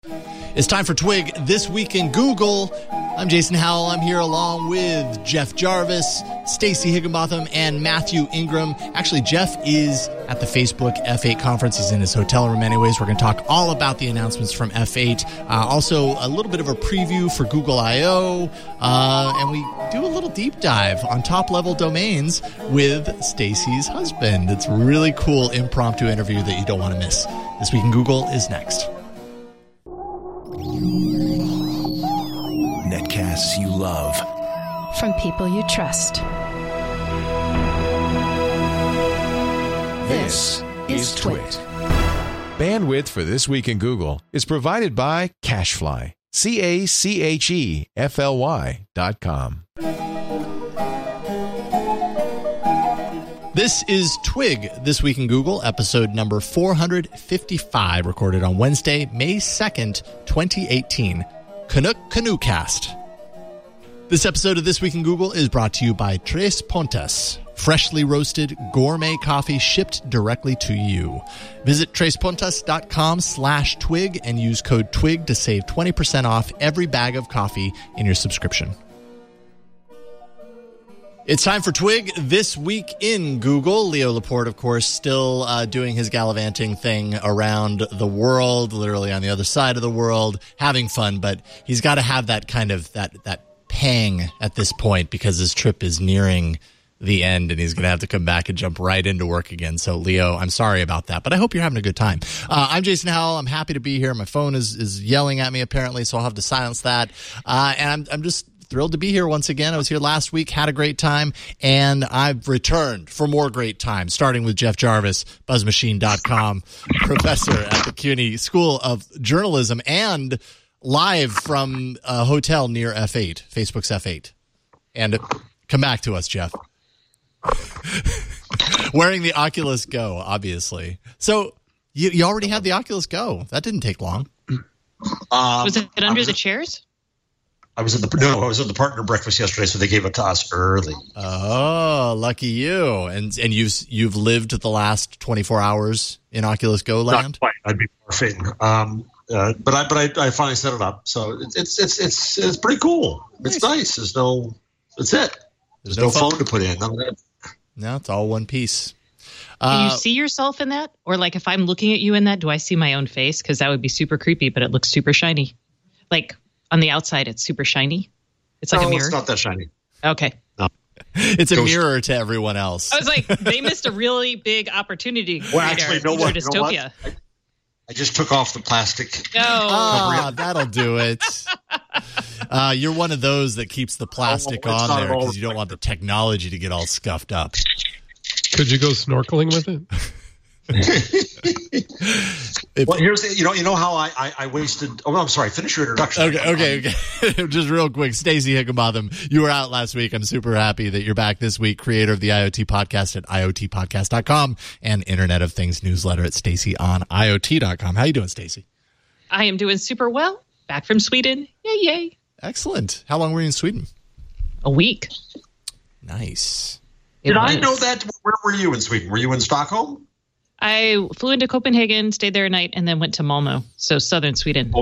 It's time for Twig This Week in Google. I'm Jason Howell. I'm here along with Jeff Jarvis, Stacey Higginbotham, and Matthew Ingram. Actually, Jeff is at the Facebook F8 conference. He's in his hotel room anyways. We're going to talk all about the announcements from F8. Also, a little bit of a preview for Google I.O. And we do a little deep dive on top-level domains with Stacey's husband. It's a really cool impromptu interview that you don't want to miss. This Week in Google is next. Netcasts you love. From people you trust. This is Twit. Bandwidth for This Week in Google is provided by CacheFly. CacheFly.com. This is Twig, This Week in Google, episode number 455, recorded on Wednesday, May 2nd, 2018. Canuck Canoe Cast. This episode of This Week in Google is brought to you by Tres Pontas, freshly roasted gourmet coffee shipped directly to you. Visit trespontas.com/twig and use code TWIG to save 20% off every bag of coffee in your subscription. It's time for Twig This Week in Google. Leo Laporte, of course, still doing his gallivanting thing around the world, literally on the other side of the world, having fun, but he's got to have that kind of that pang at this point because his trip is nearing the end and he's going to have to come back and jump right into work again. So, Leo, I'm sorry about that, but I hope you're having a good time. I'm Jason Howell. I'm happy to be here. My phone is yelling at me, apparently, so I'll have to silence that. And I'm just thrilled to be here once again. I was here last week, had a great time, and I've returned for more great times, starting with Jeff Jarvis, BuzzMachine.com, professor at the CUNY School of Journalism, and live from a hotel near F8, Facebook's F8. And come back to us, Jeff. Wearing the Oculus Go, obviously. So you already had the Oculus Go. That didn't take long. Was it under the chairs? I was at the partner breakfast yesterday, so they gave it to us early. Oh, lucky you! And you've lived the last 24 hours in Oculus Go land. Not quite. I'd be morphing. But I finally set it up, so it's pretty cool. It's nice. There's no phone to put in. No, it's all one piece. Can you see yourself in that? Or like if I'm looking at you in that, do I see my own face? Because that would be super creepy, but it looks super shiny. Like on the outside, it's super shiny. It's like a mirror. It's not that shiny. Okay. No. It's a mirror to everyone else. I was like, they missed a really big opportunity. Well, actually, dystopia. I just took off the plastic. No. That'll do it. You're one of those that keeps the plastic on there because you don't want the technology to get all scuffed up. Could you go snorkeling with it? Well, here's you know how I wasted. Oh, I'm sorry. Finish your introduction. Okay. Just real quick, Stacey Higginbotham, you were out last week. I'm super happy that you're back this week. Creator of the IoT Podcast at iotpodcast.com and Internet of Things newsletter at StaceyOnIoT.com. How you doing, Stacey? I am doing super well. Back from Sweden. Yay! Excellent. How long were you in Sweden? A week. Nice. Did I know that? Where were you in Sweden? Were you in Stockholm? I flew into Copenhagen, stayed there a night, and then went to Malmö, so southern Sweden.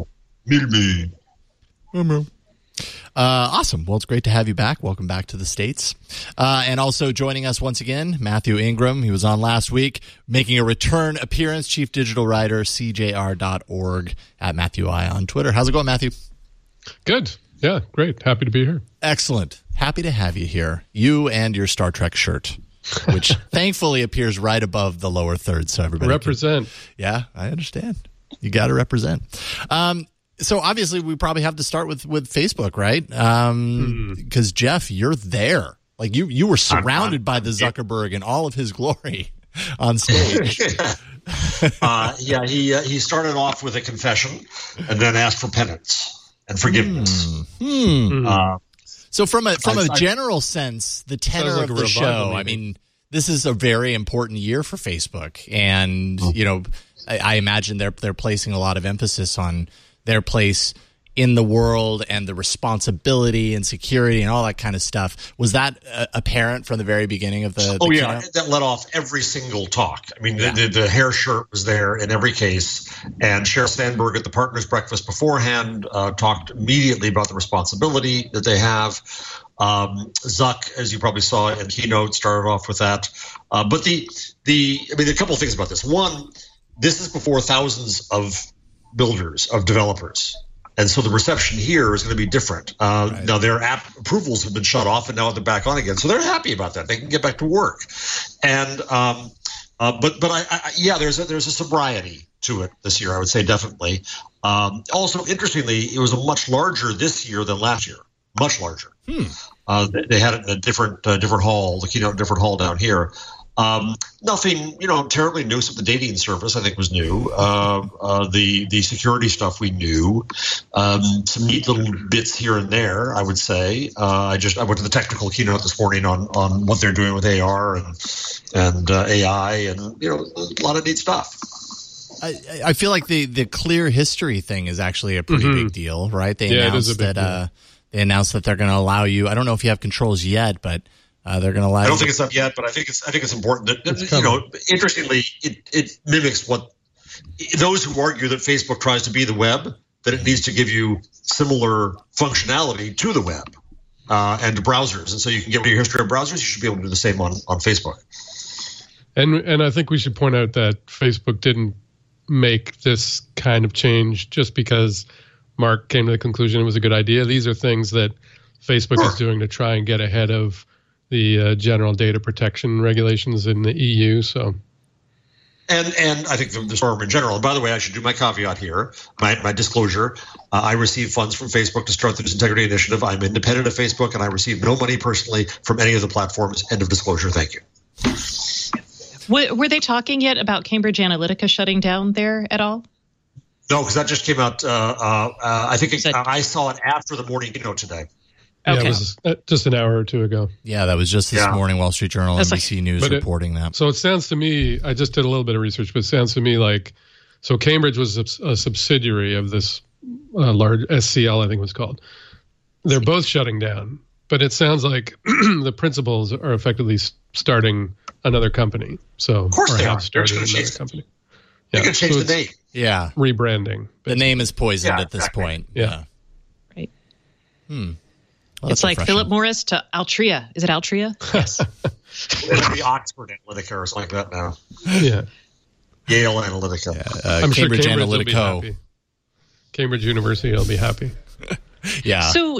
Awesome. Well, it's great to have you back. Welcome back to the States. And also joining us once again, Matthew Ingram. He was on last week, making a return appearance, Chief Digital Writer, CJR.org, at Matthew I on Twitter. How's it going, Matthew? Good. Yeah, great. Happy to be here. Excellent. Happy to have you here. You and your Star Trek shirt, which thankfully appears right above the lower third, so everybody represent. Yeah, I understand. You got to represent. So obviously, we probably have to start with Facebook, right? Because Jeff, you're there. Like you were surrounded by the Zuckerberg in all of his glory on stage. Yeah, he started off with a confession and then asked for penance and forgiveness. So from a general sense, the tenor of the show, I mean, this is a very important year for Facebook. And, I imagine they're placing a lot of emphasis on their place in the world and the responsibility and security and all that kind of stuff. Was that apparent from the very beginning of the keynote? That led off every single talk. I mean, the hair shirt was there in every case. And Sheryl Sandberg at the Partners Breakfast beforehand talked immediately about the responsibility that they have. Zuck, as you probably saw in the keynote, started off with that. But a couple of things about this. One, this is before thousands of builders, of developers. And so the reception here is going to be different. Right. Now their app approvals have been shut off, and now they're back on again. So they're happy about that. They can get back to work. And there's a sobriety to it this year, I would say, definitely. Also, interestingly, it was a much larger this year than last year. Much larger. They had it in a different hall, the keynote, different hall down here. Nothing, terribly new. So the dating service, I think, was new. The security stuff we knew. Some neat little bits here and there, I would say. I went to the technical keynote this morning on what they're doing with AR and AI, and a lot of neat stuff. I feel like the clear history thing is actually a pretty big deal, right? They announced that they're going to allow you. I don't know if you have controls yet, but they're going to allow. I don't think it's up yet, but I think it's important that interestingly, it mimics what those who argue that Facebook tries to be the web, that it needs to give you similar functionality to the web and to browsers, and so you can get your history of browsers. You should be able to do the same on Facebook. And I think we should point out that Facebook didn't make this kind of change just because Mark came to the conclusion it was a good idea. These are things that Facebook is doing to try and get ahead of the general data protection regulations in the EU. So, and I think the forum in general. And by the way, I should do my caveat here, my disclosure. I receive funds from Facebook to start the News Integrity Initiative. I'm independent of Facebook, and I receive no money personally from any of the platforms. End of disclosure. Thank you. Were they talking yet about Cambridge Analytica shutting down there at all? No, because that just came out. I think I saw it after the morning keynote today. Yeah, Okay. it was just an hour or two ago. Yeah, that was just this morning, Wall Street Journal, NBC News reporting that. So it sounds to me, I just did a little bit of research, but it sounds to me like, so Cambridge was a subsidiary of this large SCL, I think it was called. They're both shutting down, but it sounds like the principals are effectively starting another company. So, of course they are. Started another company. They can change the name. Yeah. Rebranding. The name is poisoned at this point. Yeah. Right. Well, it's like Philip Morris to Altria. Is it Altria? Yes. It'll be Oxford Analytica or something like that now. Yeah. Yale Analytica. I'm Cambridge sure Cambridge will be Analytico. happy. Cambridge University will be happy. Yeah. So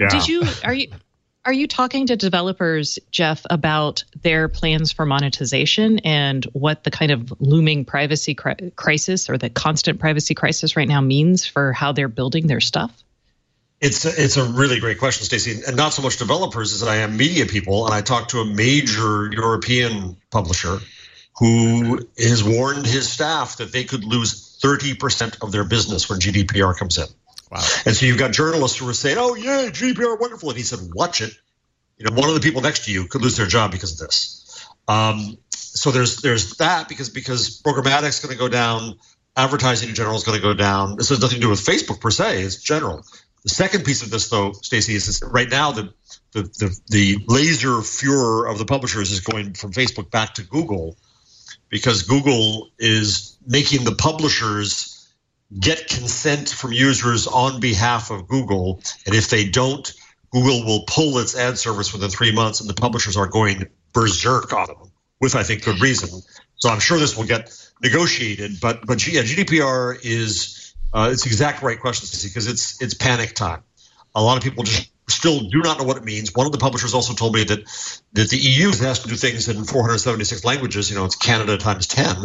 are you talking to developers, Jeff, about their plans for monetization and what the kind of looming privacy crisis or the constant privacy crisis right now means for how they're building their stuff? It's a really great question, Stacey, and not so much developers as I am media people. And I talked to a major European publisher who has warned his staff that they could lose 30% of their business when GDPR comes in. Wow. And so you've got journalists who are saying, "Oh yeah, GDPR, wonderful," and he said, "Watch it. One of the people next to you could lose their job because of this." So there's that because programmatic's going to go down, advertising in general is going to go down. This has nothing to do with Facebook per se; it's general. The second piece of this, though, Stacey, is right now the laser furor of the publishers is going from Facebook back to Google because Google is making the publishers get consent from users on behalf of Google, and if they don't, Google will pull its ad service within 3 months, and the publishers are going berserk on them, with I think good reason. So I'm sure this will get negotiated, but GDPR is. It's the exact right question, because it's panic time. A lot of people just still do not know what it means. One of the publishers also told me that the EU has to do things in 476 languages. It's Canada times 10.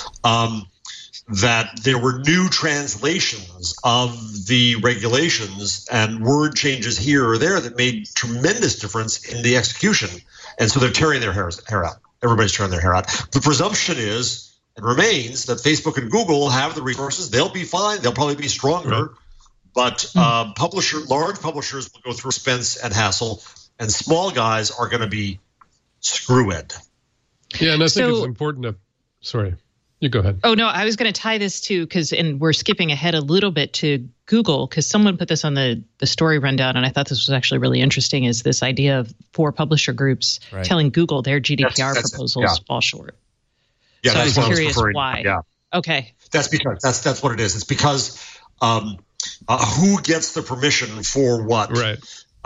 That there were new translations of the regulations and word changes here or there that made tremendous difference in the execution. And so they're tearing their hair out. Everybody's tearing their hair out. The presumption is and remains that Facebook and Google have the resources. They'll be fine. They'll probably be stronger. But large publishers will go through expense and hassle, and small guys are going to be screwed. Yeah, and I think it's important to – sorry, you go ahead. Oh, no, I was going to tie this to and we're skipping ahead a little bit to Google, because someone put this on the story rundown, and I thought this was actually really interesting, is this idea of 4 publisher groups telling Google their GDPR proposals fall short. Yeah, so that's I was curious why. Yeah. Okay. That's because that's what it is. It's because who gets the permission for what? Right.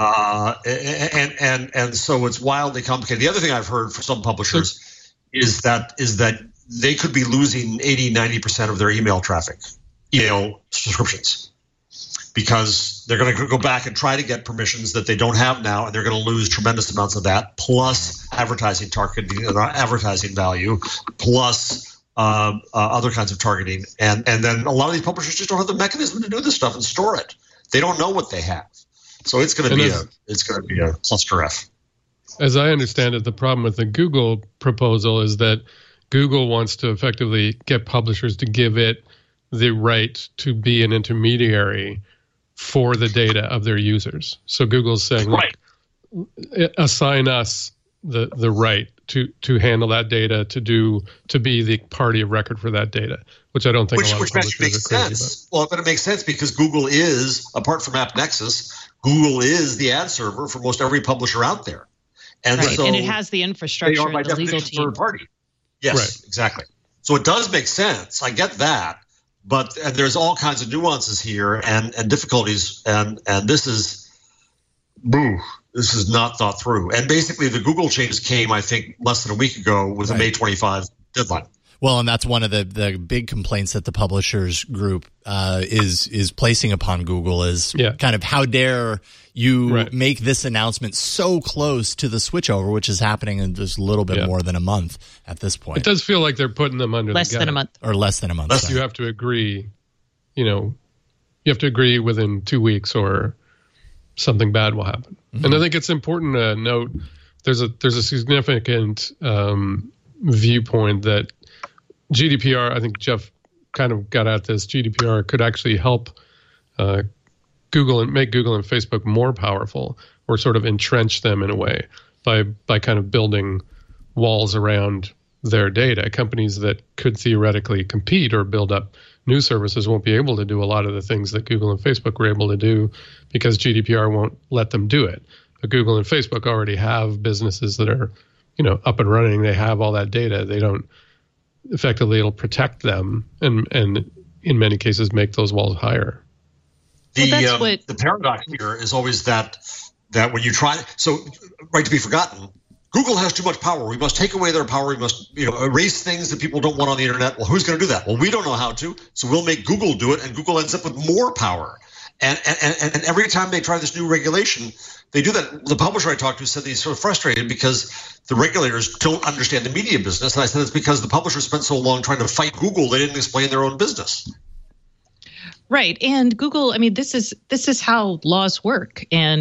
And so it's wildly complicated. The other thing I've heard from some publishers is that they could be losing 80-90% of their email traffic, email subscriptions, because they're going to go back and try to get permissions that they don't have now, and they're going to lose tremendous amounts of that, plus advertising targeting, advertising value, plus other kinds of targeting, and then a lot of these publishers just don't have the mechanism to do this stuff and store it. They don't know what they have, so it's going to be a cluster F. As I understand it, the problem with the Google proposal is that Google wants to effectively get publishers to give it the right to be an intermediary for the data of their users. So Google's saying, look, assign us the right to handle that data, to be the party of record for that data, which I don't think a lot of publishers makes are crazy sense. Well, but it makes sense because Google is, apart from AppNexus, Google is the ad server for most every publisher out there. And so and it has the infrastructure and the legal team. Third party. Yes, exactly. So it does make sense. I get that. And there's all kinds of nuances here and difficulties, and this is not thought through. And basically, the Google changes came, I think, less than a week ago with a May 25 deadline. Well, and that's one of the big complaints that the publishers group is placing upon Google is kind of how dare you make this announcement so close to the switchover, which is happening in just a little bit more than a month at this point. It does feel like they're putting them under less the gun. than a month, or less than a month. You have to agree. You have to agree within 2 weeks, or something bad will happen. Mm-hmm. And I think it's important to note there's a significant viewpoint that GDPR, I think Jeff kind of got at this, GDPR could actually help Google and make Google and Facebook more powerful, or sort of entrench them in a way by kind of building walls around their data. Companies that could theoretically compete or build up new services won't be able to do a lot of the things that Google and Facebook were able to do because GDPR won't let them do it. But Google and Facebook already have businesses that are, up and running. They have all that data. They don't effectively, it'll protect them and in many cases make those walls higher. The paradox here is always that when you try, so right to be forgotten, Google has too much power. We must take away their power. We must, erase things that people don't want on the internet. Well, who's going to do that? Well, we don't know how to, so we'll make Google do it, and Google ends up with more power. And every time they try this new regulation, they do that. The publisher I talked to said he's sort of frustrated because the regulators don't understand the media business. And I said it's because the publishers spent so long trying to fight Google, they didn't explain their own business. Right. And Google, this is how laws work. And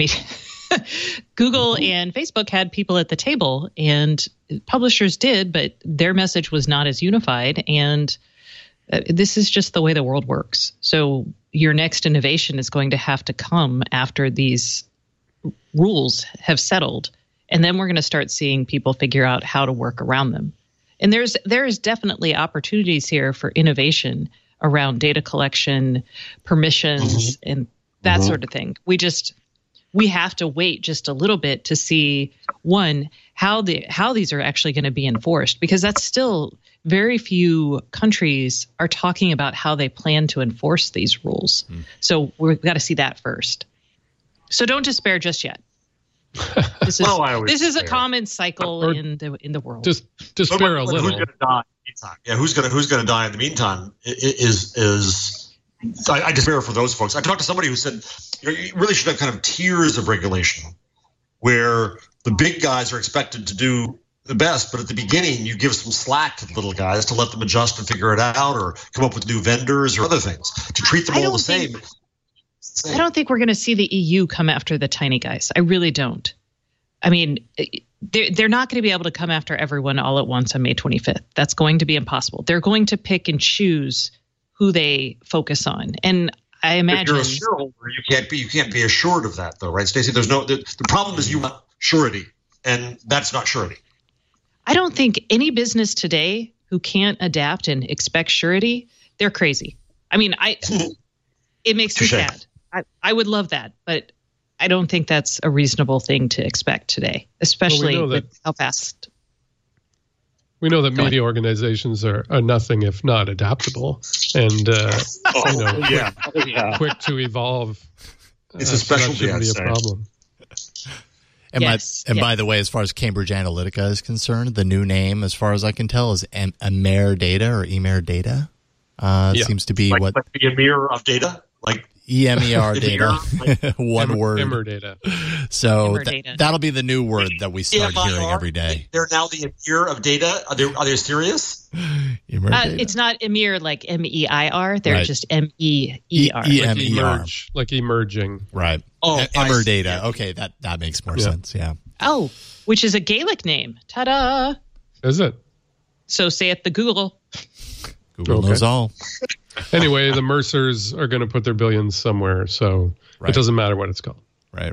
Google and Facebook had people at the table, and publishers did, but their message was not as unified. And this is just the way the world works. So your next innovation is going to have to come after these rules have settled. And then we're going to start seeing people figure out how to work around them. And there is definitely opportunities here for innovation around data collection, permissions, and that sort of thing. We have to wait just a little bit to see, one, how these are actually going to be enforced, because that's still very few countries are talking about how they plan to enforce these rules. So we've got to see that first. So don't despair just yet. This is a common cycle in the world. Just despair a little. Who's going to die in the meantime? Yeah, who's going to die in the meantime is I despair for those folks. I talked to somebody who said, you really should have kind of tiers of regulation where the big guys are expected to do the best, but at the beginning you give some slack to the little guys to let them adjust and figure it out, or come up with new vendors or other things to treat them all the same. I don't think we're going to see the EU come after the tiny guys. I really don't. They're not going to be able to come after everyone all at once on May 25th. That's going to be impossible. They're going to pick and choose who they focus on. And I imagine if you're a shareholder, you can't be assured of that, though, right, Stacey? The problem is you want surety, and that's not surety. I don't think any business today who can't adapt and expect surety, they're crazy. It makes me sad. I would love that, but I don't think that's a reasonable thing to expect today, especially with how fast. We know that media organizations are nothing if not adaptable and quick to evolve. It's a specialty, shouldn't be a problem. And by the way, as far as Cambridge Analytica is concerned, the new name, as far as I can tell, is Emera Data or Emera Data. Seems to be like the Emir of data, like EMER data, one word. Emmer data. So that'll be the new word that we start hearing every day. They're now the Emir of data. Are they serious? It's not Emir like MEIR. They're just MEER. Emerge, like emerging. Right. Oh, Emmer data. Okay, that makes more sense. Yeah. Oh, which is a Gaelic name. Ta-da! Is it? So say it the Google. Google knows all. Anyway, the Mercers are going to put their billions somewhere, so it doesn't matter what it's called. Right.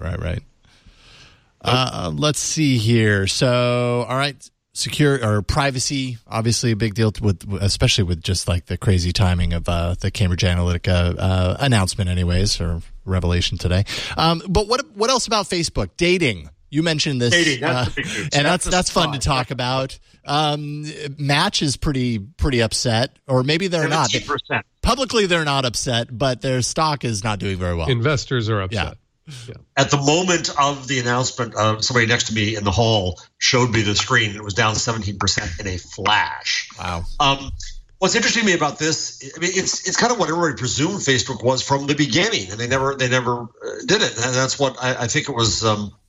Let's see here. So, all right, secure or privacy, obviously a big deal especially with just like the crazy timing of the Cambridge Analytica announcement, anyways, or revelation today. But what else about Facebook? Dating. You mentioned this, dating, that's big news. And that's fun to talk about. Match is pretty upset, or maybe they're 17%. not. Publicly, they're not upset, but their stock is not doing very well. Investors are upset. Yeah. At the moment of the announcement, somebody next to me in the hall showed me the screen, and it was down 17% in a flash. Wow. What's interesting to me about this, I mean, it's kind of what everybody presumed Facebook was from the beginning, and they never did it. And that's what I think it was.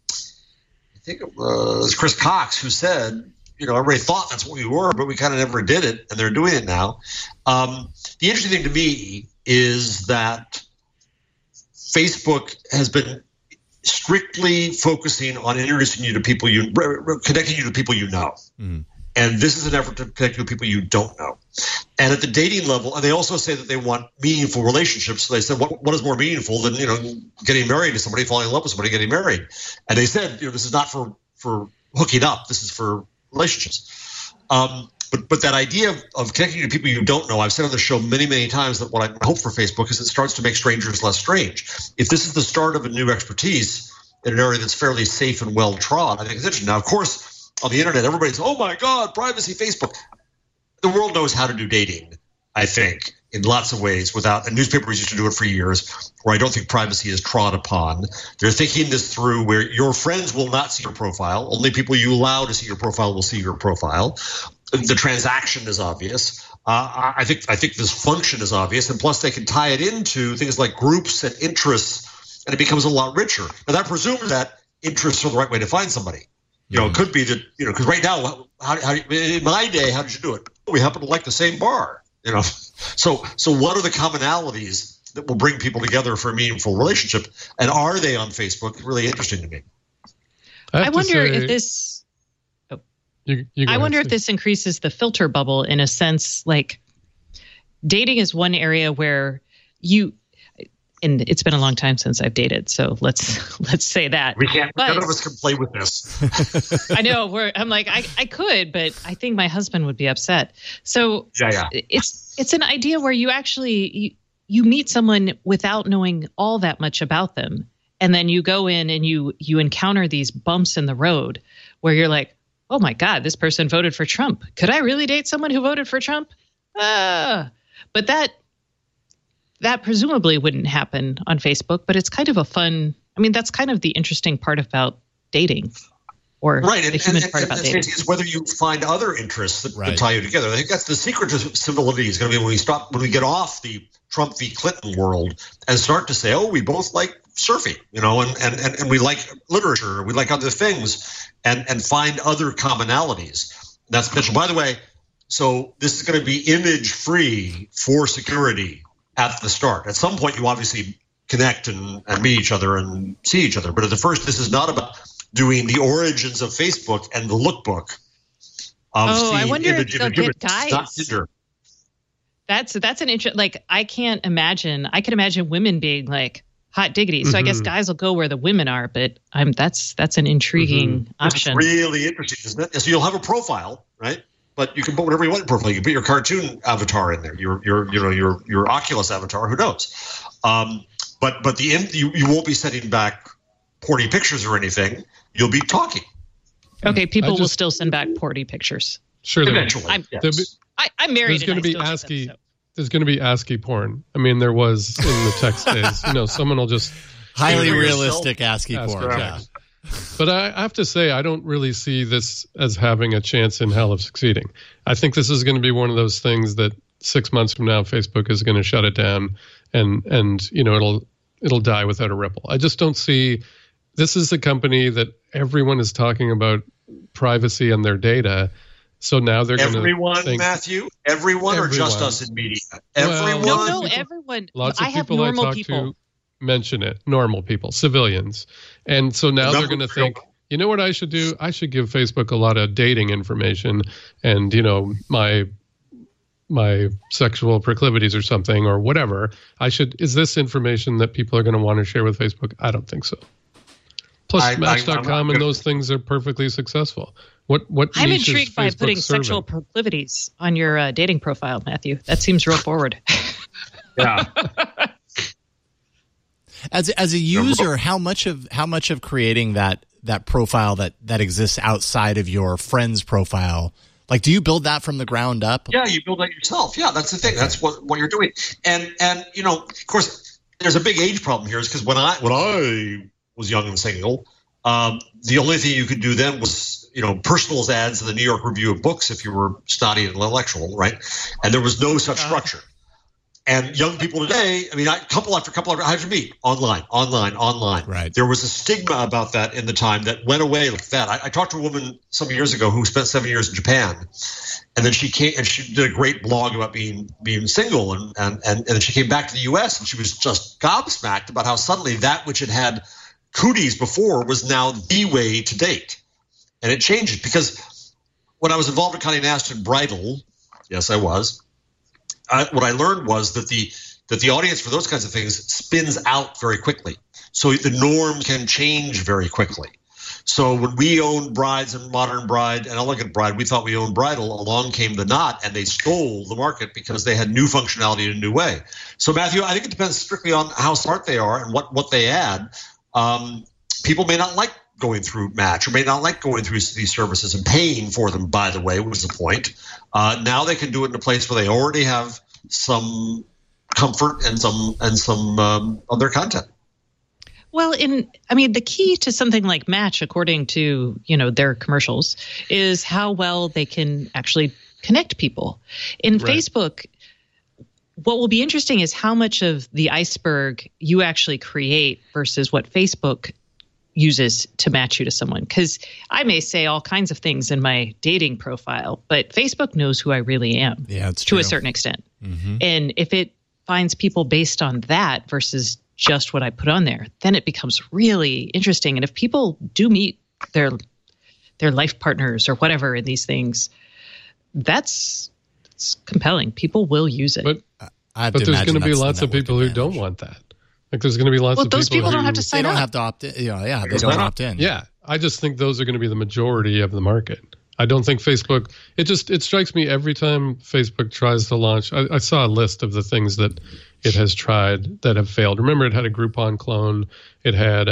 I think it was Chris Cox who said, everybody thought that's what we were, but we kind of never did it, and they're doing it now. The interesting thing to me is that Facebook has been strictly focusing on introducing you to people connecting you to people you know. Mm. And this is an effort to connect you to people you don't know. And at the dating level, and they also say that they want meaningful relationships. So they said, what is more meaningful than, getting married to somebody, falling in love with somebody, getting married? And they said, this is not for hooking up. This is for relationships. But that idea of connecting to people you don't know, I've said on the show many, many times that what I hope for Facebook is it starts to make strangers less strange. If this is the start of a new expertise in an area that's fairly safe and well trod, I think it's interesting. Now, of course, on the internet, everybody's, oh my God, privacy, Facebook. The world knows how to do dating, I think, in lots of ways and newspapers used to do it for years, where I don't think privacy is trod upon. They're thinking this through where your friends will not see your profile. Only people you allow to see your profile will see your profile. The transaction is obvious. I think this function is obvious. And plus they can tie it into things like groups and interests, and it becomes a lot richer. Now that presumes that interests are the right way to find somebody. It could be that, because right now, how in my day, how did you do it? We happen to like the same bar, So what are the commonalities that will bring people together for a meaningful relationship? And are they on Facebook? Really interesting to me. I wonder if this... I wonder if this increases the filter bubble in a sense. Like, dating is one area where and it's been a long time since I've dated, so let's say that. None of us can play with this. I know. I'm like, I could, but I think my husband would be upset. So it's an idea where you actually you meet someone without knowing all that much about them, and then you go in and you encounter these bumps in the road where you're like, oh my God, this person voted for Trump. Could I really date someone who voted for Trump? But that presumably wouldn't happen on Facebook, but it's kind of that's kind of the interesting part about dating, or the human part about dating. Is whether you find other interests that tie you together. I think that's the secret to civility is going to be when we get off the Trump v. Clinton world and start to say, oh, we both like surfing, and we like literature, we like other things, and find other commonalities. That's potential. By the way, so this is going to be image free for security at the start. At some point, you obviously connect and meet each other and see each other. But at the first, this is not about doing the origins of Facebook and the lookbook. I wonder if they'll get guys. Not Tinder. That's an interesting. Like, I can imagine women being like hot diggity. So I guess guys will go where the women are. But that's an intriguing option. It's really interesting, isn't it? So you'll have a profile, right? but you can put whatever you want in your profile. You can put your cartoon avatar in there, your Oculus avatar. Who knows? But you won't be sending back porny pictures or anything. You'll be talking. Okay, people will still send back porny pictures. Sure, eventually. I'm married. There's going to be ASCII. There's going to be ASCII porn. I mean, there was in the text days. Someone will just highly realistic ASCII porn. Yeah. But I have to say, I don't really see this as having a chance in hell of succeeding. I think this is going to be one of those things that 6 months from now, Facebook is going to shut it down, and it'll die without a ripple. I just don't see. This is a company that everyone is talking about privacy and their data. So now they're going to think, Matthew, everyone or just us in media? Everyone. No, everyone. Lots of people I talk to mention it. Normal people, civilians. And so now they're going to think, you know what I should do? I should give Facebook a lot of dating information and, my sexual proclivities or something or whatever. Is this information that people are going to want to share with Facebook? I don't think so. Plus, Match.com and those things are perfectly successful. What I'm intrigued by putting sexual proclivities on your dating profile, Matthew. That seems real forward. Yeah. As a user, how much of creating that profile that exists outside of your friend's profile, like, do you build that from the ground up? Yeah, you build that yourself. Yeah, that's the thing. That's what you're doing. And of course, there's a big age problem here, is because when I was young and single, the only thing you could do then was personals ads in the New York Review of Books if you were snotty and intellectual, right? And there was no such structure. And young people today, couple after couple, how did you meet? Online. Right. There was a stigma about that in the time that went away like that. I talked to a woman some years ago who spent 7 years in Japan, and then she came and she did a great blog about being single, and then she came back to the U.S. and she was just gobsmacked about how suddenly that which had cooties before was now the way to date. And it changed because when I was involved in Condé Nast and Bridal, yes, I was. What I learned was that the audience for those kinds of things spins out very quickly. So the norm can change very quickly. So when we owned Brides and Modern Bride and Elegant Bride, we thought we owned Bridal. Along came The Knot, and they stole the market because they had new functionality in a new way. So Matthew, I think it depends strictly on how smart they are and what they add. People may not like going through Match or may not like going through these services and paying for them, by the way, was the point. Now they can do it in a place where they already have some comfort and some of their content. Well, the key to something like Match, according to, their commercials, is how well they can actually connect people. In Facebook, what will be interesting is how much of the iceberg you actually create versus what Facebook uses to match you to someone. Because I may say all kinds of things in my dating profile, but Facebook knows who I really am to a certain extent. Mm-hmm. And if it finds people based on that versus just what I put on there, then it becomes really interesting. And if people do meet their life partners or whatever in these things, that's compelling. People will use it. But there's going to be lots of people who don't want that. Like there's going to be lots of people. Those people don't have to sign up. They don't have to opt in. They don't opt in. Yeah, I just think those are going to be the majority of the market. I don't think Facebook. It strikes me every time Facebook tries to launch. I saw a list of the things that it has tried that have failed. Remember, it had a Groupon clone. It had.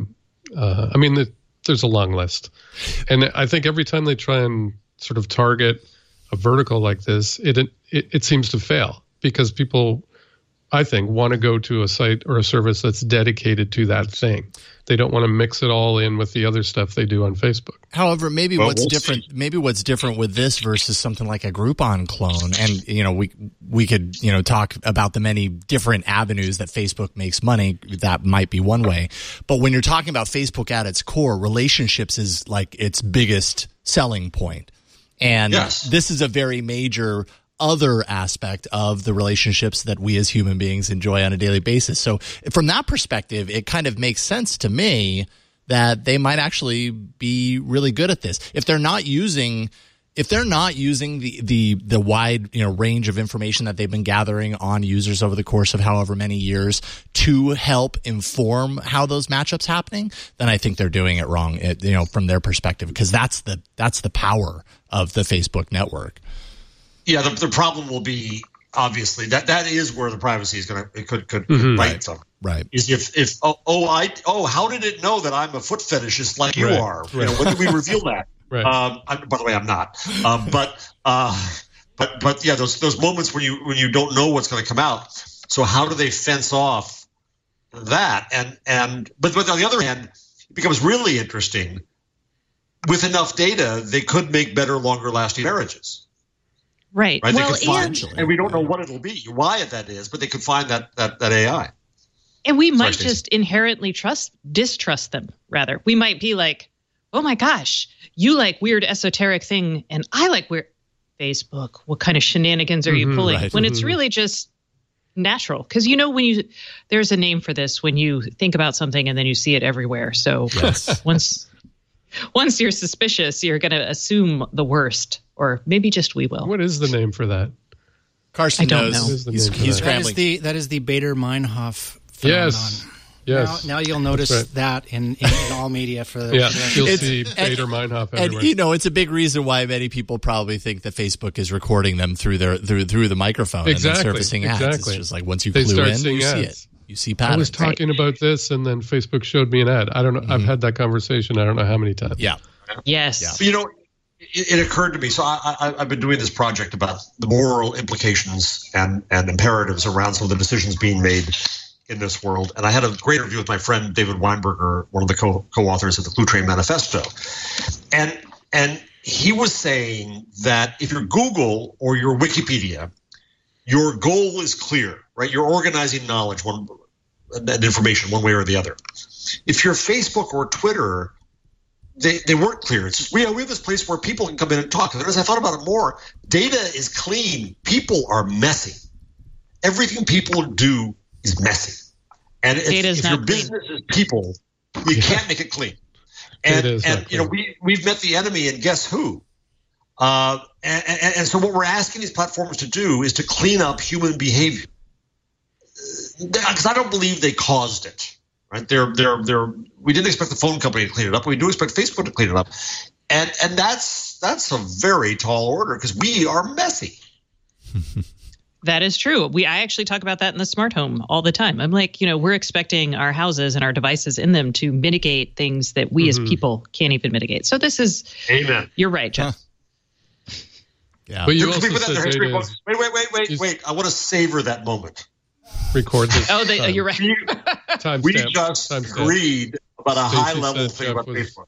There's a long list, and I think every time they try and sort of target a vertical like this, it seems to fail because people, I think, want to go to a site or a service that's dedicated to that thing. They don't want to mix it all in with the other stuff they do on Facebook. However, what's different with this versus something like a Groupon clone, and we could talk about the many different avenues that Facebook makes money. That might be one way, but when you're talking about Facebook at its core, relationships is like its biggest selling point, and this is a very major other aspect of the relationships that we as human beings enjoy on a daily basis. So from that perspective, it kind of makes sense to me that they might actually be really good at this. If they're not using if they're not using the wide range of information that they've been gathering on users over the course of however many years to help inform how those matchups happening, then I think they're doing it wrong. From their perspective, because that's the power of the Facebook network. Yeah, the problem will be obviously that is where the privacy is could bite them. Right. Is if how did it know that I'm a foot fetishist like you are? Right. When did we reveal that? Right. By the way, I'm not. But yeah, those moments when you don't know what's going to come out. So how do they fence off that? But on the other hand, it becomes really interesting. With enough data, they could make better, longer lasting marriages. Right. Well, they could find, and we don't know what it'll be, why that is, but they could find that AI. And we might just inherently distrust them, rather. We might be like, oh my gosh, you like weird esoteric thing, and I like weird Facebook. What kind of shenanigans are you pulling? Right. When it's really just natural. Because there's a name for this when you think about something and then you see it everywhere. So yes. Once you're suspicious, you're going to assume the worst, or maybe just we will. What is the name for that? Carson I don't knows. know. He's scrambling. That is the Bader-Meinhof phenomenon. Yes. Now you'll notice that in all media for the you'll see Bader-Meinhof everywhere. And it's a big reason why many people probably think that Facebook is recording them through the microphone and then surfacing ads. It's just like once you clue in, you see it. You see patterns. I was talking about this, and then Facebook showed me an ad. I don't know. I've had that conversation. I don't know how many times. Yeah. Yes. Yeah. It occurred to me. So I've been doing this project about the moral implications and imperatives around some of the decisions being made in this world. And I had a great interview with my friend David Weinberger, one of the co-authors of the Blue Train Manifesto. And he was saying that if you're Google or you're Wikipedia, your goal is clear, right? You're organizing knowledge and information one way or the other. If you're Facebook or Twitter, they weren't clear. It's just, we have this place where people can come in and talk. And as I thought about it more, data is clean. People are messy. Everything people do is messy. And if your business is people, you can't make it clean. And we've met the enemy, and guess who? And so what we're asking these platforms to do is to clean up human behavior, because I don't believe they caused it. Right? We didn't expect the phone company to clean it up. We do expect Facebook to clean it up, and that's a very tall order because we are messy. That is true. I actually talk about that in the smart home all the time. I'm like, we're expecting our houses and our devices in them to mitigate things that we as people can't even mitigate. So this is, amen. You're right, Jeff. Huh. Yeah. But you also said wait. I want to savor that moment. Record this. You're right. We just agreed about a high-level thing about Facebook.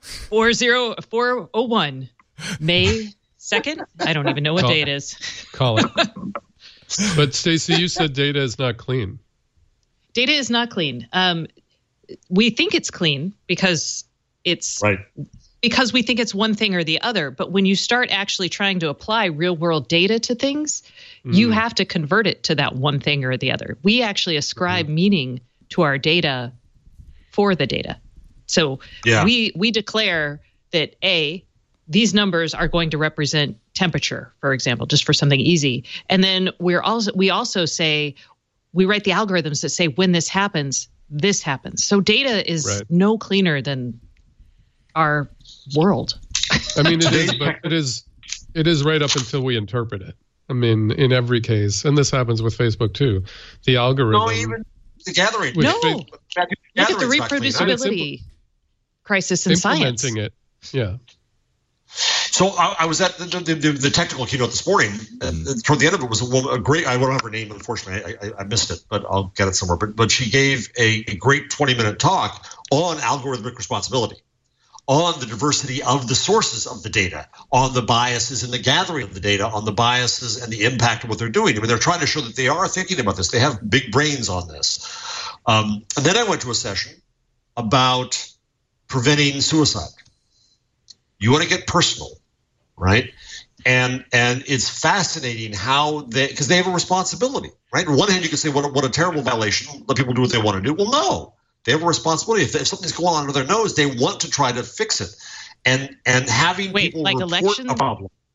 401, May 2nd? I don't even know what day it is. Call it. But Stacey, you said data is not clean. Data is not clean. We think it's clean because it's right. Because we think it's one thing or the other. But when you start actually trying to apply real-world data to things, you have to convert it to that one thing or the other. We actually ascribe meaning to our data for the data. So we declare that these numbers are going to represent temperature, for example, just for something easy. And then we also say, we write the algorithms that say when this happens, this happens. So data is no cleaner than our world. I mean, it is, but it is right up until we interpret it. I mean, in every case, and this happens with Facebook too, the algorithm. No, even the gathering. Look at the reproducibility crisis in science. Implementing it, yeah. So I was at the technical keynote this morning. Toward the end of it was a great. I don't have her name, unfortunately. I missed it, but I'll get it somewhere. But she gave a great 20-minute talk on algorithmic responsibility, on the diversity of the sources of the data, on the biases in the gathering of the data, on the biases and the impact of what they're doing. I mean, they're trying to show that they are thinking about this. They have big brains on this. And then I went to a session about preventing suicide. You want to get personal, right? And it's fascinating how because they have a responsibility, right? On one hand, you can say, what a terrible violation. Let people do what they want to do. Well, no. They have a responsibility. If something's going on under their nose, they want to try to fix it. And having people like report election? a problem.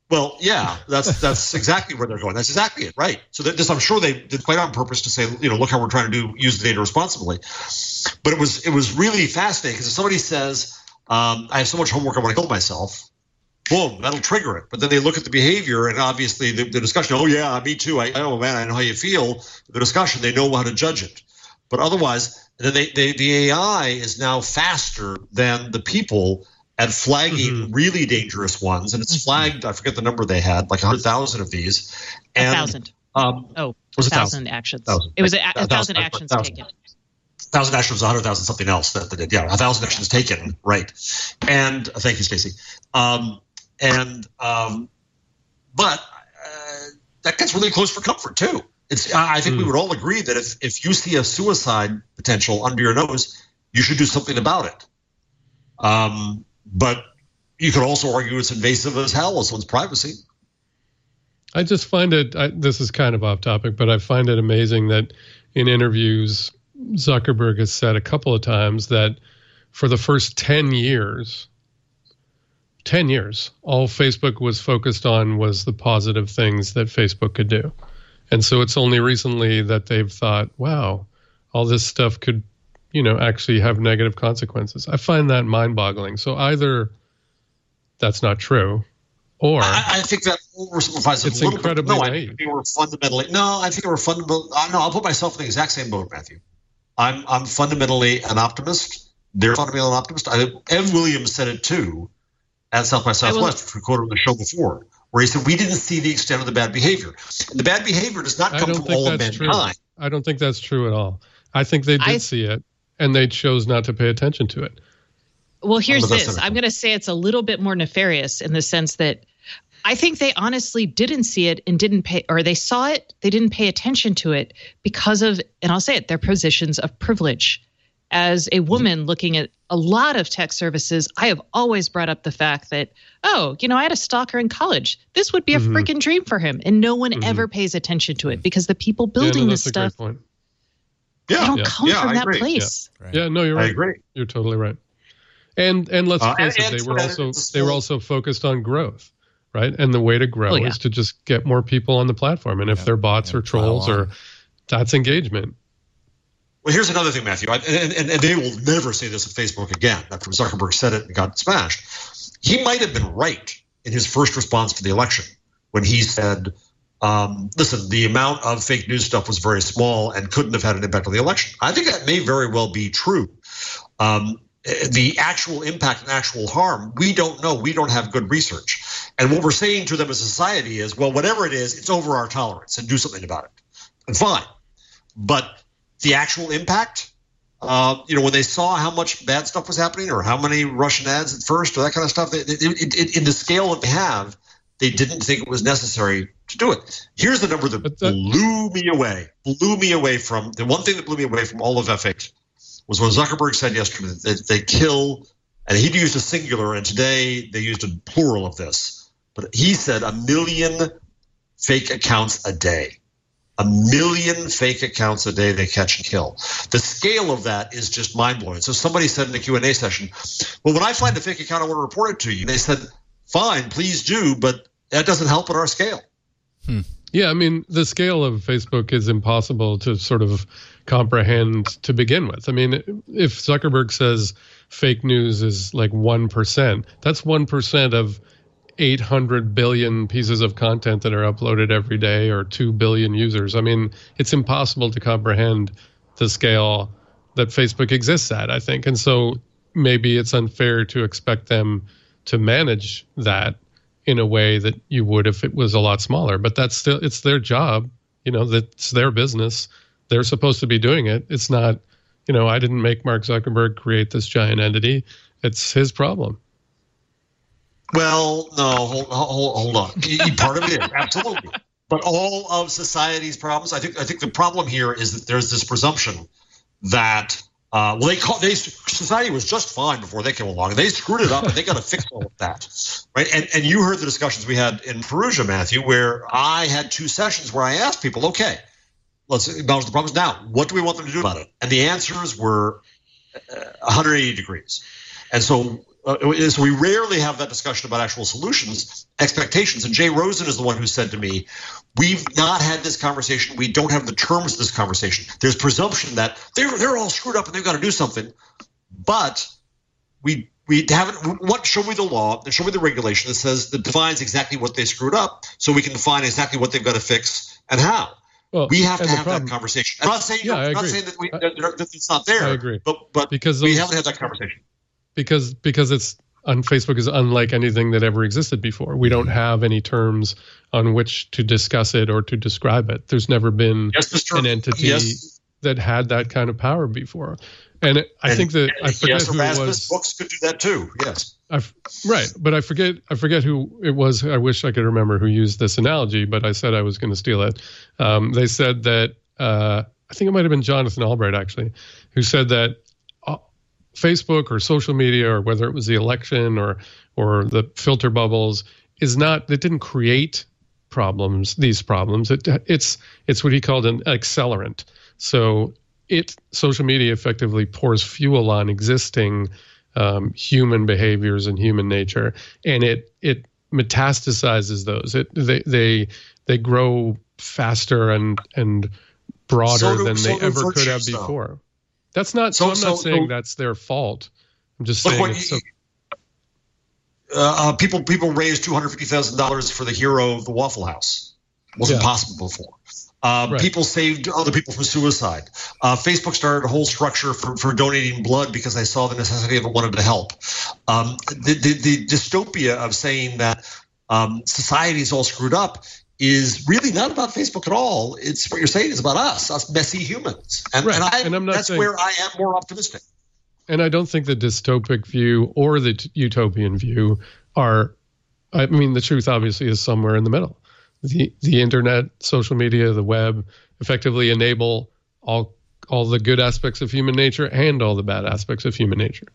Well, yeah, that's exactly where they're going. That's exactly it, right? So this, I'm sure they did quite on purpose to say, look how we're trying to use the data responsibly. But it was really fascinating because if somebody says, I have so much homework I want to kill myself, boom, that'll trigger it. But then they look at the behavior and obviously the discussion, oh yeah, me too. I know how you feel. The discussion, they know how to judge it. But otherwise, then the AI is now faster than the people at flagging really dangerous ones. And it's flagged, I forget the number they had, like 100,000 of these. And, 1,000. Was it 1,000 actions. It was 1,000 actions taken. 1,000 actions was 100,000 something else that they did. Yeah, 1,000 actions taken, right. And thank you, Stacey. But that gets really close for comfort too. I think we would all agree that if you see a suicide potential under your nose, you should do something about it. But you could also argue it's invasive as hell as one's privacy. I just find it, this is kind of off topic, but I find it amazing that in interviews, Zuckerberg has said a couple of times that for the first 10 years, all Facebook was focused on was the positive things that Facebook could do. And so it's only recently that they've thought, wow, all this stuff could, actually have negative consequences. I find that mind-boggling. So either that's not true, or I think that oversimplifies it it's a little incredibly bit. naive. I think we're fundamentally. No, I'll put myself in the exact same boat, Matthew. I'm fundamentally an optimist. They're fundamentally an optimist. Ev Williams said it too at South by Southwest, which we quoted on the show before, where he said we didn't see the extent of the bad behavior. And the bad behavior does not come from all of mankind. I don't think that's true at all. I think they did see it, and they chose not to pay attention to it. Well, here's this. I'm going to say it's a little bit more nefarious in the sense that I think they honestly didn't see it and didn't pay, or they saw it, they didn't pay attention to it because of, and I'll say it, their positions of privilege. As a woman looking at a lot of tech services, I have always brought up the fact that, I had a stalker in college. This would be a freaking dream for him. And no one ever pays attention to it because the people building this stuff, they don't come from that place. Yeah, no, you're right. I agree. You're totally right. And let's face it, they were also focused on growth, right? And the way to grow is to just get more people on the platform. And if they're bots or trolls, that's engagement. Well, here's another thing, Matthew, and they will never say this at Facebook again after Zuckerberg said it and got smashed. He might have been right in his first response to the election when he said, listen, the amount of fake news stuff was very small and couldn't have had an impact on the election. I think that may very well be true. The actual impact and actual harm, we don't know. We don't have good research. And what we're saying to them as a society is, well, whatever it is, it's over our tolerance and do something about it. And fine. But the actual impact, when they saw how much bad stuff was happening or how many Russian ads at first or that kind of stuff, in the scale that they have, they didn't think it was necessary to do it. Here's the number that blew me away from the one thing that blew me away from all of F8 was when Zuckerberg said yesterday that they kill, and he used a singular, and today they used a plural of this, but he said 1 million fake accounts a day. 1 million fake accounts a day they catch and kill. The scale of that is just mind-blowing. So somebody said in the Q&A session, well, when I find a fake account, I want to report it to you. And they said, fine, please do, but that doesn't help at our scale. Yeah, I mean, the scale of Facebook is impossible to sort of comprehend to begin with. I mean, if Zuckerberg says fake news is like 1%, that's 1% of 800 billion pieces of content that are uploaded every day, or 2 billion users. I mean, it's impossible to comprehend the scale that Facebook exists at, I think. And so maybe it's unfair to expect them to manage that in a way that you would if it was a lot smaller. But that's still, it's their job, that's their business. They're supposed to be doing it. It's not, I didn't make Mark Zuckerberg create this giant entity. It's his problem. Well, no, hold on. Part of it is, absolutely. But all of society's problems, I think the problem here is that there's this presumption that society was just fine before they came along. They screwed it up, and they got to fix all of that, right? And you heard the discussions we had in Perugia, Matthew, where I had 2 sessions where I asked people, okay, let's acknowledge the problems. Now, what do we want them to do about it? And the answers were 180 degrees. And so So we rarely have that discussion about actual solutions, expectations. And Jay Rosen is the one who said to me, we've not had this conversation. We don't have the terms of this conversation. There's presumption that they're all screwed up and they've got to do something. But we haven't. Show me the law, show me the regulation that defines exactly what they screwed up, so we can define exactly what they've got to fix and how. Well, we have to have that conversation. I'm not saying, that it's not there. I agree. But because we haven't had that conversation. Because it's on Facebook is unlike anything that ever existed before. We don't have any terms on which to discuss it or to describe it. There's never been an entity that had that kind of power before. And I think that I forget who it was. Books could do that too. Yes. Right, but I forget who it was. I wish I could remember who used this analogy, but I said I was going to steal it. They said that I think it might have been Jonathan Albright actually, who said that Facebook or social media, or whether it was the election or the filter bubbles, it didn't create these problems. It's what he called an accelerant. So social media effectively pours fuel on existing human behaviors and human nature, and it metastasizes those. They grow faster and broader than they ever could have before. That's not. I'm not saying that's their fault. I'm just saying people raised $250,000 for the hero of the Waffle House. Wasn't possible before. Right. People saved other people from suicide. Facebook started a whole structure for donating blood because they saw the necessity of it, wanted to help. The dystopia of saying that society is all screwed up is really not about Facebook at all. It's what you're saying is about us messy humans. And that's where I am more optimistic. And I don't think the dystopic view or the utopian view are, I mean, the truth obviously is somewhere in the middle. The internet, social media, the web effectively enable all the good aspects of human nature and all the bad aspects of human nature.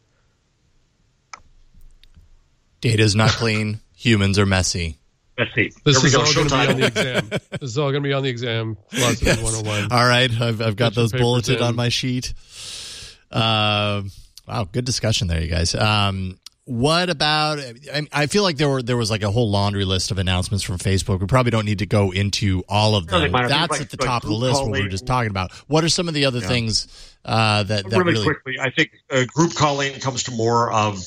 Data is not clean. Humans are messy. This is all going to be on the exam. This is all going to be on the exam. Philosophy 101. All right, I've got those bulleted on my sheet. Wow, good discussion there, you guys. What about? I feel like there was like a whole laundry list of announcements from Facebook. We probably don't need to go into all of them. That's at the top of the list. What we were just talking about. What are some of the other things that really quickly? I think group calling comes to more of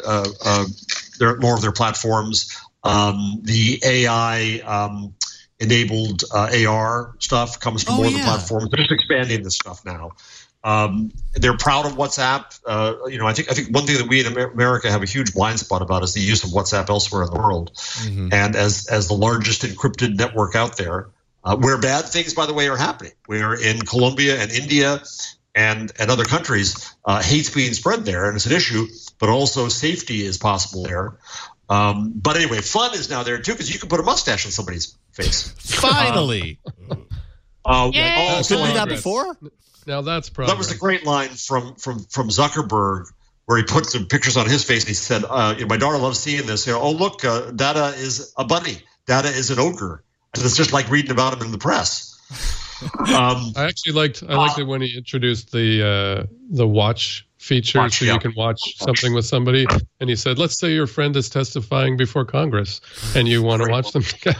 their platforms. The AI enabled AR stuff comes to more of the platforms. They're just expanding this stuff now. They're proud of WhatsApp. I think one thing that we in America have a huge blind spot about is the use of WhatsApp elsewhere in the world. Mm-hmm. And as the largest encrypted network out there, where bad things, by the way, are happening. Where in Colombia and India and other countries, hate's being spread there, and it's an issue, but also safety is possible there. But anyway, fun is now there too, because you can put a mustache on somebody's face. Finally. Couldn't do that before? Now that's progress. That was a great line from Zuckerberg, where he put some pictures on his face and he said, my daughter loves seeing this. Oh, look, Dada is a bunny. Dada is an ogre. And it's just like reading about him in the press. I actually liked it when he introduced the watch feature, so you can watch something with somebody. And he said, let's say your friend is testifying before Congress and you want to watch them together.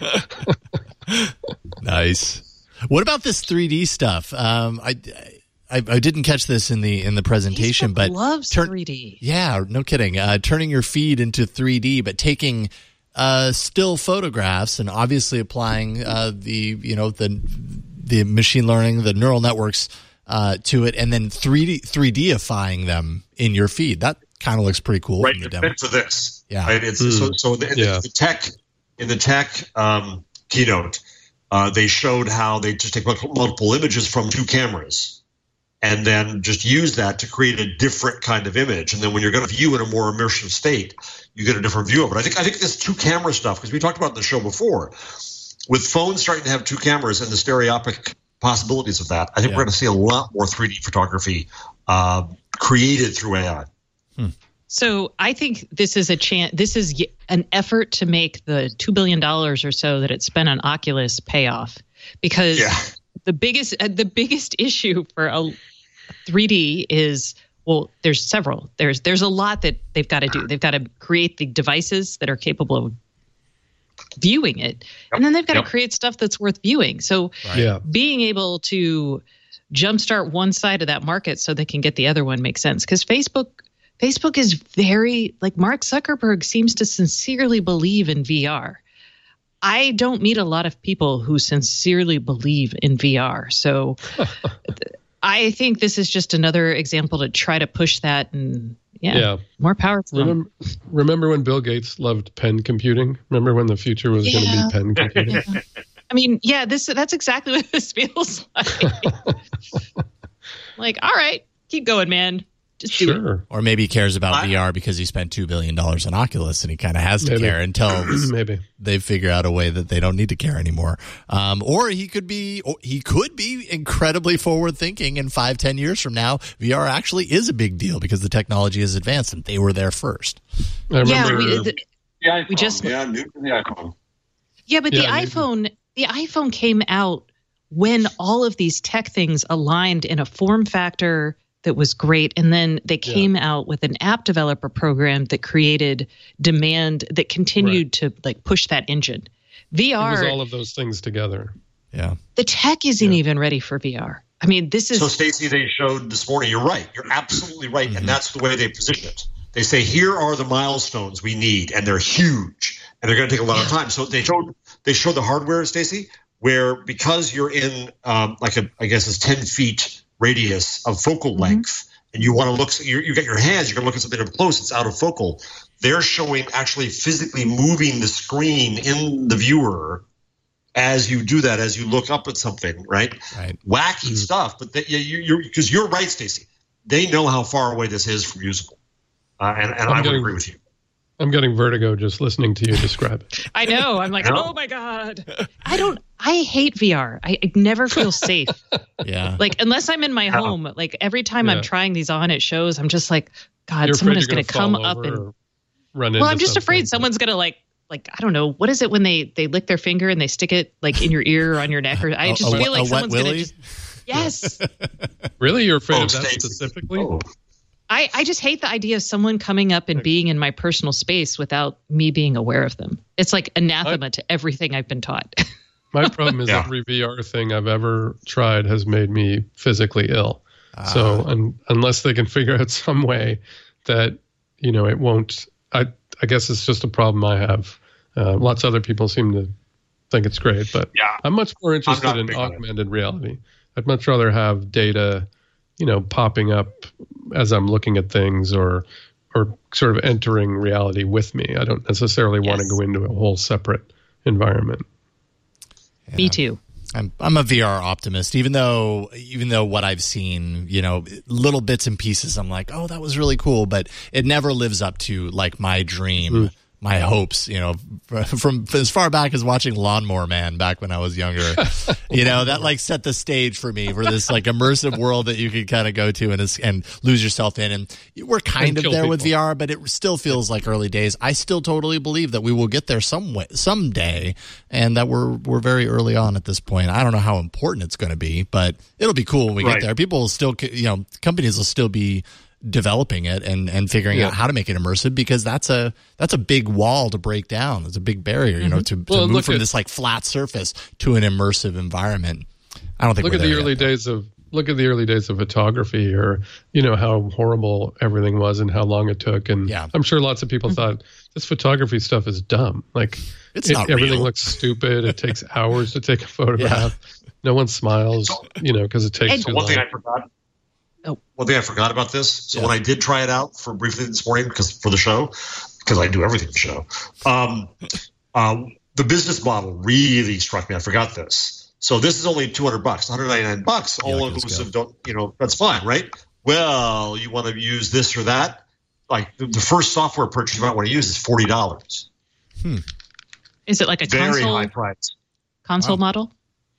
Nice. What about this 3D stuff? I didn't catch this in the presentation, Facebook but loves 3D. Yeah, no kidding. Turning your feed into 3D, but taking still photographs and obviously applying the machine learning, the neural networks to it, and then 3D-ifying them in your feed. That kind of looks pretty cool. Right, from the demo. For this. Yeah. Right? It's in the tech keynote. They showed how they just take multiple images from two cameras and then just use that to create a different kind of image. And then when you're going to view in a more immersive state, you get a different view of it. I think this two camera stuff, because we talked about it in the show before, with phones starting to have two cameras and the stereoscopic possibilities of that, I think we're going to see a lot more 3D photography created through AI. So I think this is This is an effort to make the $2 billion or so that it spent on Oculus pay off, because the biggest issue for a 3D is well, there's several. There's a lot that they've got to do. They've got to create the devices that are capable of viewing it, and then they've got to create stuff that's worth viewing. So being able to jumpstart one side of that market so they can get the other one makes sense. Because Facebook is very, like, Mark Zuckerberg seems to sincerely believe in VR. I don't meet a lot of people who sincerely believe in VR. So I think this is just another example to try to push that, and more power to them. Remember when Bill Gates loved pen computing? Remember when the future was going to be pen computing? Yeah. I mean, that's exactly what this feels like. Like, all right, keep going, man. Just do it. Or maybe he cares about VR because he spent $2 billion on Oculus, and he kind of has to care until they figure out a way that they don't need to care anymore. Or he could be incredibly forward thinking. In 5-10 years from now, VR actually is a big deal because the technology is advanced and they were there first. I remember the iPhone. Yeah, but the iPhone came out when all of these tech things aligned in a form factor that was great. And then they came out with an app developer program that created demand that continued to like push that engine. VR. It was all of those things together. Yeah. The tech isn't even ready for VR. I mean, this is. So, Stacey, they showed this morning, you're right. You're absolutely right. And that's the way they position it. They say, here are the milestones we need, and they're huge, and they're going to take a lot of time. So they showed the hardware, Stacey, where because you're in I guess it's 10 feet radius of focal length, and you want to look, you got your hands, you're going to look at something up close, it's out of focal. They're showing actually physically moving the screen in the viewer as you do that, as you look up at something, right? Wacky stuff, but because you're right, Stacey. They know how far away this is from usable, and I would agree with you. I'm getting vertigo just listening to you describe it. I know. I'm like, oh my God. I hate VR. I never feel safe. Like, unless I'm in my home, like every time I'm trying these on at shows, I'm just like, God, someone is going to come up and run into. Well, I'm just afraid someone's going to like, I don't know. What is it when they lick their finger and they stick it like in your ear or on your neck? Or I just feel like someone's going to just. Yes. Really? You're afraid of that specifically? Oh. I just hate the idea of someone coming up and being in my personal space without me being aware of them. It's like anathema to everything I've been taught. My problem is every VR thing I've ever tried has made me physically ill. So unless they can figure out some way that, it won't, I guess it's just a problem I have. Lots of other people seem to think it's great, but I'm much more interested in augmented reality. I'd much rather have data popping up as I'm looking at things or sort of entering reality with me. I don't necessarily want to go into a whole separate environment. Yeah. Me too. I'm a VR optimist, even though what I've seen, little bits and pieces, I'm like, oh, that was really cool, but it never lives up to like my dream. My hopes, from as far back as watching Lawnmower Man back when I was younger, that like set the stage for me for this like immersive world that you could kind of go to and lose yourself in. And we're kind of there with VR, but it still feels like early days. I still totally believe that we will get there someday, and that we're very early on at this point. I don't know how important it's going to be, but it'll be cool when we get there. People will still, companies will still be developing it and figuring out how to make it immersive, because that's a big wall to break down. It's a big barrier, to move from this like flat surface to an immersive environment. I don't think look at the early days of photography, or how horrible everything was and how long it took. And I'm sure lots of people thought this photography stuff is dumb. Like everything real. Looks stupid. It takes hours to take a photograph. No one smiles, because it takes too long. One thing I forgot about this. So when I did try it out for briefly this morning for the show, because I do everything for the show, the business model really struck me. I forgot this. So this is only $200, $199, all inclusive. That's fine, right? Well, you want to use this or that. Like the first software purchase you might want to use is $40. Is it like a very high price console model?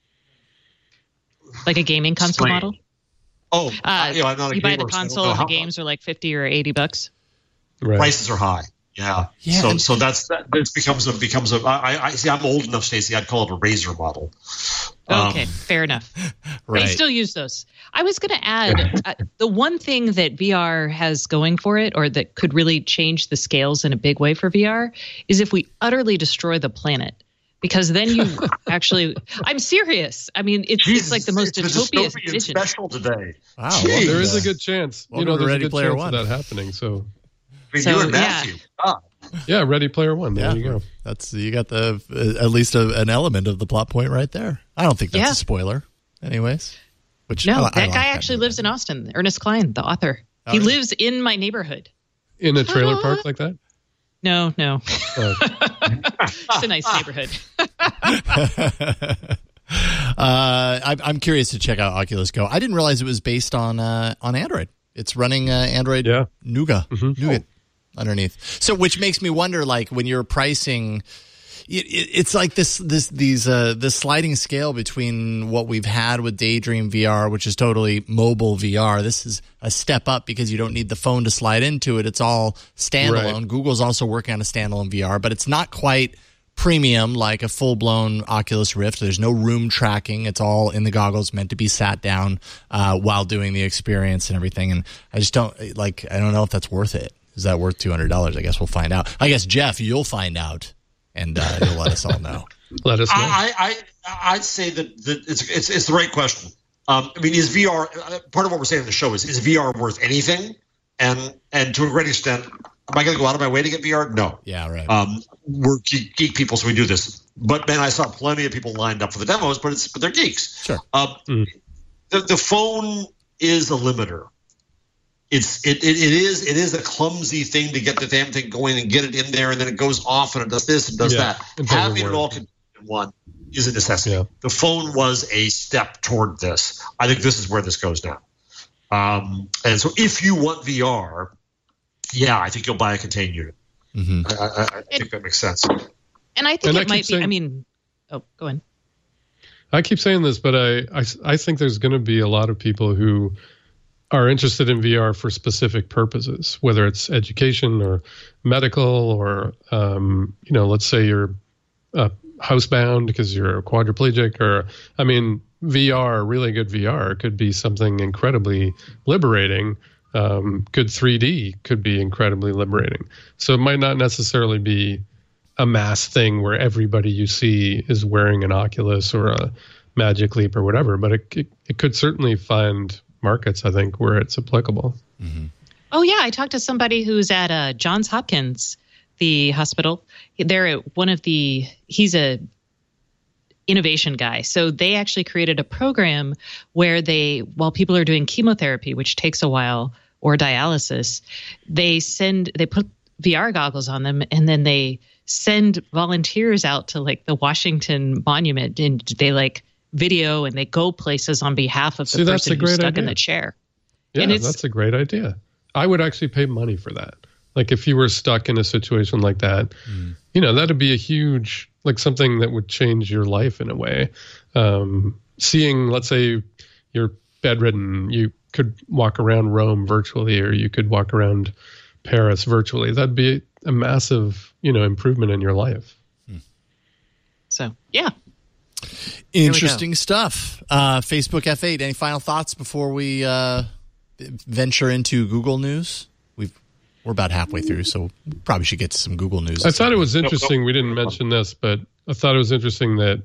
Like a gaming console model? Oh, I'm not a you gamer, buy the console and the games are like $50 or $80. Right. Prices are high. Yeah. So it becomes a. I see. I'm old enough, Stacey. I'd call it a razor model. Okay, fair enough. Right. I still use those. I was going to add the one thing that VR has going for it, or that could really change the scales in a big way for VR, is if we utterly destroy the planet. Because then you actually, I'm serious. I mean, it's like the most utopian vision. Special today. Wow. Well, there is a good chance. Welcome to there's Ready a good Player chance One. of that happening. So, I mean, you and Matthew. yeah, Ready Player One. There you go. That's you got the at least an element of the plot point right there. I don't think that's a spoiler, anyways. Which that guy actually lives in Austin. Ernest Cline, the author. He lives in my neighborhood. In a trailer park like that? No. It's a nice neighborhood. I'm curious to check out Oculus Go. I didn't realize it was based on Android. It's running Android Nougat underneath. So, which makes me wonder, like, when you're pricing, it's like this sliding scale between what we've had with Daydream VR, which is totally mobile VR. This is a step up because you don't need the phone to slide into it. It's all standalone. Right. Google's also working on a standalone VR, but it's not quite premium like a full-blown Oculus Rift. There's no room tracking. It's all in the goggles, meant to be sat down while doing the experience and everything. And I just don't I don't know if that's worth it. Is that worth $200? I guess we'll find out. I guess, Jeff, you'll find out. And you'll let us all know. Let us know. I'd say that it's the right question. I mean, is VR part of what we're saying in the show is VR worth anything? And to a great extent, am I going to go out of my way to get VR? No. Yeah, right. We're geek people, so we do this. But man, I saw plenty of people lined up for the demos, but they're geeks. Sure. The phone is a limiter. It is a clumsy thing to get the damn thing going and get it in there, and then it goes off and it does this and does that. Having it all in one is a necessity. Yeah. The phone was a step toward this. I think this is where this goes now. And so if you want VR, I think you'll buy a contained unit. Mm-hmm. I think that makes sense. And I think it might be. Go on. I keep saying this, but I think there's going to be a lot of people who are interested in VR for specific purposes, whether it's education or medical or, let's say you're housebound because you're a quadriplegic VR, really good VR could be something incredibly liberating. Good 3D could be incredibly liberating. So it might not necessarily be a mass thing where everybody you see is wearing an Oculus or a Magic Leap or whatever, but it could certainly find markets, I think, where it's applicable. Mm-hmm. Oh, yeah. I talked to somebody who's at Johns Hopkins, the hospital. They're at he's a innovation guy. So they actually created a program where while people are doing chemotherapy, which takes a while, or dialysis, they put VR goggles on them, and then they send volunteers out to like the Washington Monument, and they video and they go places on behalf of the person who's stuck in the chair. Yeah, that's a great idea. I would actually pay money for that. Like if you were stuck in a situation like that, that'd be a huge, something that would change your life in a way. Seeing, let's say you're bedridden, you could walk around Rome virtually, or you could walk around Paris virtually. That'd be a massive, improvement in your life. So, yeah. Interesting stuff. Facebook F8, any final thoughts before we venture into Google news? We're about halfway through, so we probably should get to some Google news. I thought it was interesting. We didn't mention this, but I thought it was interesting that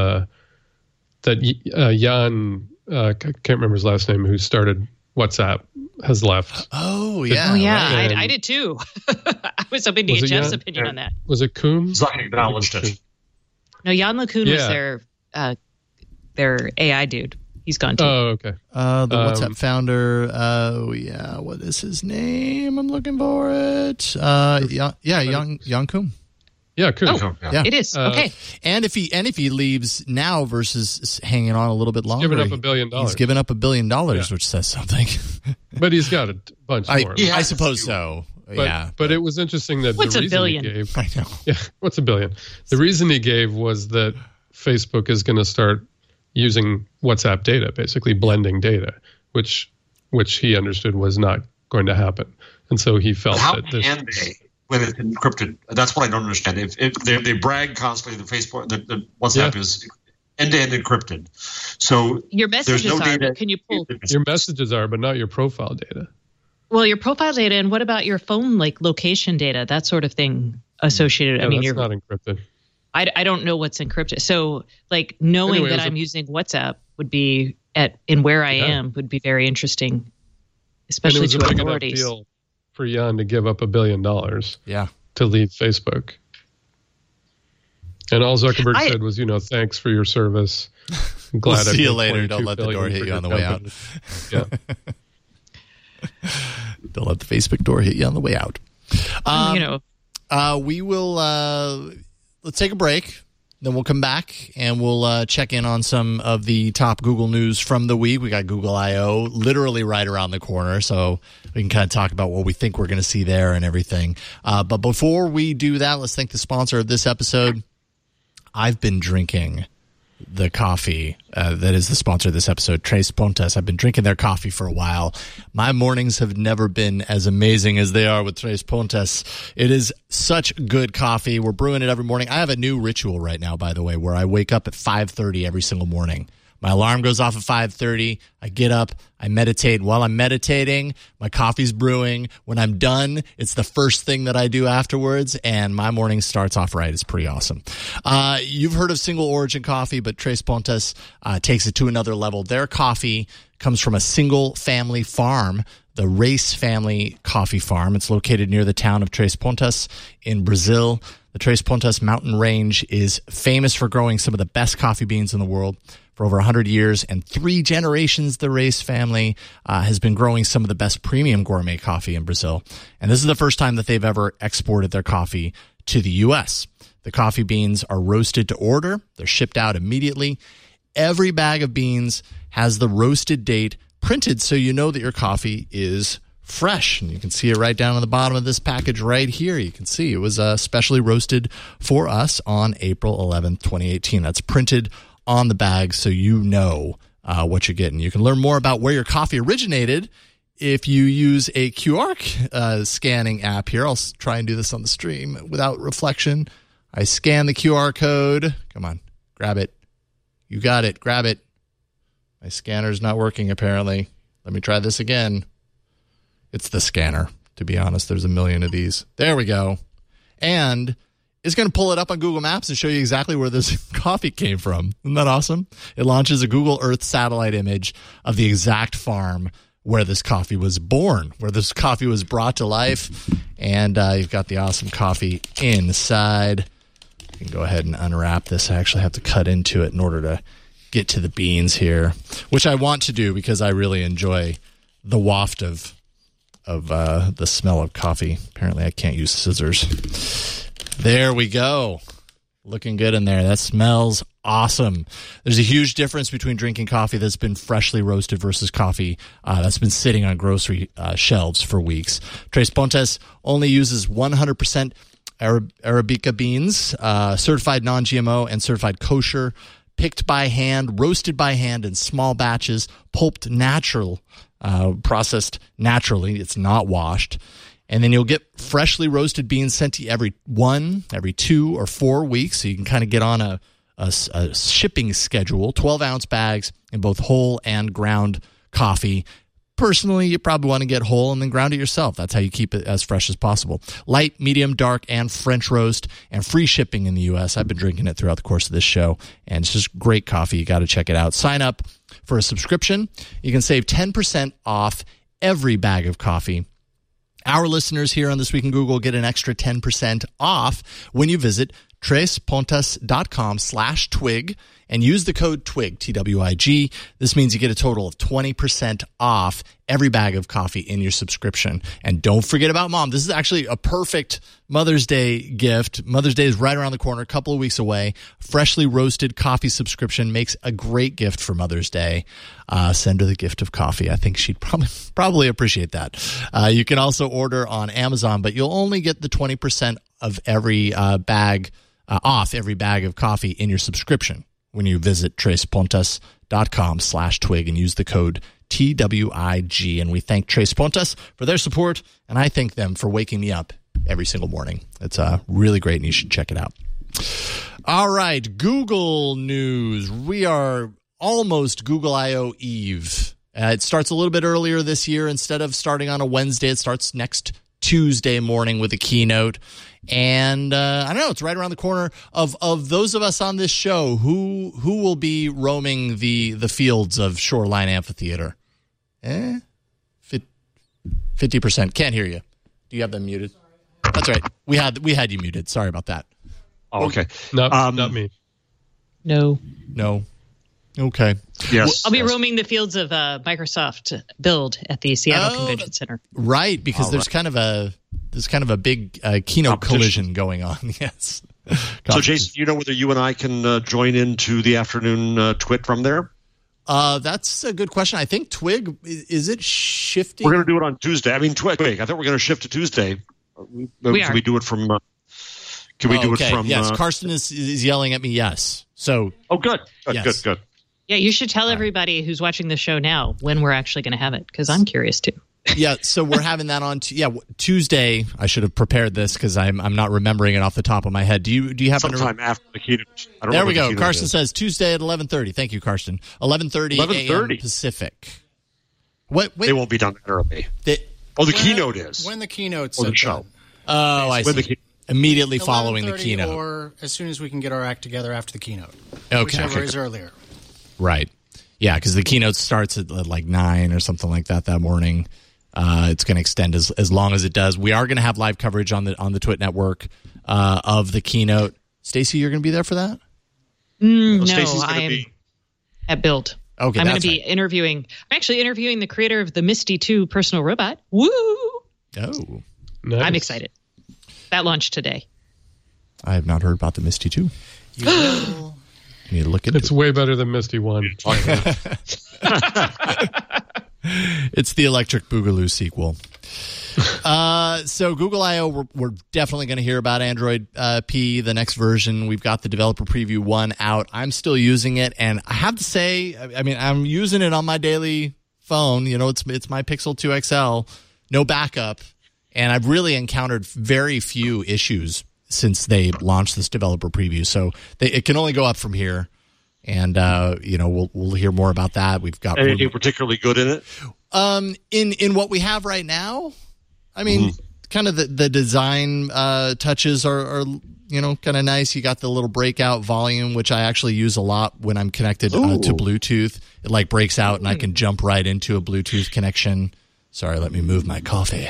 Jan, I can't remember his last name, who started WhatsApp, has left. Oh, yeah. Oh, yeah. Right. I did too. I was hoping to get Jeff's opinion on that. Was it Kuhn? Zuck acknowledged it. No, Jan LeCun was their AI dude. He's gone too. Oh, okay. The WhatsApp founder. What is his name? I'm looking for it. Jan Koum. Yeah, Kuhn. Oh, yeah. It is. Okay. And if he leaves now versus hanging on a little bit longer, giving up $1 billion. He's given up $1 billion, which says something. But he's got a bunch more. I suppose so. But it was interesting that what's the reason $1 billion? He gave. I know. Yeah, what's $1 billion? The reason he gave was that Facebook is going to start using WhatsApp data, basically blending data, which he understood was not going to happen, and so he felt how that this. Can they? when it's encrypted. That's what I don't understand. If they brag constantly, the Facebook, the WhatsApp is end-to-end encrypted. So your messages there's no data. But can you pull your messages are, but not your profile data? Well, your profile data, and what about your phone, like location data, that sort of thing associated? Yeah, I mean, that's not encrypted. I don't know what's encrypted. So, like, knowing that I'm using WhatsApp would be in where I am would be very interesting, especially to authorities. It was a big enough deal for Jan to give up $1 billion to leave Facebook. And all Zuckerberg said was, thanks for your service. We'll see you later. Don't let the door hit you on the way out. Yeah. Don't let the Facebook door hit you on the way out. We will let's take a break. Then we'll come back and we'll check in on some of the top Google news from the week. We got Google I/O literally right around the corner, so we can kind of talk about what we think we're going to see there and everything. But before we do that, let's thank the sponsor of this episode. I've been drinking the coffee that is the sponsor of this episode, Tres Pontas. I've been drinking their coffee for a while. My mornings have never been as amazing as they are with Tres Pontas. It is such good coffee. We're brewing it every morning. I have a new ritual right now, by the way, where I wake up at 5:30 every single morning. My alarm goes off at 5:30. I get up. I meditate. While I'm meditating, my coffee's brewing. When I'm done, it's the first thing that I do afterwards, and my morning starts off right. It's pretty awesome. You've heard of single origin coffee, but Tres Pontas takes it to another level. Their coffee comes from a single family farm, the Reis family coffee farm. It's located near the town of Tres Pontas in Brazil. The Tres Pontas mountain range is famous for growing some of the best coffee beans in the world. For over 100 years and 3 generations, the Reis family has been growing some of the best premium gourmet coffee in Brazil. And this is the first time that they've ever exported their coffee to the U.S. The coffee beans are roasted to order. They're shipped out immediately. Every bag of beans has the roasted date printed so you know that your coffee is fresh. And you can see it right down on the bottom of this package right here. You can see it was specially roasted for us on April 11th, 2018. That's printed on the bag so you know what you're getting. You can learn more about where your coffee originated if you use a QR scanning app here. I'll try and do this on the stream without reflection. I scan the QR code. Come on, grab it. You got it. Grab it. My scanner's not working, apparently. Let me try this again. It's the scanner, to be honest. There's a million of these. There we go. And it's going to pull it up on Google Maps and show you exactly where this coffee came from. Isn't that awesome? It launches a Google Earth satellite image of the exact farm where this coffee was born, where this coffee was brought to life. And you've got the awesome coffee inside. You can go ahead and unwrap this. I actually have to cut into it in order to get to the beans here, which I want to do because I really enjoy the waft of the smell of coffee. Apparently I can't use scissors. There we go. Looking good in there. That smells awesome. There's a huge difference between drinking coffee that's been freshly roasted versus coffee that's been sitting on grocery shelves for weeks. Tres Pontas only uses 100% Arabica beans, certified non-GMO and certified kosher, picked by hand, roasted by hand in small batches, pulped natural, processed naturally. It's not washed. And then you'll get freshly roasted beans sent to you every 2 or 4 weeks. So you can kind of get on a shipping schedule, 12-ounce bags in both whole and ground coffee. Personally, you probably want to get whole and then ground it yourself. That's how you keep it as fresh as possible. Light, medium, dark, and French roast, and free shipping in the U.S. I've been drinking it throughout the course of this show, and it's just great coffee. You got to check it out. Sign up for a subscription. You can save 10% off every bag of coffee. Our listeners here on This Week in Google get an extra 10% off when you visit trespontas.com/twig and use the code TWIG, T-W-I-G. This means you get a total of 20% off every bag of coffee in your subscription. And don't forget about Mom. This is actually a perfect Mother's Day gift. Mother's Day is right around the corner, a couple of weeks away. Freshly roasted coffee subscription makes a great gift for Mother's Day. Send her the gift of coffee. I think she'd probably appreciate that. You can also order on Amazon, but you'll only get the 20% of every bag off every bag of coffee in your subscription when you visit trespontas.com/twig and use the code TWIG. And we thank Tres Pontas for their support, and I thank them for waking me up every single morning. It's really great, and you should check it out. All right, Google news. We are almost Google I/O Eve. It starts a little bit earlier this year. Instead of starting on a Wednesday, it starts next Tuesday morning with a keynote. And I don't know, it's right around the corner. Of those of us on this show, who will be roaming the fields of Shoreline Amphitheater? 50%. Can't hear you. Do you have them muted? That's right. We had you muted. Sorry about that. Oh, okay. Not me. No. Okay. Yes. I'll be roaming the fields of Microsoft Build at the Seattle Convention Center. Right, because there's kind of a big keynote collision going on. Yes. So, Jason, you know whether you and I can join into the afternoon twit from there? That's a good question. I think Twig, is it shifting? We're going to do it on Tuesday. I mean, Twig. I thought we're going to shift to Tuesday. We Can we do it from? Can we do it from? Yes, Karsten is yelling at me. Yes. So. Oh, good. Good. Yeah, you should tell everybody who's watching the show now when we're actually going to have it, because I'm curious too. Yeah, so we're having that on Tuesday. I should have prepared this because I'm not remembering it off the top of my head. Do you have sometime after the keynote? There we go. Karsten says Tuesday at 11:30. Thank you, Karsten. 11:30 a.m. Pacific. What? Wait. They won't be done that early. The keynote is when the keynote's or the show. Oh, I see. Immediately following the keynote, or as soon as we can get our act together after the keynote. Okay. Whichever is earlier. Right. Yeah, because the keynote starts at like 9 or something like that morning. It's going to extend as long as it does. We are going to have live coverage on the Twit Network of the keynote. Stacey, you're going to be there for that? No, I am at Build. Okay, I'm going to be interviewing. I'm actually interviewing the creator of the Misty 2 personal robot. Woo! Oh, nice. I'm excited. That launched today. I have not heard about the Misty 2. You will. You need to look at it. It's way better than Misty 1. It's the Electric Boogaloo sequel. So Google I/O, we're definitely going to hear about Android P, the next version. We've got the developer preview 1 out. I'm still using it, and I have to say, I mean, I'm using it on my daily phone. You know, it's my Pixel 2 XL, no backup, and I've really encountered very few issues since they launched this developer preview. So it can only go up from here. And we'll hear more about that. We've got anything particularly good in it. In what we have right now, I mean, kind of the design touches are kind of nice. You got the little breakout volume, which I actually use a lot when I'm connected to Bluetooth. It like breaks out, and I can jump right into a Bluetooth connection. Sorry, let me move my coffee.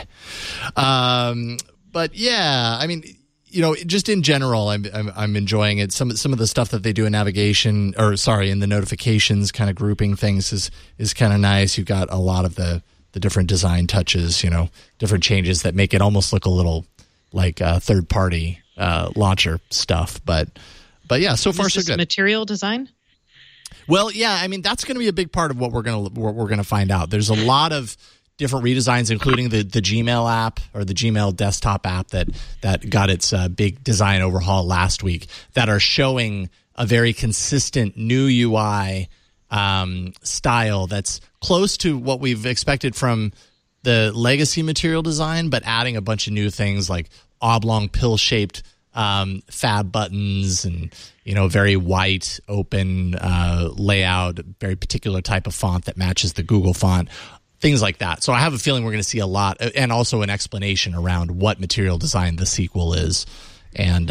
But yeah, I mean, just in general, I'm enjoying it. Some of the stuff that they do in navigation, in the notifications, kind of grouping things is kind of nice. You've got a lot of the different design touches, different changes that make it almost look a little like third party launcher stuff. But yeah, so far so good. Material design. Well, yeah, I mean that's going to be a big part of what we're gonna find out. There's a lot of different redesigns, including the Gmail app or the Gmail desktop app that got its big design overhaul last week, that are showing a very consistent new UI style that's close to what we've expected from the legacy Material design, but adding a bunch of new things like oblong pill-shaped fab buttons and very white open layout, very particular type of font that matches the Google font. Things like that. So I have a feeling we're going to see a lot, and also an explanation around what Material design the sequel is, and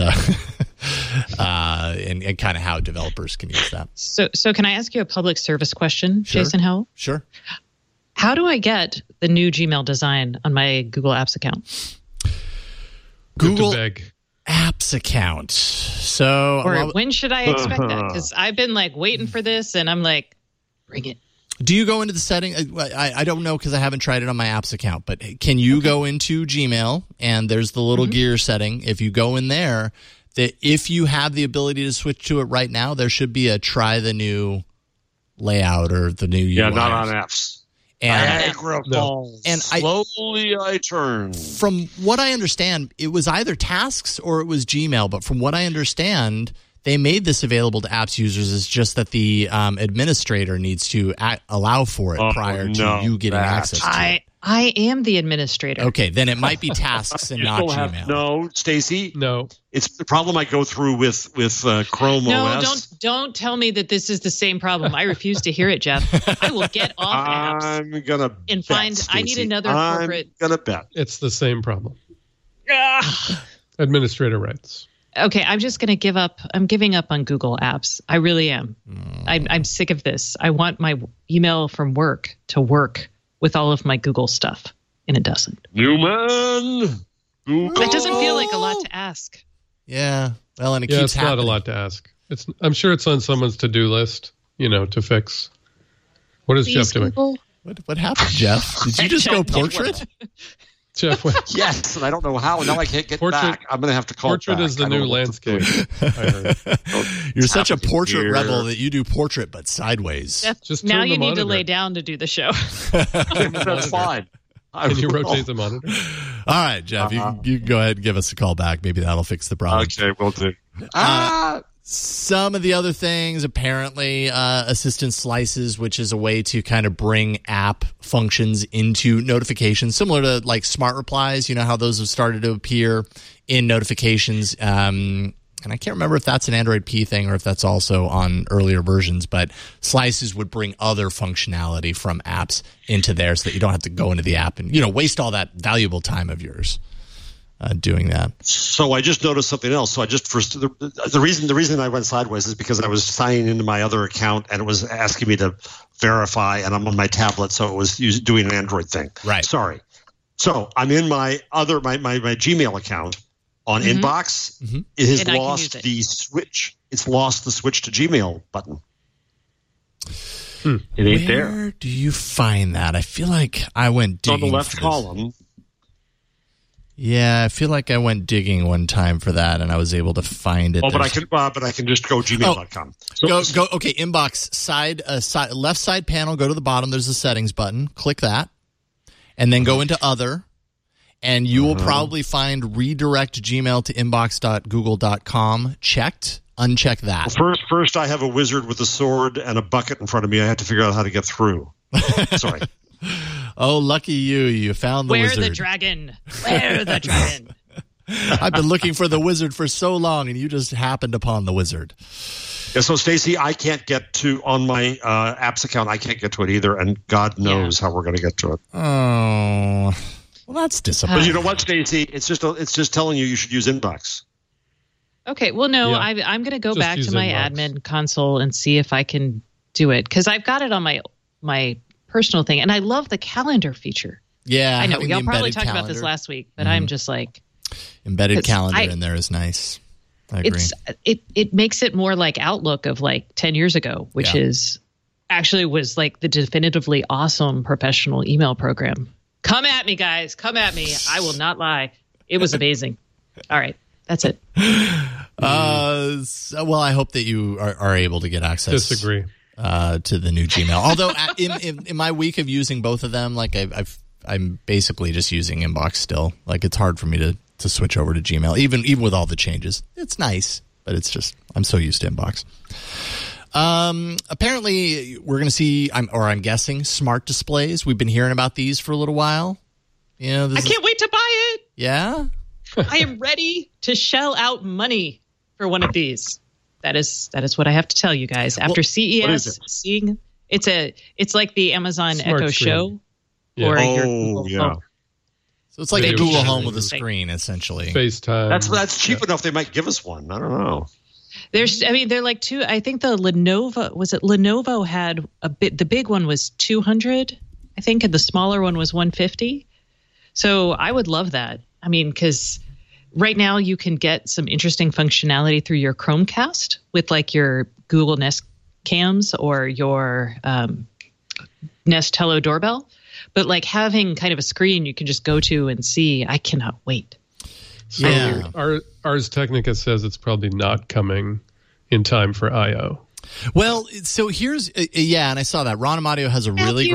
and kind of how developers can use that. So can I ask you a public service question, Sure. Jason Howell? Sure. How do I get the new Gmail design on my Google Apps account? Google Apps account. So, when should I expect that? Because I've been waiting for this, and I'm like, bring it. Do you go into the setting? I don't know because I haven't tried it on my apps account, but can you go into Gmail and there's the little gear setting? If you go in there, that if you have the ability to switch to it right now, there should be a try the new layout or the new UI. Yeah, not on apps. And slowly I turn. From what I understand, it was either Tasks or it was Gmail, but from what I understand, they made this available to apps users. It's just that the administrator needs to allow for it prior to you getting access to it. I am the administrator. Okay, then it might be tasks and not Gmail. No, Stacy. No. It's the problem I go through with Chrome OS. Don't tell me that this is the same problem. I refuse to hear it, Jeff. I will get off apps. I'm gonna and bet, find. Stacey. I need another corporate. I'm gonna bet. It's the same problem. Ugh. Administrator rights. Okay, I'm just going to give up. I'm giving up on Google Apps. I really am. I'm sick of this. I want my email from work to work with all of my Google stuff, and it doesn't. Newman. That doesn't feel like a lot to ask. Yeah. Well, and it Yeah, keeps it's not happening. a lot to ask. I'm sure it's on someone's to-do list, to fix. What is Please, Jeff doing? Google. What happened, Jeff? Did you just go portrait? Jeff, Yes, and I don't know how, and now I can't get Portrait- back. I'm gonna have to call portrait back. is the I don't new know what to landscape. do. I heard. You're such a happening portrait here? rebel that you do portrait but sideways. Jeff, Just now turn you the need to monitor. lay down to do the show. That's fine. Can you rotate the monitor? All right, Jeff, you can go ahead and give us a call back. Maybe that'll fix the problem. Okay, we'll do. Some of the other things, apparently, Assistant Slices, which is a way to kind of bring app functions into notifications, similar to like Smart Replies. You know how those have started to appear in notifications. And I can't remember if that's an Android P thing or if that's also on earlier versions, but Slices would bring other functionality from apps into there so that you don't have to go into the app and, waste all that valuable time of yours doing that. So I just noticed something else. So I just first the reason I went sideways is because I was signing into my other account and it was asking me to verify, and I'm on my tablet, so it was doing an Android thing. Right. Sorry. So I'm in my Gmail account on Inbox. Mm-hmm. It has And I can lost use it. the switch. It's lost the switch to Gmail button. It ain't there. Where do you find that? I feel like I went It's on digging the left for this. column. Yeah, I feel like I went digging one time for that, and I was able to find it. Oh, but There's- I can just go gmail.com. So, go. Okay, inbox side, left side panel. Go to the bottom. There's a settings button. Click that, and then go into other, and you will probably find redirect Gmail to inbox.google.com checked. Uncheck that. First, I have a wizard with a sword and a bucket in front of me. I have to figure out how to get through. Sorry. Oh, lucky you! You found the Where wizard. the dragon? Where the dragon? I've been looking for the wizard for so long, and you just happened upon the wizard. Yeah, so Stacy, I can't get to on my apps account. I can't get to it either, and God knows how we're going to get to it. Oh, well, that's disappointing. But you know what, Stacy? It's just telling you should use Inbox. Okay, well, no, Yeah. I'm going to go Just back use to my Inbox. admin console and see if I can do it, because I've got it on my personal thing, and I love the calendar feature. Yeah, I know having y'all the probably embedded talked about this calendar. last week, but I'm just like, Embedded 'cause calendar in there is nice. I agree. it makes it more like Outlook of like 10 years ago, which was like the definitively awesome professional email program. Come at me, guys. Come at me. I will not lie. It was amazing. All right. That's it. Well, I hope that you are able to get access. Disagree. To the new Gmail. Although in my week of using both of them, like I'm basically just using Inbox still. Like it's hard for me to switch over to Gmail, even with all the changes. It's nice, but it's just I'm so used to Inbox. Apparently, we're going to see, I'm guessing, smart displays. We've been hearing about these for a little while. I can't wait to buy it. Yeah. I am ready to shell out money for one of these. That is what I have to tell you guys. After CES, seeing it's like the Amazon Smart Echo screen. Show Yeah. or your Oh, Google yeah. Home. So it's like a Video Google sharing. Home with a screen, essentially. FaceTime. That's cheap enough. They might give us one. I don't know. They're like two. I think the Lenovo had the big one was 200, I think, and the smaller one was 150. So I would love that. I mean, because right now you can get some interesting functionality through your Chromecast with like your Google Nest Cams or your Nest Hello doorbell. But like having kind of a screen you can just go to and see, I cannot wait. So Ars Technica says it's probably not coming in time for I/O. Well, so here's and I saw that Ron Amadio has a really great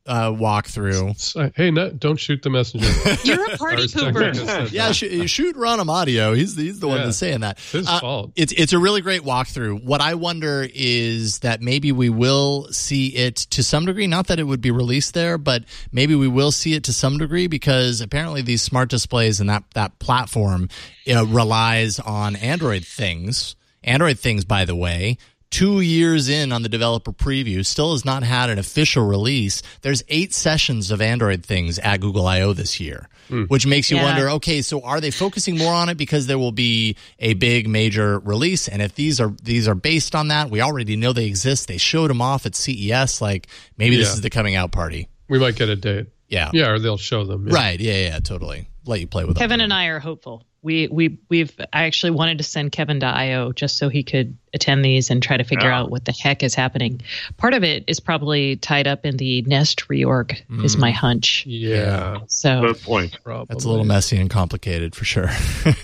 walkthrough. Hey, don't shoot the messenger. You're a party pooper. Yeah, shoot Ron Amadio. He's the one that's saying that. It's his fault. It's a really great walkthrough. What I wonder is that maybe we will see it to some degree. Not that it would be released there, but maybe we will see it to some degree because apparently these smart displays and that platform relies on Android things. Android things, by the way, 2 years in on the developer preview, still has not had an official release. There's 8 sessions of Android things at Google I/O this year, which makes you wonder, okay, so are they focusing more on it because there will be a big major release? And if these are based on that, we already know they exist. They showed them off at CES. Like maybe this is the coming out party. We might get a date. Yeah. Yeah, or they'll show them. Yeah. Right. Yeah, totally. Let you play with them. Kevin and I are hopeful. I actually wanted to send Kevin to I/O just so he could attend these and try to figure out what the heck is happening. Part of it is probably tied up in the Nest reorg, is my hunch. Yeah. So Good point. Probably. That's a little messy and complicated for sure.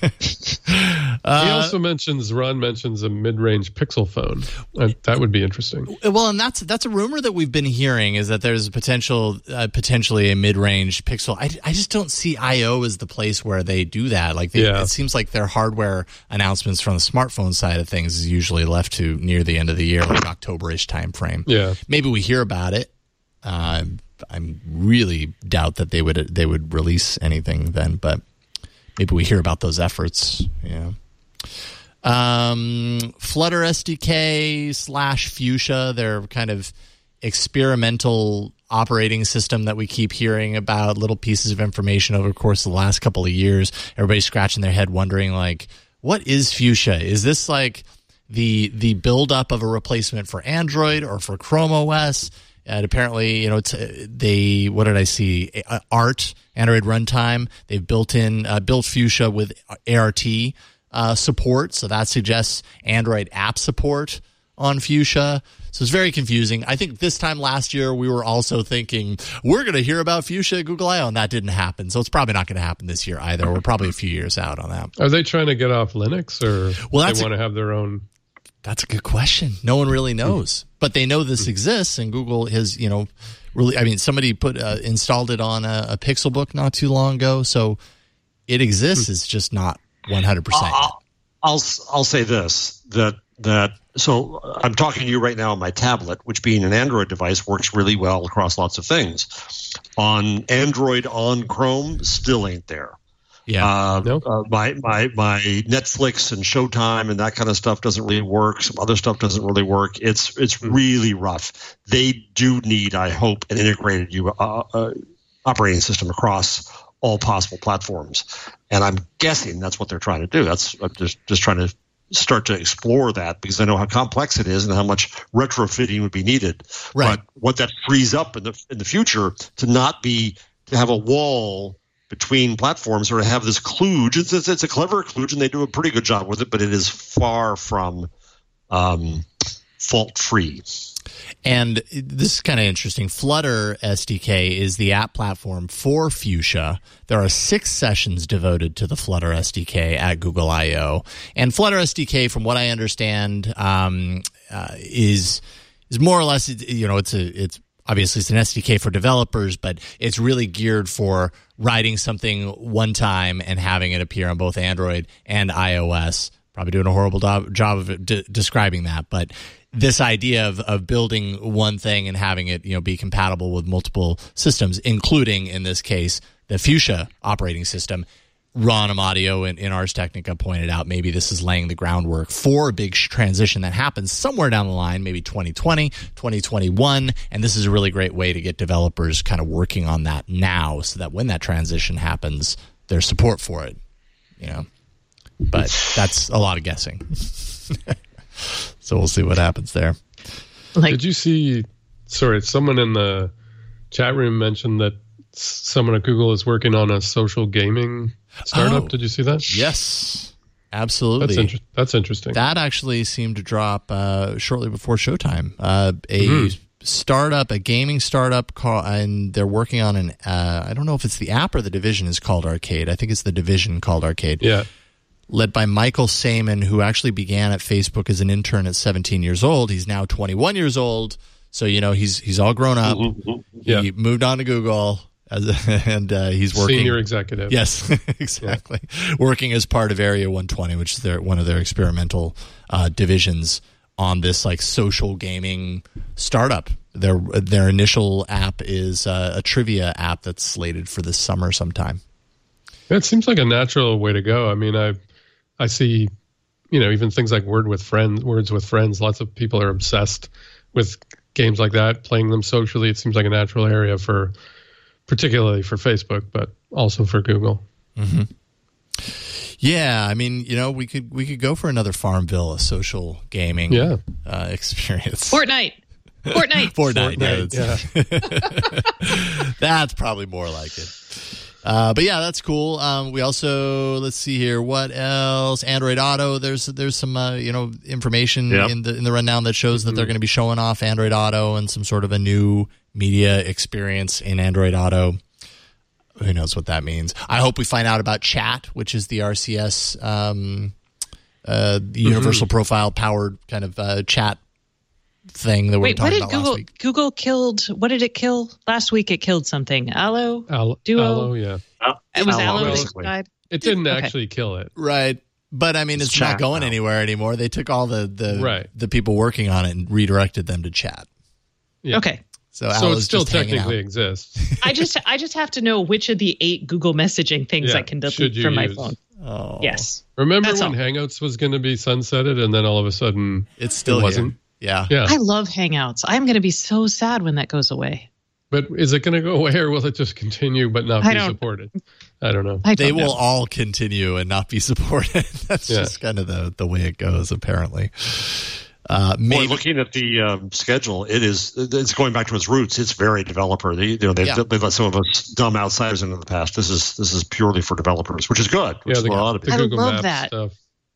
He also Ron mentions a mid-range Pixel phone. That would be interesting. Well, and that's a rumor that we've been hearing is that there's potentially a mid-range Pixel. I just don't see I/O as the place where they do that. Like it seems like their hardware announcements from the smartphone side of things is usually left to near the end of the year, like October-ish time frame. Yeah, maybe we hear about it. I really doubt that they would release anything then, but maybe we hear about those efforts. Yeah. Flutter SDK / Fuchsia, their kind of experimental operating system that we keep hearing about, little pieces of information over the course of the last couple of years. Everybody's scratching their head wondering, like, what is Fuchsia? Is this like the buildup of a replacement for Android or for Chrome OS? And apparently, it's what did I see? ART, Android Runtime. They've built Fuchsia with ART support, so that suggests Android app support on Fuchsia. So it's very confusing. I think this time last year we were also thinking we're going to hear about Fuchsia at Google I/O, and that didn't happen. So it's probably not going to happen this year either. We're probably a few years out on that. Are they trying to get off Linux, or they want to have their own? That's a good question. No one really knows, but they know this exists, and Google has, really. I mean, somebody installed it on a Pixelbook not too long ago, so it exists. It's just not 100%. I'll say this that so I'm talking to you right now on my tablet, which being an Android device works really well across lots of things. On Android on Chrome, still ain't there. Yeah, my Netflix and Showtime and that kind of stuff doesn't really work. Some other stuff doesn't really work. It's really rough. They do need, I hope, an integrated operating system across all possible platforms, and I'm guessing that's what they're trying to do. I'm just trying to start to explore that because I know how complex it is and how much retrofitting would be needed. Right. But what that frees up in the future to have a wall between platforms or to have this kludge. It's a clever kludge and they do a pretty good job with it, but it is far from fault free. And this is kind of interesting. Flutter SDK is the app platform for Fuchsia. There are 6 sessions devoted to the Flutter SDK at Google I/O. And Flutter SDK, from what I understand, is more or less, it's obviously it's an SDK for developers, but it's really geared for writing something one time and having it appear on both Android and iOS. Probably doing a horrible job of describing that, but this idea of building one thing and having it, be compatible with multiple systems, including in this case the Fuchsia operating system. Ron Amadio in Ars Technica pointed out maybe this is laying the groundwork for a big transition that happens somewhere down the line, maybe 2020, 2021, and this is a really great way to get developers kind of working on that now so that when that transition happens, there's support for it, But that's a lot of guessing. So we'll see what happens there. Did you see, someone in the chat room mentioned that someone at Google is working on a social gaming startup. Did you see that? Yes, absolutely. That's interesting. That actually seemed to drop shortly before Showtime. A gaming startup, and they're working on I don't know if it's the app or the division is called Arcade. I think it's the division called Arcade. Yeah. Led by Michael Saman, who actually began at Facebook as an intern at 17 years old. He's now 21 years old, So, he's all grown up. Yeah. He moved on to Google, and he's working. Senior executive. Yes, exactly. Yeah. Working as part of Area 120, which is one of their experimental divisions on this like social gaming startup. Their initial app is a trivia app that's slated for this summer sometime. It seems like a natural way to go. I mean, I see, even things like Words with Friends. Lots of people are obsessed with games like that, playing them socially. It seems like a natural area particularly for Facebook, but also for Google. Mm-hmm. Yeah, I mean, we could go for another Farmville, a social gaming experience. Fortnite. Yeah. That's probably more like it. But yeah, that's cool. We also, let's see here, what else? Android Auto. There's some information in the rundown that shows that they're going to be showing off Android Auto and some sort of a new media experience in Android Auto. Who knows what that means? I hope we find out about Chat, which is the RCS universal profile powered kind of chat thing that we were talking about last week. Google killed? What did it kill last week? It killed something. Allo, Duo. Allo, yeah. It was Allo, Allo basically. that died. It didn't actually kill it, Right. But I mean, it's not going anywhere anymore. They took all the people working on it and redirected them to Chat. Yeah. Okay. So it still technically exists. I just have to know which of the 8 Google messaging things I can delete from my phone. Oh. Yes. Remember when Hangouts was going to be sunsetted and then all of a sudden it still wasn't? Yeah. I love Hangouts. I'm going to be so sad when that goes away. But is it going to go away or will it just continue but not be supported? I don't know. They will all continue and not be supported. That's just kind of the way it goes, apparently. Maybe looking at the schedule, it's going back to its roots. It's very developer. They've let some of us dumb outsiders into the past. This is purely for developers, which is good. Which is a lot of people. I love that. Stuff.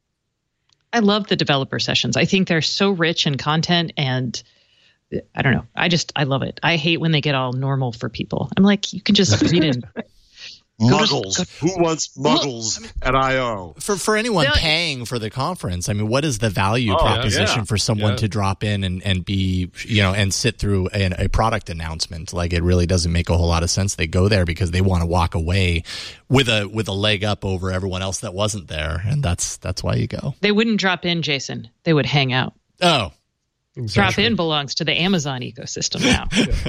I love the developer sessions. I think they're so rich in content, and I don't know. I love it. I hate when they get all normal for people. I'm like, you can just read in. Muggles. Who wants Muggles at I/O? For anyone paying for the conference, I mean, what is the value proposition for someone to drop in and be, and sit through a product announcement? Like, it really doesn't make a whole lot of sense. They go there because they want to walk away with a leg up over everyone else that wasn't there, and that's why you go. They wouldn't drop in, Jason. They would hang out. Oh. Exactly. Drop in belongs to the Amazon ecosystem now.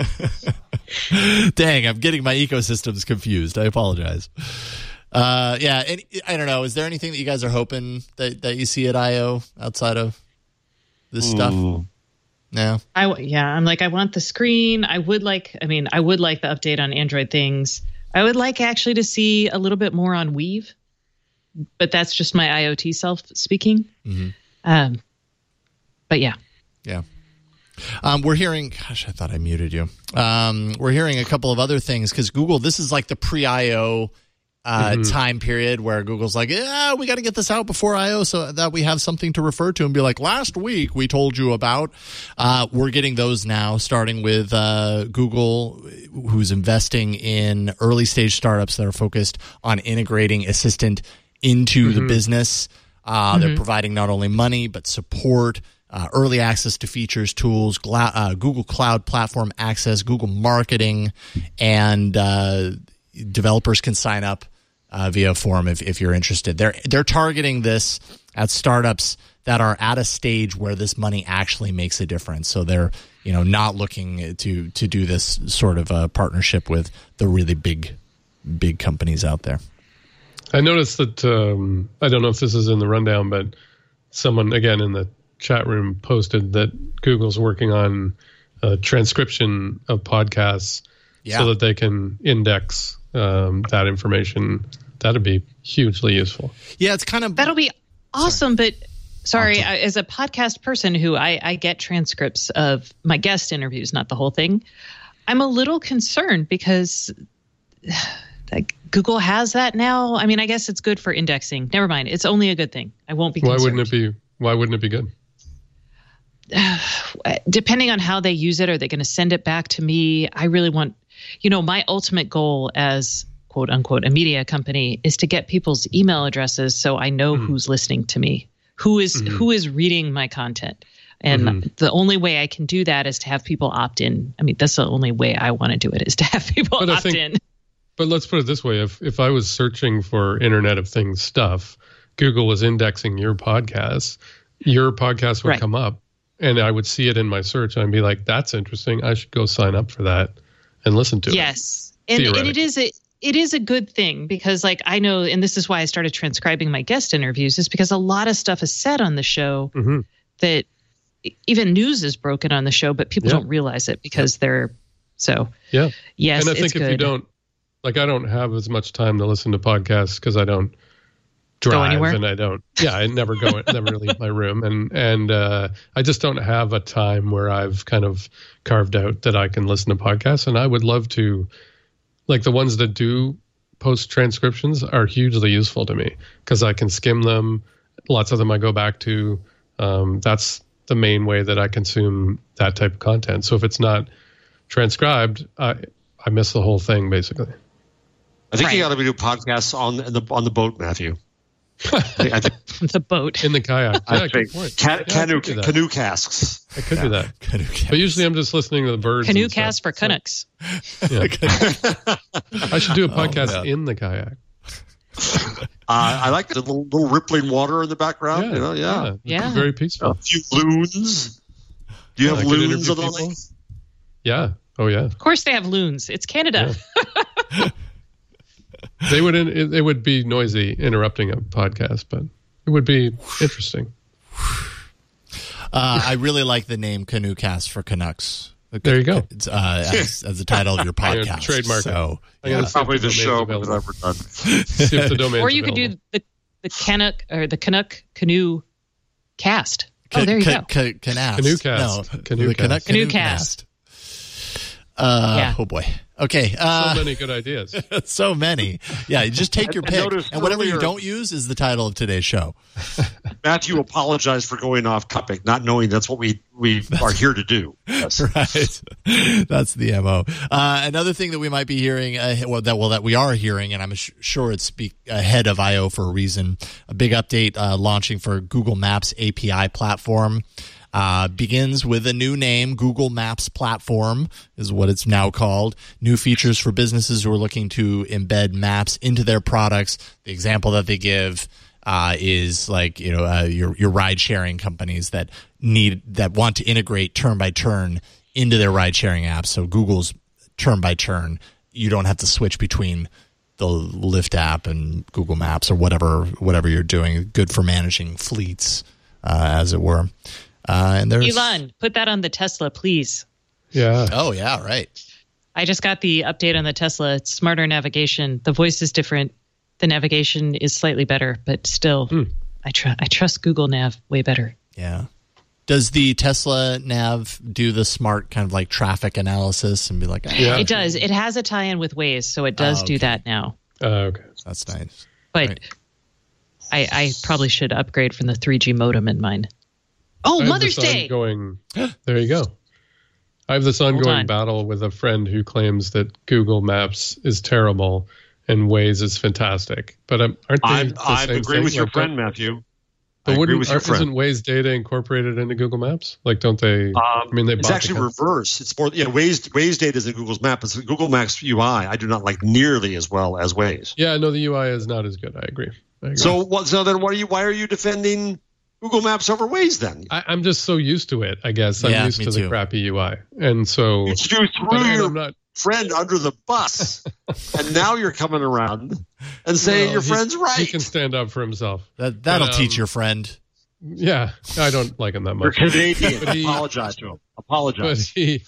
Dang, I'm getting my ecosystems confused. I apologize. And I don't know. Is there anything that you guys are hoping that you see at I/O outside of this stuff? No. I'm like, I want the screen. I would like the update on Android things. I would like actually to see a little bit more on Weave, but that's just my IoT self speaking. Mm-hmm. But yeah. Yeah. We're hearing, gosh, I thought I muted you. We're hearing a couple of other things because Google, this is like the pre-I/O time period where Google's like, we got to get this out before I/O so that we have something to refer to and be like, last week we told you about. We're getting those now, starting with Google, who's investing in early stage startups that are focused on integrating Assistant into the business. They're providing not only money, but support, early access to features, tools, Google Cloud Platform access, Google Marketing, and developers can sign up via a form if you're interested. They're targeting this at startups that are at a stage where this money actually makes a difference. So they're not looking to do this sort of a partnership with the really big companies out there. I noticed that I don't know if this is in the rundown, but someone again in the chat room posted that Google's working on transcription of podcasts so that they can index that information. That'd be hugely useful. Yeah, it's kind of... That'll be awesome, but sorry, as a podcast person who I get transcripts of my guest interviews, not the whole thing, I'm a little concerned because Google has that now. I mean, I guess it's good for indexing. Never mind. It's only a good thing. I won't be concerned. Why wouldn't it be good? Depending on how they use it, are they going to send it back to me? I really want, my ultimate goal as quote unquote a media company is to get people's email addresses so I know who's listening to me, who is reading my content. And the only way I can do that is to have people opt in. I mean, that's the only way I want to do it, is to have people opt in. But let's put it this way. If I was searching for Internet of Things stuff, Google was indexing your podcast would come up, and I would see it in my search, and I'd be like, that's interesting. I should go sign up for that and listen to it. Yes. And it is a good thing, because like I know, and this is why I started transcribing my guest interviews, is because a lot of stuff is said on the show that even news is broken on the show, but people don't realize it because they're so. Yeah. Yes. And I think if you don't, like, I don't have as much time to listen to podcasts because I don't drive and I don't. Yeah, I never never leave my room, and I just don't have a time where I've kind of carved out that I can listen to podcasts, and I would love to. Like the ones that do post transcriptions are hugely useful to me because I can skim them. Lots of them I go back to. That's the main way that I consume that type of content. So if it's not transcribed, I miss the whole thing basically. I think you got to do podcasts on the boat, Matthew. I think the boat in the kayak. Yeah, good point. Canoe casks. I could do that. But usually I'm just listening to the birds. Canoe cast for Canucks. Yeah. I should do a podcast in the kayak. I like the little rippling water in the background. Yeah. Very peaceful. A few loons. Do you have loons on the lake? Yeah. Oh yeah. Of course they have loons. It's Canada. Yeah. They would be noisy interrupting a podcast, but it would be interesting. I really like the name Canoe Cast for Canucks. There you go. As the title of your podcast. Trademark. So, probably the show that I've ever done. See if the domain's or you available. could do the Canuck or the Canuck Canoe Cast. There you go. Canast. Canoe Cast. No, Canoe Cast. Canoe Cast. Oh boy. Okay. So many good ideas. So many. Yeah, you just take your pick. And whatever you don't use is the title of today's show. Matthew apologized for going off topic, not knowing that's what we are here to do. Yes. Right. That's the MO. Another thing that we might be hearing, that we are hearing, and I'm sure it's ahead of I.O. for a reason, a big update launching for Google Maps API platform. Begins with a new name. Google Maps Platform is what it's now called. New features for businesses who are looking to embed maps into their products. The example that they give is like, your ride sharing companies that want to integrate turn by turn into their ride sharing apps. So Google's turn by turn, you don't have to switch between the Lyft app and Google Maps or whatever you're doing. Good for managing fleets, as it were. And there's Elon, put that on the Tesla, please. Yeah. Oh, yeah, right. I just got the update on the Tesla. It's smarter navigation. The voice is different. The navigation is slightly better, but still, I trust Google Nav way better. Yeah. Does the Tesla Nav do the smart kind of like traffic analysis and be like, yeah, it does. It has a tie-in with Waze, so it does do that now. Okay. That's nice. But right. I probably should upgrade from the 3G modem in mine. Oh, Mother's Day. There you go. I have this ongoing battle with a friend who claims that Google Maps is terrible and Waze is fantastic. But aren't they I agree with your friend, Matthew. But isn't Waze data incorporated into Google Maps? Like, don't they? It's actually reverse. It's more, Waze data is in Google's Map. It's Google Maps UI. I do not like nearly as well as Waze. Yeah, no, the UI is not as good. I agree. So then, why are you defending Google Maps over Waze then? I'm just so used to it, I guess. I'm used to the crappy UI. And so you threw your friend under the bus, and now you're coming around and saying your friend's right. He can stand up for himself. That'll teach your friend. Yeah, I don't like him that much. You're Canadian. Apologize to him. Apologize.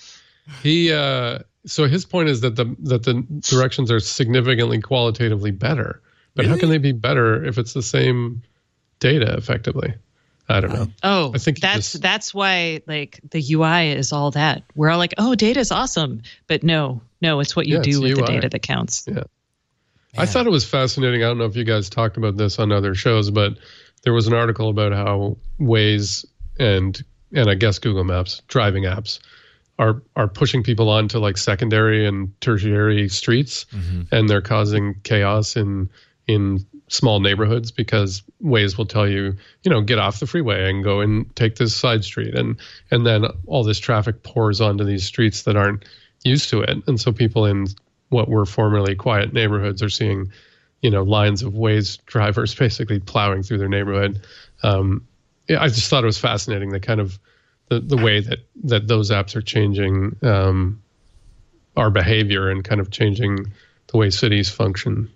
But so his point is that the directions are significantly qualitatively better. But how can they be better if it's the same data effectively? I don't know. Oh, I think that's why like the UI is all that. We're all like, oh, data is awesome, but no, it's what you do with the data that counts. Yeah. I thought it was fascinating. I don't know if you guys talked about this on other shows, but there was an article about how Waze and I guess Google Maps driving apps are pushing people onto like secondary and tertiary streets, and they're causing chaos in in small neighborhoods, because Waze will tell you, get off the freeway and go and take this side street. And then all this traffic pours onto these streets that aren't used to it. And so people in what were formerly quiet neighborhoods are seeing, lines of Waze drivers basically plowing through their neighborhood. I just thought it was fascinating, the kind of the way that those apps are changing our behavior and kind of changing the way cities function.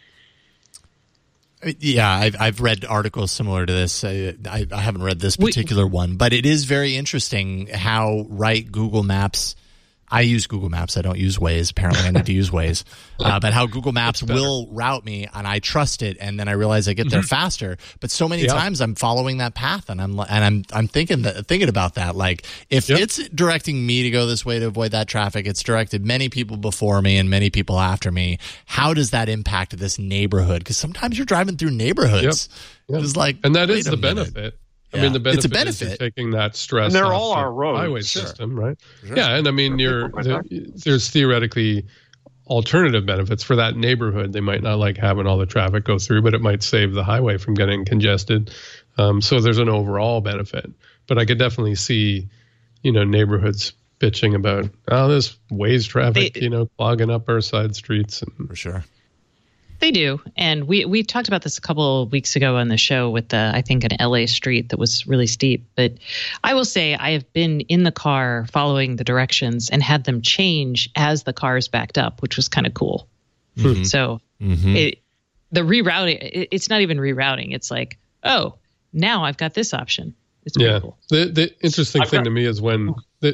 Yeah, I've read articles similar to this. I haven't read this particular one, but it is very interesting how Google Maps. I use Google Maps. I don't use Waze. Apparently, I need to use Waze. But how Google Maps will route me, and I trust it, and then I realize I get there faster. But so many times I'm following that path, and I'm thinking about that. Like, if it's directing me to go this way to avoid that traffic, it's directed many people before me and many people after me. How does that impact this neighborhood? Because sometimes you're driving through neighborhoods. It's like, and that is the benefit. Yeah. I mean, the benefit, it's a benefit. is taking that stress. And they're off all the our roads. highway system, right? Sure. Yeah, and I mean, there's theoretically alternative benefits for that neighborhood. They might not like having all the traffic go through, but it might save the highway from getting congested. So there's an overall benefit. But I could definitely see, neighborhoods bitching about, this Waze traffic, clogging up our side streets. For sure. They do. And we talked about this a couple of weeks ago on the show with I think an LA street that was really steep. But I will say I have been in the car following the directions and had them change as the cars backed up, which was kind of cool. Mm-hmm. So the rerouting, it's not even rerouting. It's like, oh, now I've got this option. It's pretty cool. The interesting thing to me is when the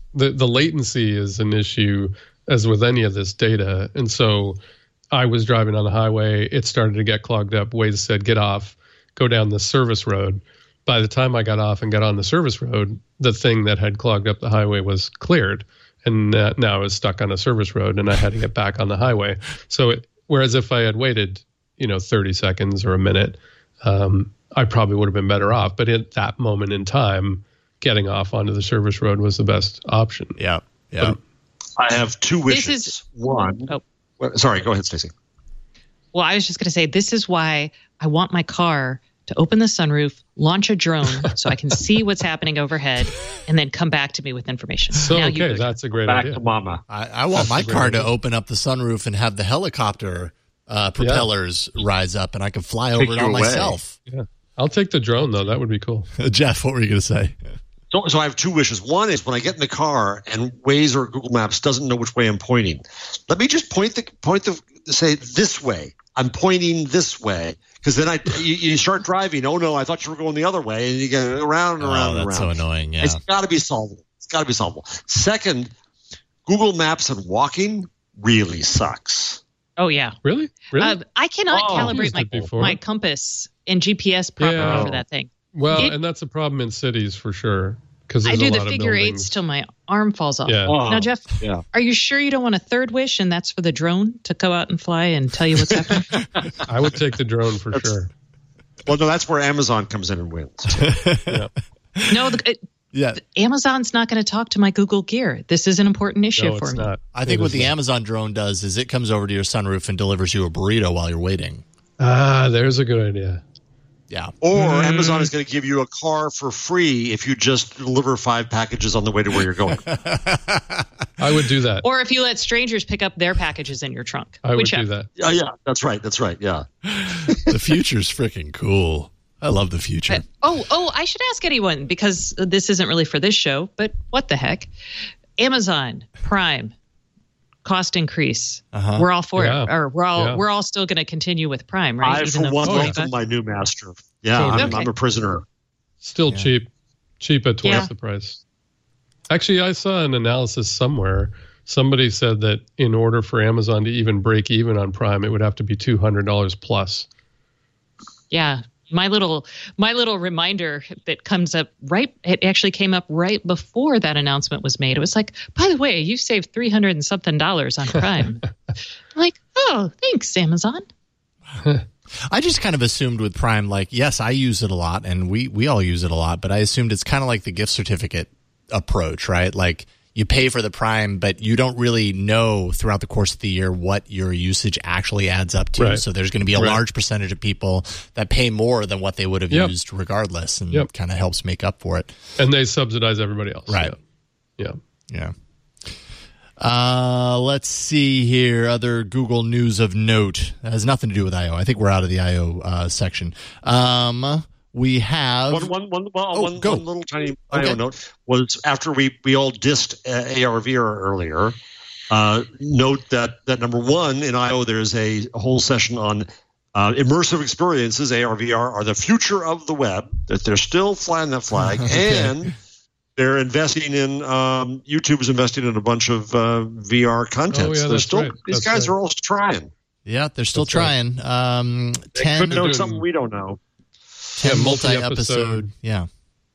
latency is an issue, as with any of this data. And so I was driving on the highway. It started to get clogged up. Waze said, get off, go down the service road. By the time I got off and got on the service road, the thing that had clogged up the highway was cleared. And now I was stuck on a service road and I had to get back on the highway. So whereas if I had waited, 30 seconds or a minute, I probably would have been better off. But at that moment in time, getting off onto the service road was the best option. Yeah. I have two wishes. One. Oh. Sorry, go ahead, Stacey. Well, I was just going to say, this is why I want my car to open the sunroof, launch a drone so I can see what's happening overhead, and then come back to me with information. So, that's a great idea. Back to mama. I want my car to open up the sunroof and have the helicopter propellers rise up, and I can fly over it on myself. Yeah. I'll take the drone, though. That would be cool. Jeff, what were you going to say? So I have two wishes. One is when I get in the car and Waze or Google Maps doesn't know which way I'm pointing, let me just say this way. I'm pointing this way, because then you start driving. Oh no, I thought you were going the other way, and you get around and around and around. That's so annoying. Yeah, it's got to be solvable. Second, Google Maps and walking really sucks. Oh yeah, really? I cannot calibrate my compass and GPS properly for that thing. Well, and that's a problem in cities for sure. Because I do the figure eights till my arm falls off. Yeah. Now, Jeff, are you sure you don't want a third wish, and that's for the drone to go out and fly and tell you what's happening? I would take the drone for sure. Well, no, that's where Amazon comes in and wins. No, Amazon's not going to talk to my Google Gear. This is an important issue for me. Not. I think what the Amazon drone does is it comes over to your sunroof and delivers you a burrito while you're waiting. There's a good idea. Yeah. Or Amazon is going to give you a car for free if you just deliver 5 packages on the way to where you're going. I would do that. Or if you let strangers pick up their packages in your trunk. I would do that. Yeah, that's right. Yeah. The future's freaking cool. I love the future. I should ask anyone, because this isn't really for this show, but what the heck? Amazon Prime cost increase. We're all for it, or we're all still going to continue with Prime, right? I, for one, welcome my new master. Yeah, I'm a prisoner. Still cheap at twice the price. Actually, I saw an analysis somewhere. Somebody said that in order for Amazon to even break even on Prime, it would have to be $200 plus. Yeah. My little reminder that comes up it actually came up right before that announcement was made. It was like, by the way, you saved $300 and something on Prime. I'm like, oh, thanks, Amazon. I just kind of assumed with Prime, like, yes, I use it a lot and we all use it a lot, but I assumed it's kind of like the gift certificate approach, right? Like, you pay for the Prime, but you don't really know throughout the course of the year what your usage actually adds up to. Right. So there's going to be a large percentage of people that pay more than what they would have used regardless, and it kind of helps make up for it. And they subsidize everybody else. Right. Yeah. Let's see here. Other Google news of note. That has nothing to do with I/O. I think we're out of the I/O section. We have one little tiny I/O note was after we all dissed AR/VR earlier. Note that number one in I/O there's a whole session on immersive experiences. AR/VR are the future of the web. That they're still flying that flag, and they're investing in YouTube is investing in a bunch of VR content. So these guys are all trying. Yeah, they're still trying. 10 could know something we don't know. 10 multi-episode. Yeah.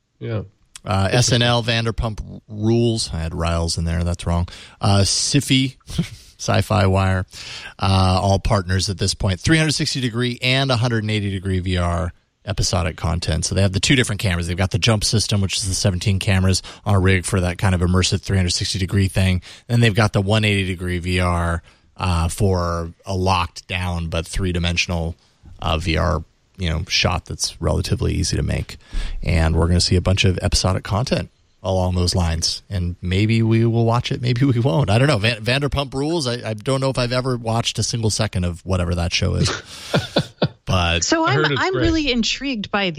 SNL, Vanderpump Rules. I had Riles in there. That's wrong. Syfy, Sci-Fi Wire. All partners at this point. 360-degree and 180-degree VR episodic content. So they have the two different cameras. They've got the jump system, which is the 17 cameras on a rig for that kind of immersive 360-degree thing. Then they've got the 180-degree VR for a locked down but three-dimensional VR shot that's relatively easy to make. And we're going to see a bunch of episodic content along those lines. And maybe we will watch it, maybe we won't. I don't know. Vanderpump Rules, I don't know if I've ever watched a single second of whatever that show is. But so I'm really intrigued by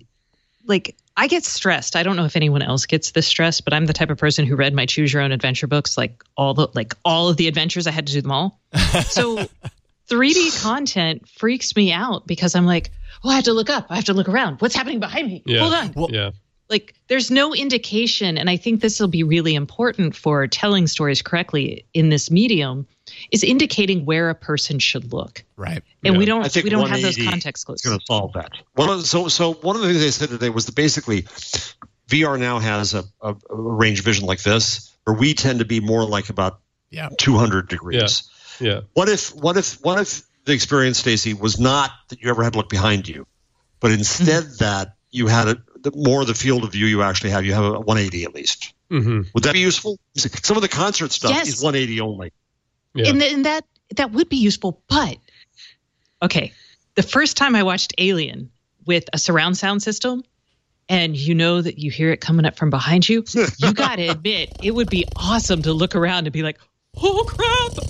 I get stressed. I don't know if anyone else gets this stressed, but I'm the type of person who read my Choose Your Own Adventure books, all of the adventures. I had to do them all. So 3D content freaks me out because I'm like, I have to look up. I have to look around. What's happening behind me? Yeah. Hold on. Well, there's no indication, and I think this will be really important for telling stories correctly in this medium, is indicating where a person should look. Right. And we don't have those context clues. It's going to solve that. So one of the things they said today was that basically VR now has a range of vision like this, where we tend to be more like about 200 degrees. Yeah. What if the experience, Stacey, was not that you ever had to look behind you, but instead that you had more of the field of view you actually have. You have a 180 at least. Mm-hmm. Would that be useful? Some of the concert stuff is 180 only. Yeah. And that would be useful. But, okay, the first time I watched Alien with a surround sound system, and that you hear it coming up from behind you, you got to admit, it would be awesome to look around and be like, oh, crap.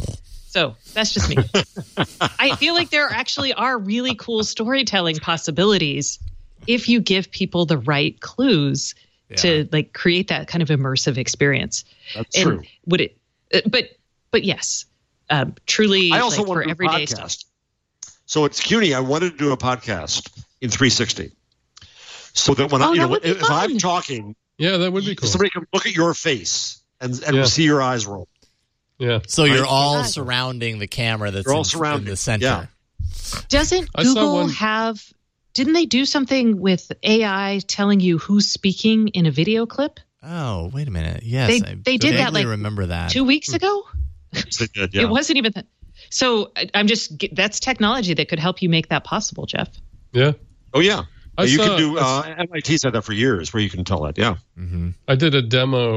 So that's just me. I feel like there actually are really cool storytelling possibilities if you give people the right clues to create that kind of immersive experience. That's true. Would it? But yes, truly. I also want for to do everyday a podcast. stuff. So it's CUNY. I wanted to do a podcast in 360, so that when if I'm talking, that would be cool. Somebody can look at your face and see your eyes roll. Yeah. So you're all surrounding the camera that's in the center. Yeah. Doesn't Google have? Didn't they do something with AI telling you who's speaking in a video clip? Oh, wait a minute. Yes, they did that. Remember that 2 weeks ago. They did, yeah. It wasn't even. So that's technology that could help you make that possible, Jeff. Yeah. Oh yeah. You can do. MIT's had that for years, where you can tell that. Yeah. Mm-hmm. I did a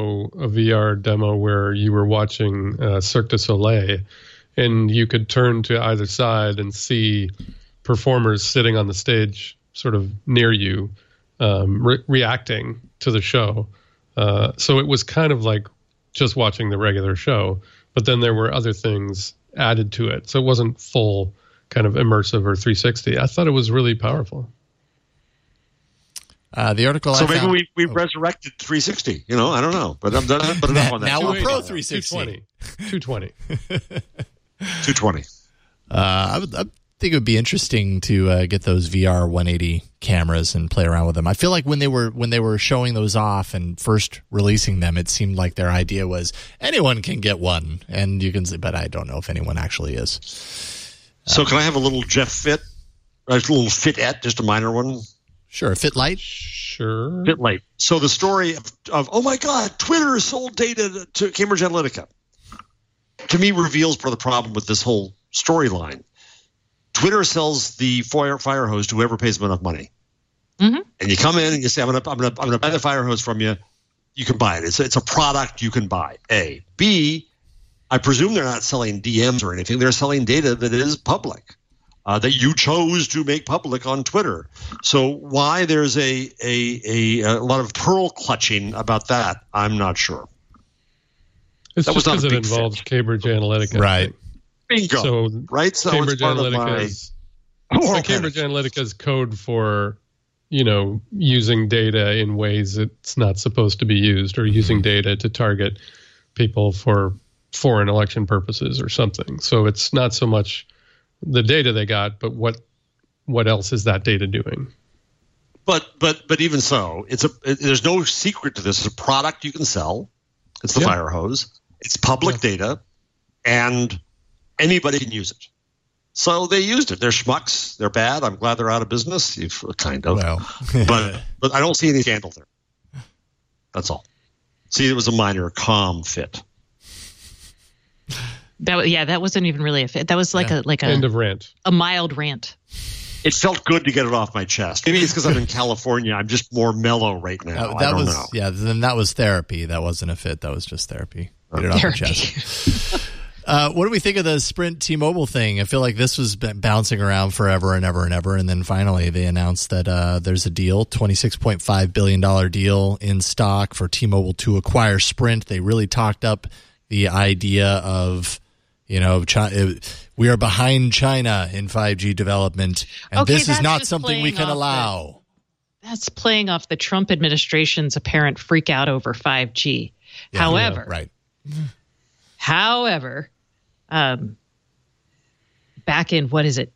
VR demo where you were watching Cirque du Soleil, and you could turn to either side and see performers sitting on the stage, sort of near you, reacting to the show. So it was kind of like just watching the regular show, but then there were other things added to it, so it wasn't full kind of immersive or 360. I thought it was really powerful. The article. So maybe we resurrected 360. I don't know, but I'm done. But enough on that. Now we're pro 360. 220. 220. I think it would be interesting to get those VR 180 cameras and play around with them. I feel like when they were showing those off and first releasing them, it seemed like their idea was anyone can get one, and you can see. But I don't know if anyone actually is. So can I have a little Jeff Fit? A little Fitette, just a minor one. Sure, FitLight. Sure. FitLight. So the story of oh my God, Twitter sold data to Cambridge Analytica, to me reveals part of the problem with this whole storyline. Twitter sells the fire hose to whoever pays them enough money, and you come in and you say, "I'm gonna buy the fire hose from you. you can buy it. It's a product you can buy. A. B, I presume they're not selling DMs or anything. They're selling data that is public, that you chose to make public on Twitter. So why there's a lot of pearl clutching about that, I'm not sure. It's that just because it big involves Cambridge Analytica. Right. Bingo. So, right? So Cambridge it's part Analytica is Cambridge Analytica's code for, using data in ways it's not supposed to be used, or using data to target people for foreign election purposes or something. So it's not so much the data they got, but what else is that data doing? But even so, there's no secret to this. It's a product you can sell. It's the fire hose. It's public data, and anybody can use it. So they used it. They're schmucks. They're bad. I'm glad they're out of business. Kind of. Well. but I don't see any scandal there. That's all. See, it was a minor calm fit. That wasn't even really a fit. That was like a end of rant. A mild rant. It felt good to get it off my chest. Maybe it's because I'm in California. I'm just more mellow right now. I don't know. Yeah, then that was therapy. That wasn't a fit. That was just therapy. Get it off my chest. What do we think of the Sprint T-Mobile thing? I feel like this was bouncing around forever and ever and ever, and then finally they announced that there's a deal, $26.5 billion deal in stock for T-Mobile to acquire Sprint. They really talked up the idea of, we are behind China in 5G development, and this is not something we can allow. That's playing off the Trump administration's apparent freak out over 5G. However, back in,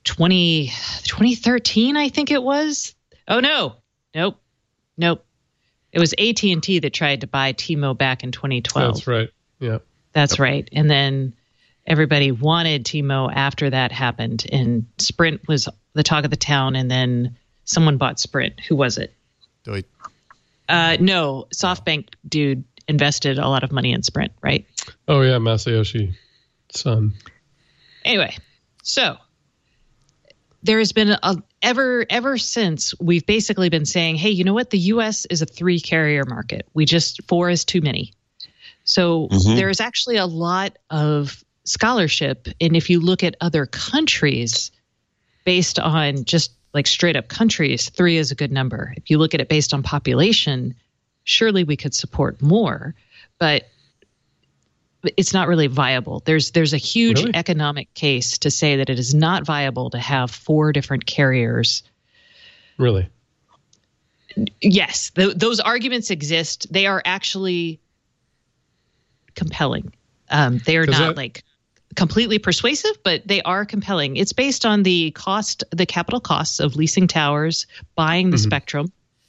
2013, I think it was? Oh, no. Nope. It was AT&T that tried to buy T-Mo back in 2012. That's right. Yeah. That's right. And then everybody wanted T-Mo after that happened, and Sprint was the talk of the town, and then someone bought Sprint. Who was it? Deutsche. No, SoftBank dude invested a lot of money in Sprint, right? Oh, yeah, Masayoshi Son. Anyway, so there has been ever since we've basically been saying, hey, you know what? The U.S. is a 3-carrier market. 4 is too many. So there's actually a lot of scholarship. And if you look at other countries based on just like straight up countries, 3 is a good number. If you look at it based on population, surely we could support more, but it's not really viable. There's a huge economic case to say that it is not viable to have 4 different carriers. Really? Yes. Those arguments exist. They are actually compelling. They are not completely persuasive, but they are compelling. It's based on the capital costs of leasing towers, buying the spectrum,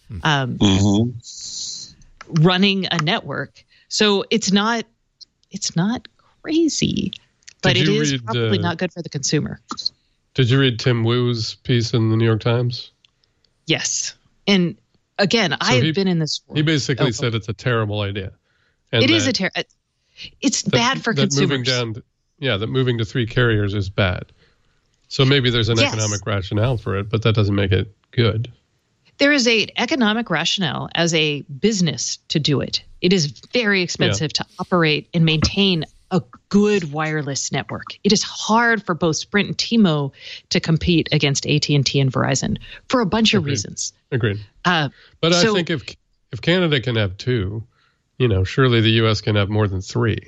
running a network. So it's not crazy, but it is probably not good for the consumer. Did you read Tim Wu's piece in the New York Times? Yes. And again, I've been in this world. He basically said it's a terrible idea. And it is it's bad for consumers. That moving to 3 carriers is bad. So maybe there's an economic rationale for it, but that doesn't make it good. There is an economic rationale as a business to do it. It is very expensive to operate and maintain a good wireless network. It is hard for both Sprint and T-Mo to compete against AT&T and Verizon for a bunch of reasons. Agreed. But I think if Canada can have 2, surely the U.S. can have more than 3.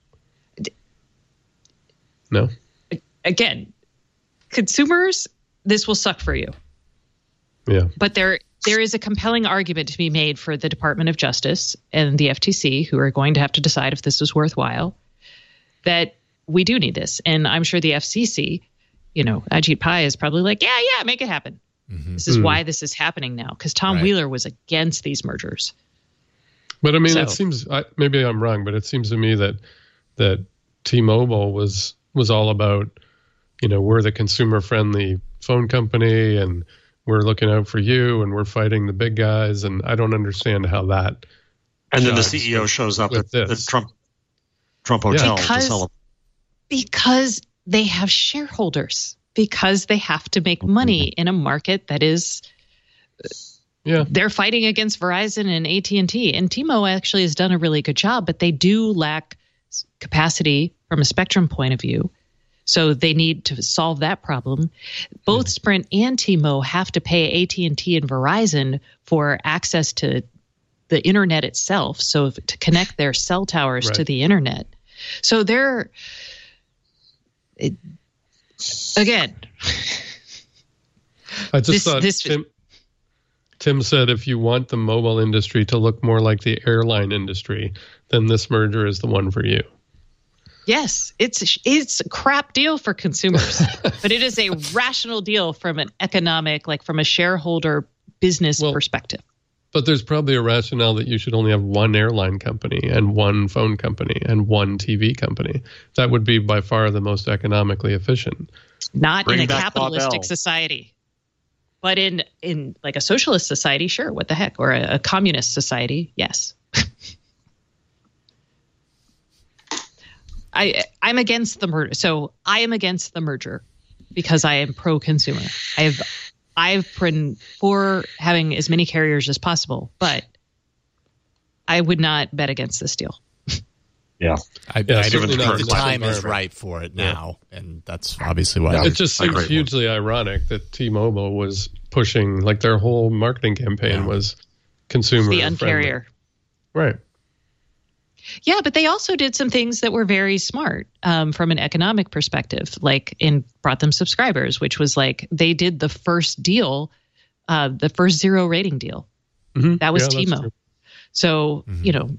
No? Again, consumers, this will suck for you. Yeah. But there is a compelling argument to be made for the Department of Justice and the FTC, who are going to have to decide if this is worthwhile, that we do need this. And I'm sure the FCC, Ajit Pai is probably like, yeah, make it happen. Mm-hmm. This is why this is happening now, because Tom Wheeler was against these mergers. But I mean, it seems, maybe I'm wrong, but it seems to me that T-Mobile was all about, we're the consumer-friendly phone company, and we're looking out for you, and we're fighting the big guys, and I don't understand how that. And then the CEO shows up at the Trump hotel to celebrate. Because they have shareholders, because they have to make money in a market that is Yeah. They're fighting against Verizon and AT&T. And T-Mo actually has done a really good job, but they do lack capacity from a spectrum point of view. So they need to solve that problem. Both Sprint and T-Mo have to pay AT&T and Verizon for access to the internet itself, so to connect their cell towers to the internet. So they're, again... I just thought Tim said if you want the mobile industry to look more like the airline industry, then this merger is the one for you. Yes, it's a crap deal for consumers, but it is a rational deal from an economic, like from a shareholder business perspective. But there's probably a rationale that you should only have one airline company and one phone company and one TV company. That would be by far the most economically efficient. Not in a capitalistic society. But in like a socialist society, sure, what the heck? Or a communist society, yes. I'm against the merger. So I am against the merger because I am pro-consumer. I've been for having as many carriers as possible, but I would not bet against this deal. Yeah. I certainly think the time is right for it now, and that's obviously why. It just seems hugely ironic that T-Mobile was pushing, like their whole marketing campaign was consumer the uncarrier. Right. Yeah, but they also did some things that were very smart from an economic perspective, like brought them subscribers, which was like they did the first deal, the first zero rating deal. Mm-hmm. That was T-Mo. So, you know,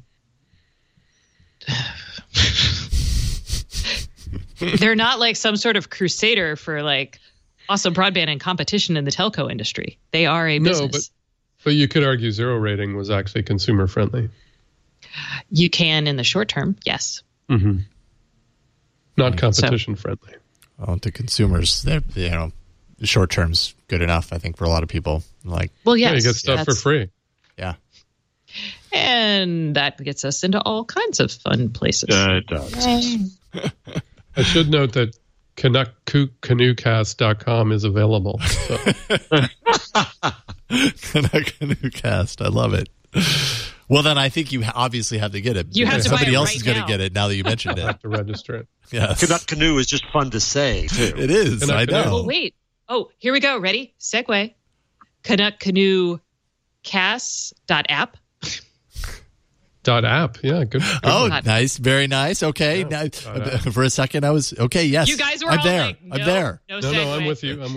they're not like some sort of crusader for like awesome broadband and competition in the telco industry. They are a business. But you could argue zero rating was actually consumer friendly. You can in the short term, yes. Mm-hmm. Not competition friendly. Well, to consumers, short term's good enough, I think, for a lot of people. Like, well, yes, you get stuff for free. Yeah. And that gets us into all kinds of fun places. It does. I should note that CanuckCanoeCast.com is available. So. CanuckCanoeCast, I love it. Well, then I think you obviously have to get it. You have to Somebody buy it else right is going to now. get it now that you mentioned it. I have to register it. Yes. Canuck Canoe is just fun to say, too. It is. Canuck I know. Canoe. Oh, wait. Oh, here we go. Ready? Segue. CanuckCanoeCast.app. .app, yeah, good. Oh, nice, very nice. Okay, Yeah. now, for a second I was okay. Yes, You guys were I'm all there. like, I'm there. No, No, I'm with you.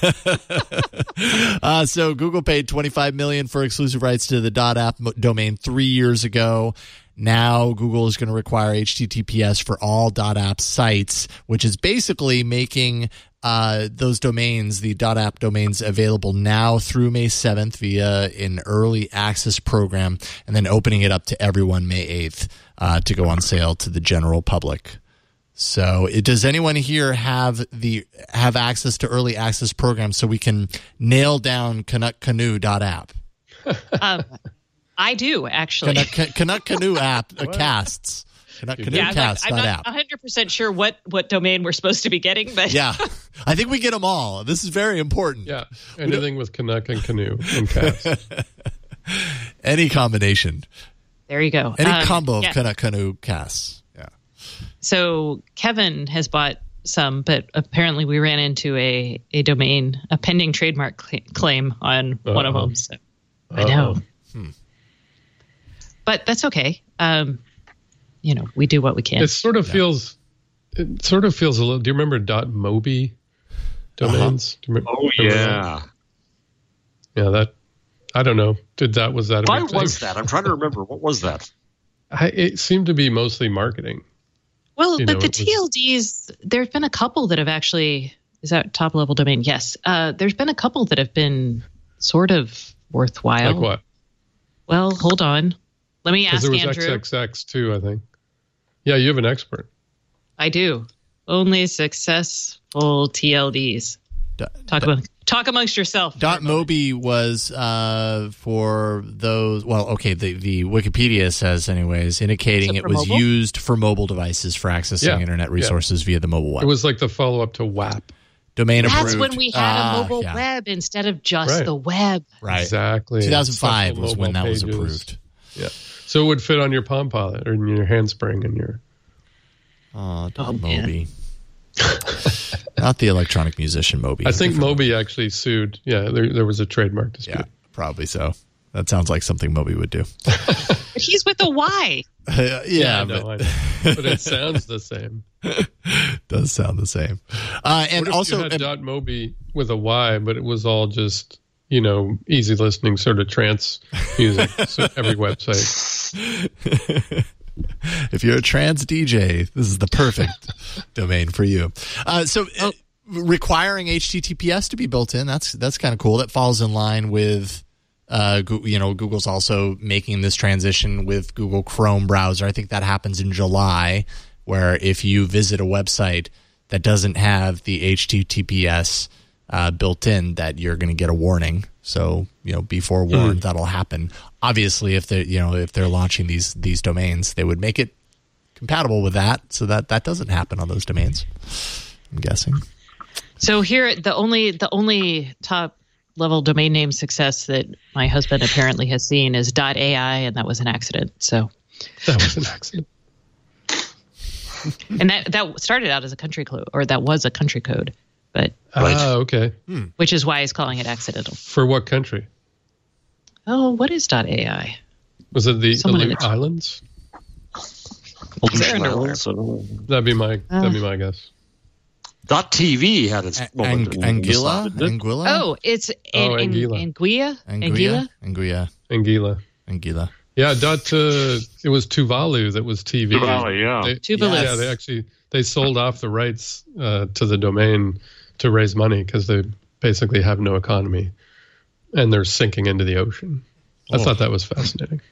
So Google paid $25 million for exclusive rights to the .app domain 3 years ago. Now Google is going to require HTTPS for all .app sites, which is basically making those domains, the .app domains, available now through May 7th via an early access program, and then opening it up to everyone May 8th to go on sale to the general public. So, does anyone here have access to early access programs so we can nail down CanuckCanoe.app? I do, actually. Canuck Canoe app casts. CanuckCanoeCast.app. I'm not 100% sure what domain we're supposed to be getting, but yeah, I think we get them all. This is very important. Yeah, anything with Canuck and Canoe and cast. Any combination. There you go. Any combo of Canuck Canoe casts. Yeah. So Kevin has bought some, but apparently we ran into a domain, a pending trademark claim on one of them. So I know. But that's okay. We do what we can. It sort of feels a little. Do you remember .mobi domains? Do you remember, yeah. Yeah, that. I don't know. Was that? Why was that? I'm trying to remember. What was that? It seemed to be mostly marketing. Well, but the TLDs, there's been a couple that have actually. Is that top level domain? Yes. There's been a couple that have been sort of worthwhile. Like what? Well, hold on. Let me ask Andrew. Andrew. There was XXX too, I think. Yeah, you have an expert. I do. Only successful TLDs. Talk amongst yourself. .mobi was for those. Well, okay. The Wikipedia says, anyways, indicating it was used for mobile devices for accessing internet resources via the mobile web. It was like the follow-up to WAP. Domain That's approved. when we had a mobile yeah. web instead of just Right. the web. Right. Exactly. 2005 Special was when that mobile was pages. approved. Yeah. So it would fit on your Palm Pilot or in your Handspring and your. Oh, Don man. Moby. Not the electronic musician Moby. I think Different- Moby actually sued. Yeah, there was a trademark dispute. Yeah, probably so. That sounds like something Moby would do. But he's with a Y. Yeah, I know, but but it sounds the same. does sound the same. And What if also, you had .mobi with a Y, but it was all just easy listening sort of trance music. So every website. if you're a trans DJ, this is the perfect domain for you. Requiring HTTPS to be built in, that's kind of cool. That falls in line with Google's also making this transition with Google Chrome browser. I think that happens in July, where if you visit a website that doesn't have the HTTPS built in, that you're going to get a warning. So, be forewarned, that'll happen. Obviously, if they're launching these domains, they would make it compatible with that, so that doesn't happen on those domains, I'm guessing. So here, the only top level domain name success that my husband apparently has seen is .ai, and that was an accident. So That was an accident. and that started out as a country code, or that was a country code, but Okay. which is why he's calling it accidental. For what country? Oh, what is .ai? Was it the Someone in Aleut the- Islands? They're underwater. That'd be my guess. .tv had its moment. Anguilla? Oh, it's Anguilla. Anguilla. Anguilla. Yeah, it was Tuvalu that was TV. Tuvalu, yeah. Tuvalu. Yeah, they sold off the rights to the domain to raise money because they basically have no economy and they're sinking into the ocean. I thought that was fascinating.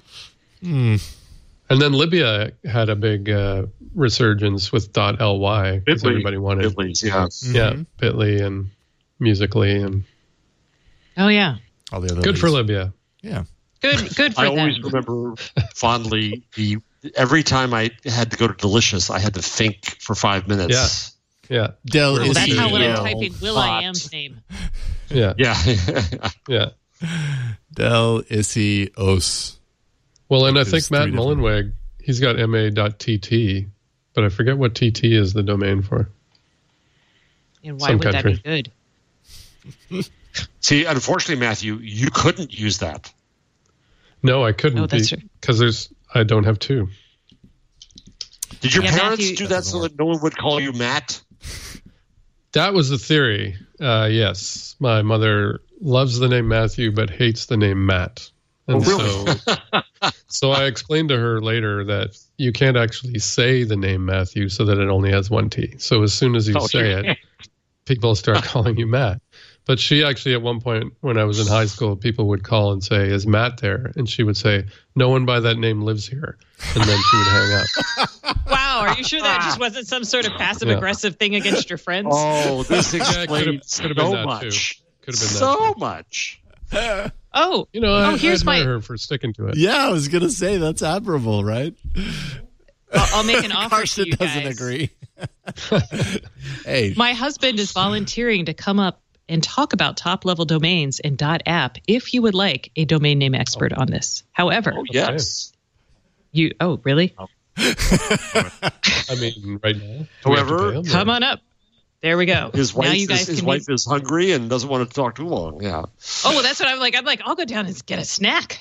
And then Libya had a big resurgence with .ly because everybody wanted Bitly's, yeah. Bitly and Musical.ly and Oh yeah, All the other good for leads. Libya. Yeah. good for I them. always remember fondly every time I had to go to Delicious, I had to think for 5 minutes. Yeah, Del Well, that's how when I'm Isio. typing Will I Am's name. yeah. Yeah. Del Isios. Well, and I There's think Matt three different- Mullenweg, he's got ma.tt, but I forget what TT is the domain for. And why Some would country. that be good? See, unfortunately, Matthew, you couldn't use that. No, I couldn't Oh, that's true. because I don't have two. Did your Yeah, parents Matthew- do that so that no one would call you Matt? That was the theory. Yes, my mother loves the name Matthew but hates the name Matt. And so I explained to her later that you can't actually say the name Matthew so that it only has one T. So as soon as you say it, people start calling you Matt. But she actually, at one point when I was in high school, people would call and say, "Is Matt there?" And she would say, "No one by that name lives here." And then she would hang up. Wow, are you sure that just wasn't some sort of passive aggressive thing against your friends? Oh, this Yeah, it explains could have been so that much. too. Could have been So that too. much. Oh, I here's admire my. her for sticking to it. Yeah, I was going to say that's admirable, right? I'll make an offer to Carson you doesn't guys. agree. Hey, My husband is volunteering to come up and talk about top level domains and .app if you would like a domain name expert on this. However, Oh, yes. Really? I mean, right now. Do we have to However, pay him? Come on up. There we go. His now wife, you guys his can wife is hungry and doesn't want to talk too long. Yeah. Oh, well, that's what I'm like. I'll go down and get a snack.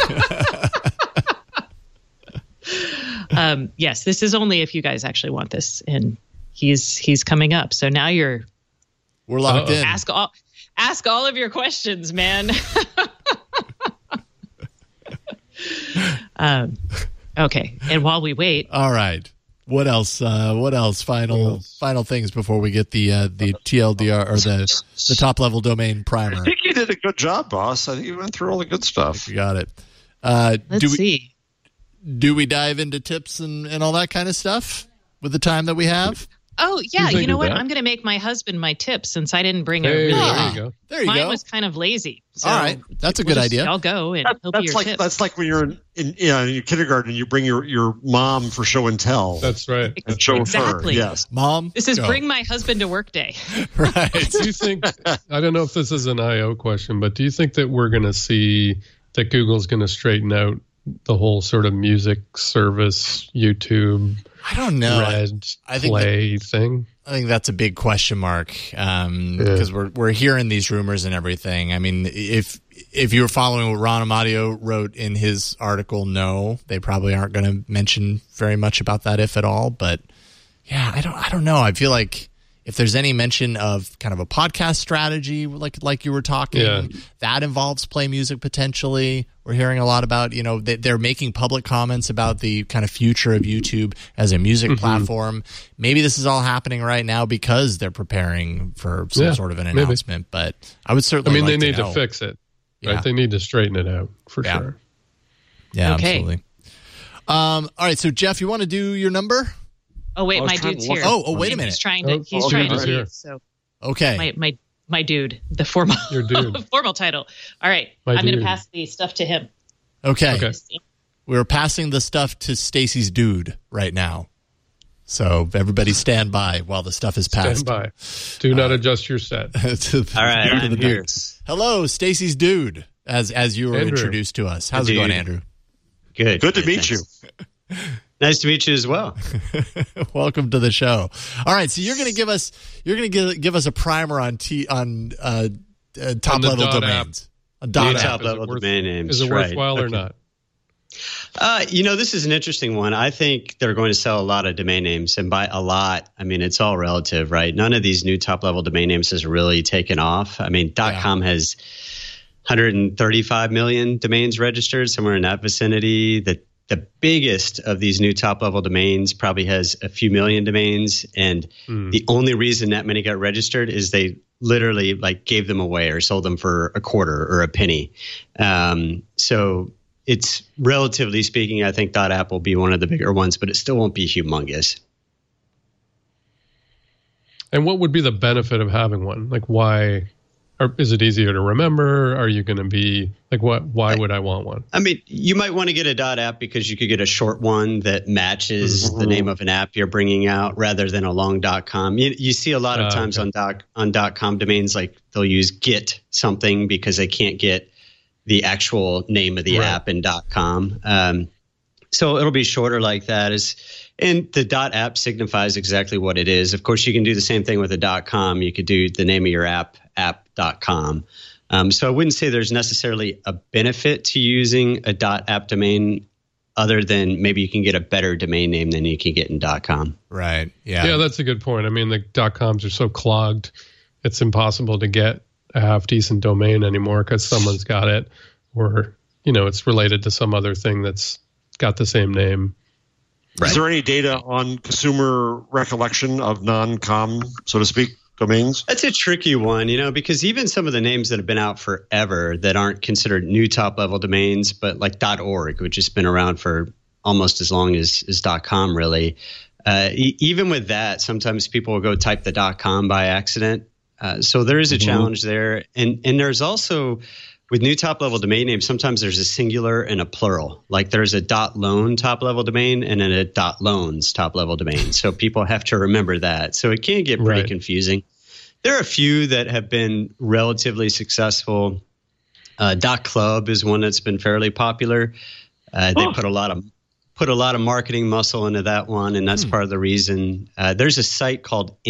Yes, this is only if you guys actually want this, and he's coming up. So now you're we're locked in. ask all of your questions, man. Okay, and while we wait, All right. What else? Final things before we get the TLDR or the top level domain primer. I think you did a good job, boss. I think you went through all the good stuff. You got it. let's see. Do we dive into tips and all that kind of stuff with the time that we have? Oh, yeah. You You know do what? that. I'm going to make my husband my tip since I didn't bring a Hey, really there you go. There you Mine go. was kind of lazy. So All right. That's a good idea. I'll go and he'll be That's your like tip. that's like when you're in your kindergarten and you bring your mom for show and tell. That's right. and show Exactly. her. Yes. Mom, This is go. bring my husband to work day. Right. Do you think, I don't know if this is an IO question, but do you think that we're going to see that Google's going to straighten out the whole sort of music service, YouTube, I don't know. Red I think Play thing? I think that's a big question mark because we're hearing these rumors and everything. I mean, if you were following what Ron Amadio wrote in his article, no, they probably aren't going to mention very much about that, if at all. But yeah, I don't know. I feel like if there's any mention of kind of a podcast strategy, like you were talking, that involves Play Music potentially. We're hearing a lot about, they're making public comments about the kind of future of YouTube as a music platform. Maybe this is all happening right now because they're preparing for some sort of an announcement. But I would certainly. They need to fix it. Right? Yeah. They need to straighten it out for sure. Yeah, Okay. absolutely. All right, so Jeff, you want to do your number? Oh, wait, I was my trying to dude's look here. up- Oh, wait a And minute. He's trying to dude's here. leave. So Okay. my dude, the formal Your dude. formal title. All right, My I'm going dude. to pass the stuff to him. Okay. We're passing the stuff to Stacy's dude right now. So everybody stand by while the stuff is passed. Stand by. Do not adjust your set. All right, I'm here. Hello, Stacy's dude, as you were Andrew. introduced to us. How's it Dude. going, Andrew? Good. Good to meet you. Nice to meet you as well. Welcome to the show. All right, so you're going to give us a primer on top level dot domains. A New dot app. top level domain names. Is it right. worthwhile or not? This is an interesting one. I think they're going to sell a lot of domain names, and by a lot, I mean it's all relative, right? None of these new top level domain names has really taken off. I mean, .com has 135 million domains registered, somewhere in that vicinity. The biggest of these new top level domains probably has a few million domains, and the only reason that many got registered is they literally gave them away or sold them for a quarter or a penny. So it's relatively speaking, I think .app will be one of the bigger ones, but it still won't be humongous. And what would be the benefit of having one? Why? Or is it easier to remember? Are you going to be what? Why would I want one? I mean, you might want to get a .app because you could get a short one that matches the name of an app you're bringing out rather than a long .com. You see a lot of times on .com domains, they'll use get something because they can't get the actual name of the app in .com. So it'll be shorter like that. And the .app signifies exactly what it is. Of course, you can do the same thing with a .com. You could do the name of your app, app.com. So I wouldn't say there's necessarily a benefit to using a .app domain other than maybe you can get a better domain name than you can get in .com. Right. Yeah. Yeah, that's a good point. I mean, the .coms are so clogged, it's impossible to get a half-decent domain anymore because someone's got it or, it's related to some other thing that's got the same name. Is there any data on consumer recollection of non-com, so to speak, domains? That's a tricky one, because even some of the names that have been out forever that aren't considered new top-level domains, but like .org, which has been around for almost as long as .com, really. Even with that, sometimes people will go type the .com by accident. So there is a challenge there. And there's also, with new top-level domain names, sometimes there's a singular and a plural. Like there's a .loan top-level domain and then a .loans top-level domain. So people have to remember that. So it can get pretty confusing. There are a few that have been relatively successful. .club is one that's been fairly popular. They put a lot of marketing muscle into that one, and that's part of the reason. There's a site called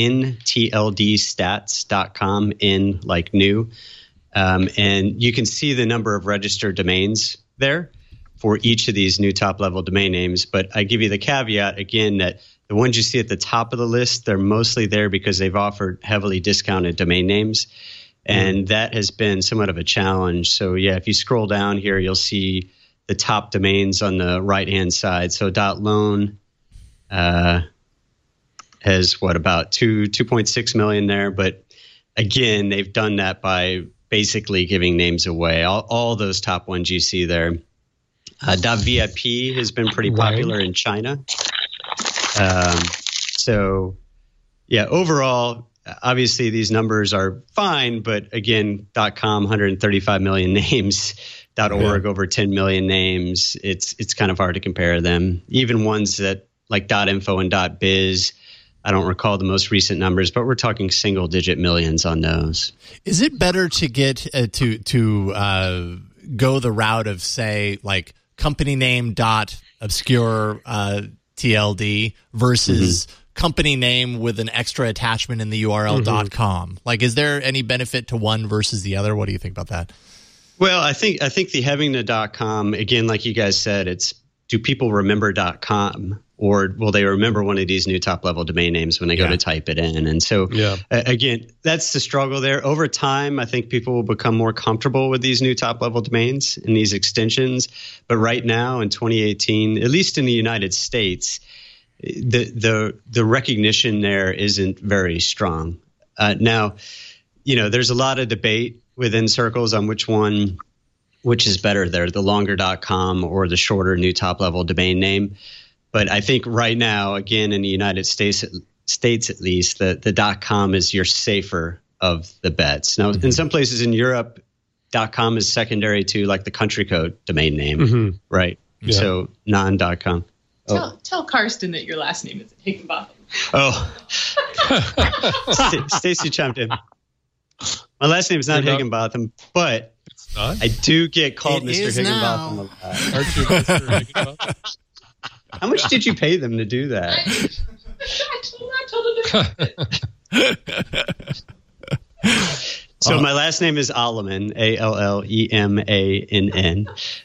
ntldstats.com, in like new. And you can see the number of registered domains there for each of these new top-level domain names. But I give you the caveat, again, that the ones you see at the top of the list, they're mostly there because they've offered heavily discounted domain names. And that has been somewhat of a challenge. So, yeah, if you scroll down here, you'll see the top domains on the right-hand side. So .loan has, about 2.6 million there. But, again, they've done that by basically giving names away. All those top ones you see there. .vip has been pretty popular in China. So Yeah, overall, obviously these numbers are fine, but again, .com 135 million names, .org over 10 million names. It's kind of hard to compare them. Even ones that like .info and .biz, I don't recall the most recent numbers, but we're talking single-digit millions on those. Is it better to get to go the route of, say, like company name .obscure TLD versus company name with an extra attachment in the URL .com? Like, is there any benefit to one versus the other? What do you think about that? Well, I think the having the .com, again, like you guys said, it's do people remember .com? Or will they remember one of these new top-level domain names when they go to type it in? And so, again, that's the struggle there. Over time, I think people will become more comfortable with these new top-level domains and these extensions. But right now, in 2018, at least in the United States, the recognition there isn't very strong. Now, there's a lot of debate within circles on which is better there, the longer .com or the shorter new top-level domain name. But I think right now, again, in the United States at least, the .com is your safer of the bets. Now, in some places in Europe, .com is secondary to like the country code domain name, right? Yeah. So non.com. Tell Karsten that your last name is Higginbotham. Oh, Stacy chimed in. My last name is not Higginbotham, but it's not? I do get called Mr. Higginbotham a lot. Aren't you Mr. Higginbotham? How much did you pay them to do that? So my last name is Alleman, Allemann.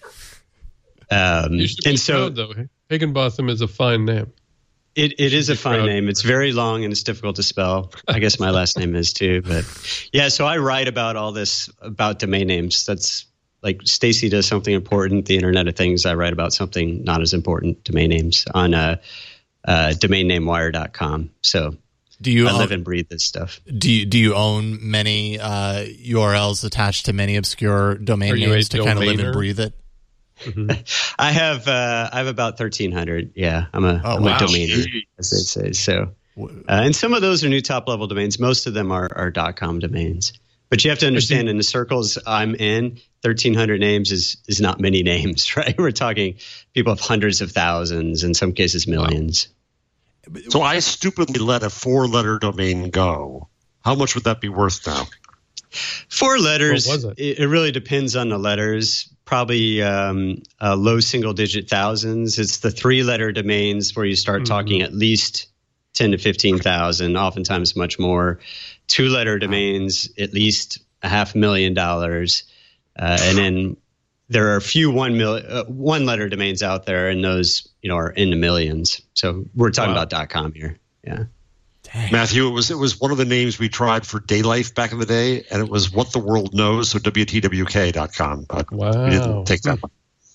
You should be proud, though. Higginbotham is a fine name. It is a fine name. It's very long and it's difficult to spell. I guess my last name is too. But yeah, so I write about all this about domain names. That's like Stacy does something important, the Internet of Things. I write about something not as important, domain names, on domainnamewire.com. So I live and breathe this stuff. Do you own many URLs attached to many obscure domain names to kind of live and breathe it? I have about 1,300. Yeah, I'm a domainer, as they say. So, and some of those are new top-level domains. Most of them are .com domains. But you have to understand, in the circles I'm in, 1,300 names is not many names, right? We're talking people of hundreds of thousands, in some cases millions. So I stupidly let a 4-letter domain go. How much would that be worth now? 4 letters. What was it? It really depends on the letters. Probably low single-digit thousands. It's the 3-letter domains where you start talking at least 10 to 15,000, oftentimes much more. 2-letter domains, at least $500,000, and then there are a few 1-letter domains out there, and those are in the millions. So we're talking about .com here. Yeah. Dang. Matthew, it was one of the names we tried for Daylife back in the day, and it was What the World Knows, so WTWK.com. But we didn't take that one.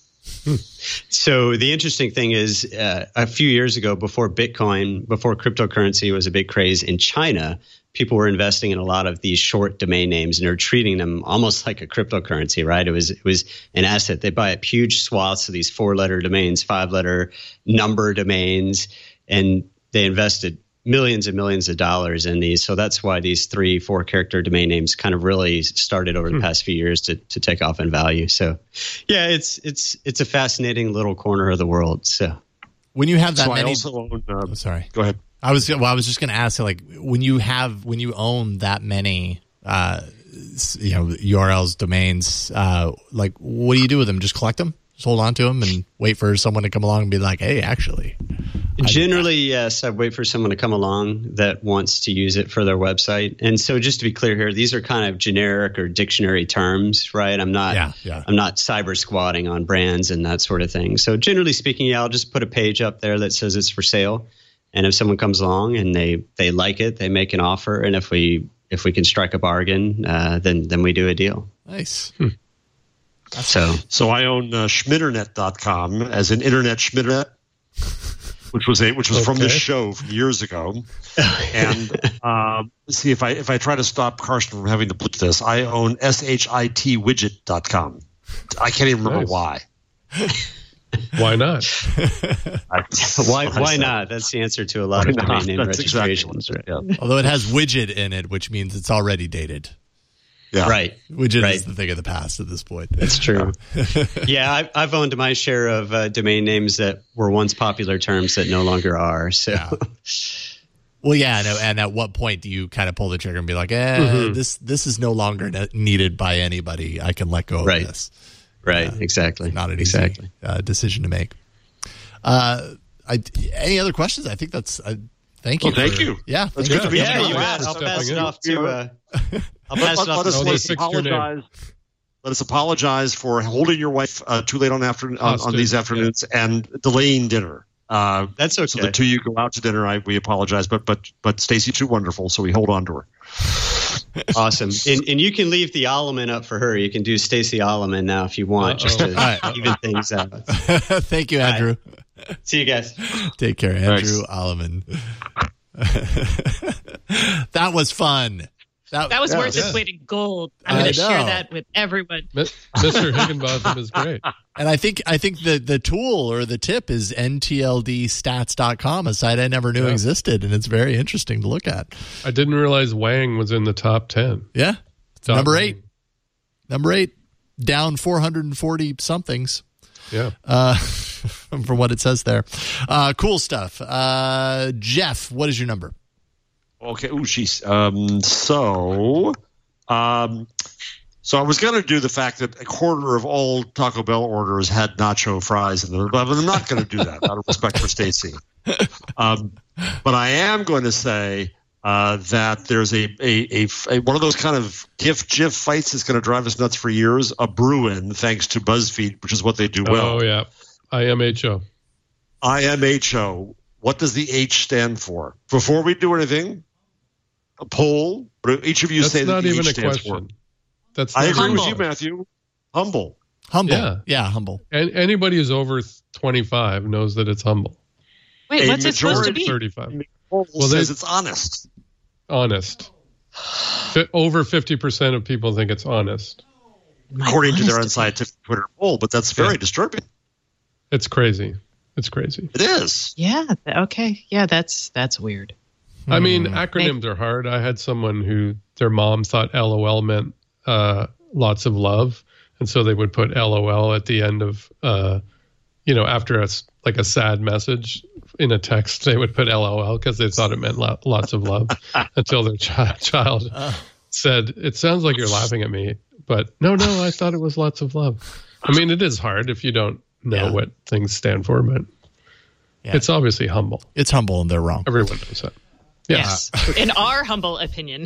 So the interesting thing is, a few years ago, before cryptocurrency was a big craze in China, people were investing in a lot of these short domain names, and they're treating them almost like a cryptocurrency, right? It was an asset. They buy up huge swaths of these 4-letter domains, 5-letter number domains, and they invested millions and millions of dollars in these. So that's why these 3-4 character domain names kind of really started over the past few years to take off in value. So yeah, it's a fascinating little corner of the world. So when you have that many, I also own, sorry, go ahead. I was just going to ask, like, when you own that many URLs, domains, like, what do you do with them? Just collect them? Just hold on to them and wait for someone to come along and be like, hey, actually. Generally, yes. I wait for someone to come along that wants to use it for their website. And so just to be clear here, these are kind of generic or dictionary terms, right? I'm not cyber squatting on brands and that sort of thing. So generally speaking, I'll just put a page up there that says it's for sale. And if someone comes along and they like it, they make an offer. And if we can strike a bargain, then we do a deal. Nice. So I own Schminternet.com as an internet Schminternet, which was from this show from years ago. And see if I try to stop Karsten from having to put this, I own shitwidget.com. I can't even remember why. Why not? Why not? That's the answer to a lot of domain name registrations. Exactly. Right? Yeah. Although it has widget in it, which means it's already dated. Yeah. Right. Widget is the thing of the past at this point. That's true. Yeah, I've owned my share of domain names that were once popular terms that no longer are. So, Well, yeah, and at what point do you kind of pull the trigger and be like, this is no longer needed by anybody. I can let go of this. Right. Exactly. Not an easy decision to make. Any other questions? I think that's. Thank you. Thank you. Yeah. That's good to meet you. You bet. I'll pass it off to. Let us apologize for holding your wife too late on these afternoons and delaying dinner. That's okay. So the two of you go out to dinner. We apologize, but Stacy's too wonderful, so we hold on to her. Awesome. And you can leave the Alleman up for her. You can do Stacey Alleman now if you want, just to even things out. Thank you, Andrew. Right. See you guys. Take care, Andrew Alleman. That was fun. That was worth its weight in gold. I'm going to share that with everyone. Mr. Higginbotham is great. And I think the tool or the tip is ntldstats.com, a site I never knew existed, and it's very interesting to look at. I didn't realize Wang was in the top 10. Yeah. Number 8. Number 8, down 440 somethings. Yeah. From what it says there. Cool stuff. Jeff, what is your number? Okay. Oh, jeez. So I was going to do the fact that a quarter of all Taco Bell orders had nacho fries in them, but I'm not going to do that out of respect for Stacy. But I am going to say that there's a one of those kind of GIF fights that's going to drive us nuts for years. A Bruin, thanks to BuzzFeed, which is what they do well. Oh yeah, IMHO. IMHO. What does the H stand for? Before we do anything, a poll. Each of you say that the H stands for. That's I agree humble. with you, Matthew. Humble. Yeah, humble. And anybody who's over 25 knows that it's humble. Wait, what's it supposed to be? 35. Poll says it's honest. Honest. Over 50% of people think it's honest. According to their unscientific Twitter poll, but that's very disturbing. It's crazy. It's crazy. It is. Yeah. Okay. Yeah, that's weird. I mean, acronyms are hard. I had someone who their mom thought LOL meant lots of love, and so they would put LOL at the end of, after a sad message in a text, they would put LOL because they thought it meant lots of love. Until their child said, "It sounds like you're laughing at me," but no, I thought it was lots of love. I mean, it is hard if you don't know what things stand for, but it's obviously humble. It's humble, and they're wrong. Everyone knows that. Yeah. Yes. In our humble opinion.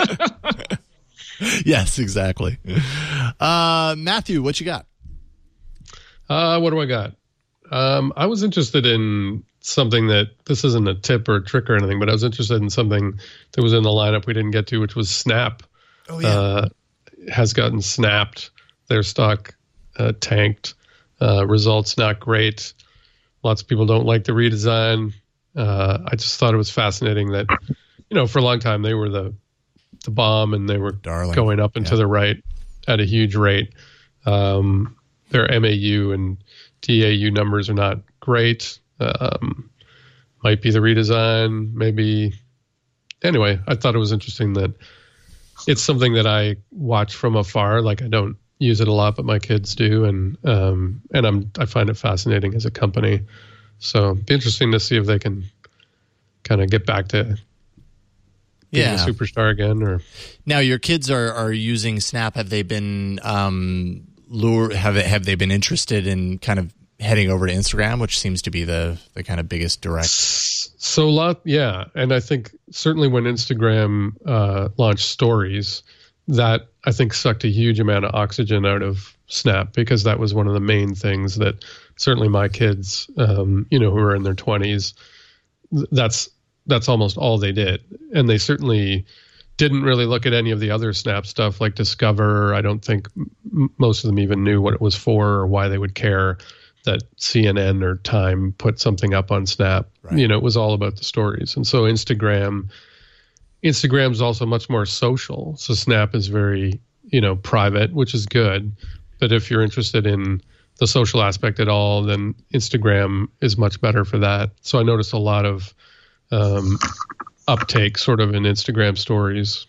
Yes, exactly. Matthew, what you got? What do I got? I was interested in something that this isn't a tip or a trick or anything, but I was interested in something that was in the lineup we didn't get to, which was Snap. Oh, yeah. Has gotten snapped. Their stock tanked. Results not great. Lots of people don't like the redesign. I just thought it was fascinating that, for a long time they were the bomb and they were going up and to the right at a huge rate. Their MAU and DAU numbers are not great. Might be the redesign, maybe. Anyway, I thought it was interesting that it's something that I watch from afar. Like I don't use it a lot, but my kids do, and I find it fascinating as a company. So it'd be interesting to see if they can kind of get back to being a superstar again. Or now your kids are using Snap. Have they been lured? Have they been interested in kind of heading over to Instagram, which seems to be the kind of biggest direct? So and I think certainly when Instagram launched Stories, that I think sucked a huge amount of oxygen out of Snap, because that was one of the main things that certainly my kids, who are in their 20s, that's almost all they did. And they certainly didn't really look at any of the other Snap stuff like Discover. I don't think most of them even knew what it was for or why they would care that CNN or Time put something up on Snap. Right. It was all about the stories. And so Instagram's also much more social. So Snap is very, private, which is good. But if you're interested in the social aspect at all, then Instagram is much better for that. So I noticed a lot of uptake sort of in Instagram stories.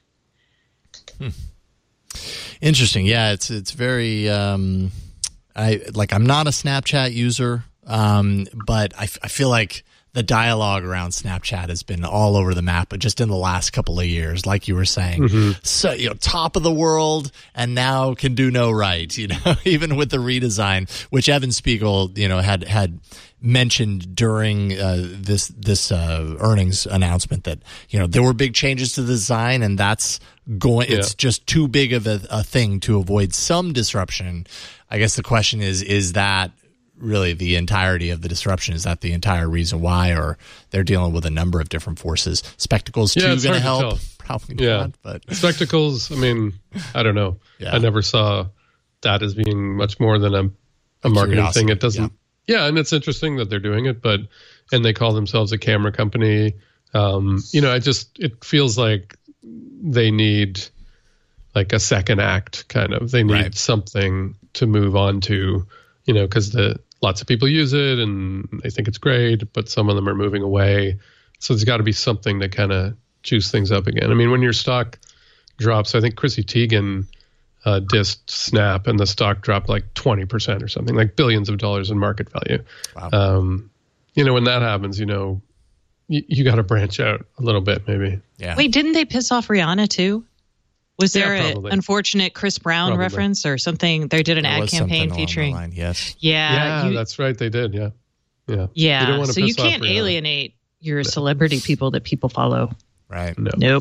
Interesting. Yeah, it's very I'm not a Snapchat user, but I feel like the dialogue around Snapchat has been all over the map, but just in the last couple of years, like you were saying. So, top of the world, and now can do no right, even with the redesign, which Evan Spiegel, had mentioned during this earnings announcement that, there were big changes to the design, and that's it's just too big of a thing to avoid some disruption. I guess the question is that really the entirety of the disruption? Is that the entire reason why, or they're dealing with a number of different forces? Spectacles too going to help? Probably not. But Spectacles, I don't know. Yeah. I never saw that as being much more than a marketing thing. It doesn't. Yeah, and it's interesting that they're doing it, and they call themselves a camera company. It feels like they need like a second act kind of. They need something to move on to, because lots of people use it and they think it's great, but some of them are moving away. So there's got to be something to kind of juice things up again. When your stock drops, I think Chrissy Teigen dissed Snap and the stock dropped like 20% or something, like billions of dollars in market value. Wow. When that happens, you got to branch out a little bit maybe. Yeah. Wait, didn't they piss off Rihanna too? Was there an unfortunate Chris Brown reference or something? They did an ad campaign featuring. Line, yes. Yeah, that's right. They did. Yeah. Yeah. So you can't alienate your celebrity people that people follow. Right. No. Nope.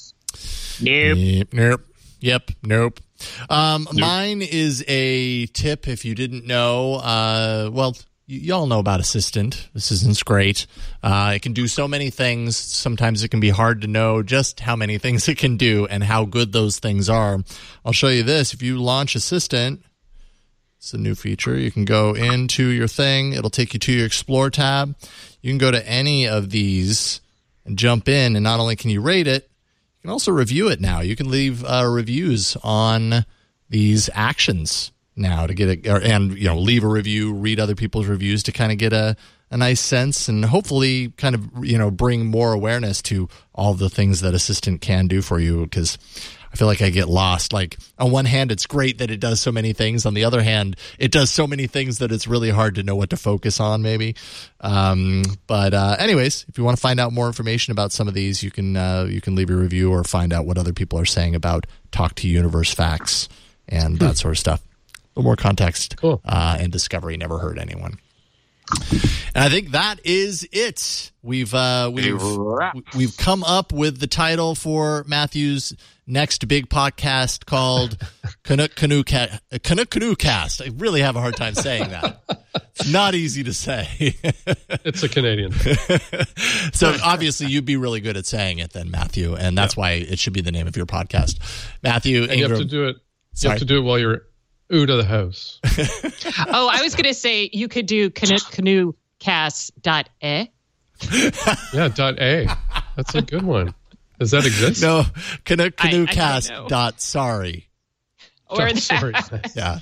Yep. Nope. Mine is a tip. If you didn't know, y'all know about Assistant. Assistant's great. It can do so many things. Sometimes it can be hard to know just how many things it can do and how good those things are. I'll show you this. If you launch Assistant, it's a new feature. You can go into your thing. It'll take you to your Explore tab. You can go to any of these and jump in, and not only can you rate it, you can also review it now. You can leave reviews on these actions now to get it, and leave a review, read other people's reviews to kind of get a nice sense, and hopefully kind of bring more awareness to all the things that Assistant can do for you, because I feel like I get lost. Like, on one hand, it's great that it does so many things. On the other hand, it does so many things that it's really hard to know what to focus on, maybe. But anyways, if you want to find out more information about some of these, you can leave a review or find out what other people are saying about Talk to Universe facts and that sort of stuff. A little more context. Cool. And discovery never hurt anyone. And I think that is it. We've come up with the title for Matthew's next big podcast called Canuck Canoe Cast. I really have a hard time saying that. It's not easy to say. It's a Canadian. So obviously you'd be really good at saying it then, Matthew, and that's why it should be the name of your podcast. Matthew Ingram. You have to do it. You have to do it while you're out of the house. Oh, I was going to say you could do canoecast.e. Yeah, .a. That's a good one. Does that exist? No, canoecast.sorry. Or sorry. Yeah.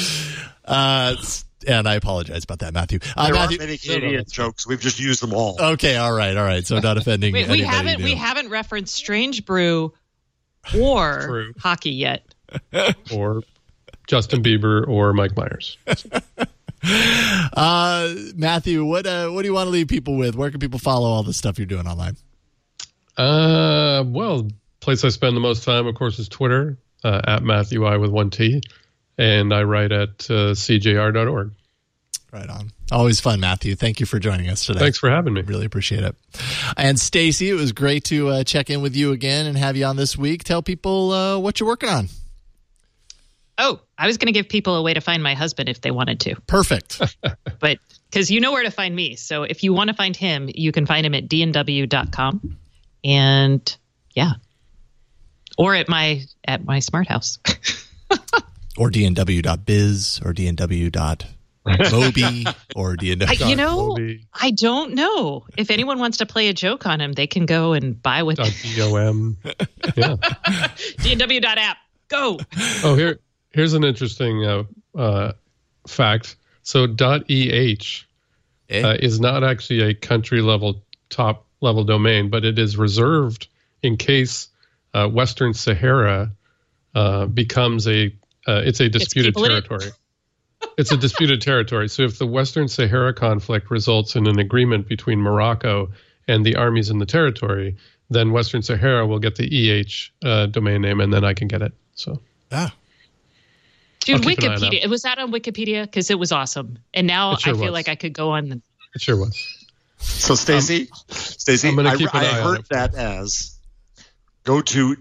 And I apologize about that, Matthew. There aren't many Canadian jokes. We've just used them all. Okay, all right. So not offending. Wait, we haven't referenced Strange Brew or hockey yet. Or Justin Bieber or Mike Myers. Matthew, what do you want to leave people with? Where can people follow all the stuff you're doing online? Well, place I spend the most time, of course, is Twitter, at Matthew I with 1 T, and I write at cjr.org. Right on. Always fun, Matthew. Thank you for joining us today. Thanks for having me. Really appreciate it. And Stacy, it was great to check in with you again and have you on this week. Tell people what you're working on. Oh, I was going to give people a way to find my husband if they wanted to. Perfect. But because you know where to find me. So if you want to find him, you can find him at dnw.com. And yeah. Or at my smart house. Or dnw.biz or dnw.mobi or dnw. I don't know. If anyone wants to play a joke on him, they can go and buy with .com. Yeah. dnw.app. Go. Oh, here's an interesting fact. So .eh is not actually a country level, top level domain, but it is reserved in case Western Sahara becomes it's a disputed territory. It's a disputed territory. So if the Western Sahara conflict results in an agreement between Morocco and the armies in the territory, then Western Sahara will get the domain name, and then I can get it. So. Dude, Wikipedia. It was that on Wikipedia because it was awesome, and now I feel like I could go on. It sure was. So, Stacey, I heard that as go to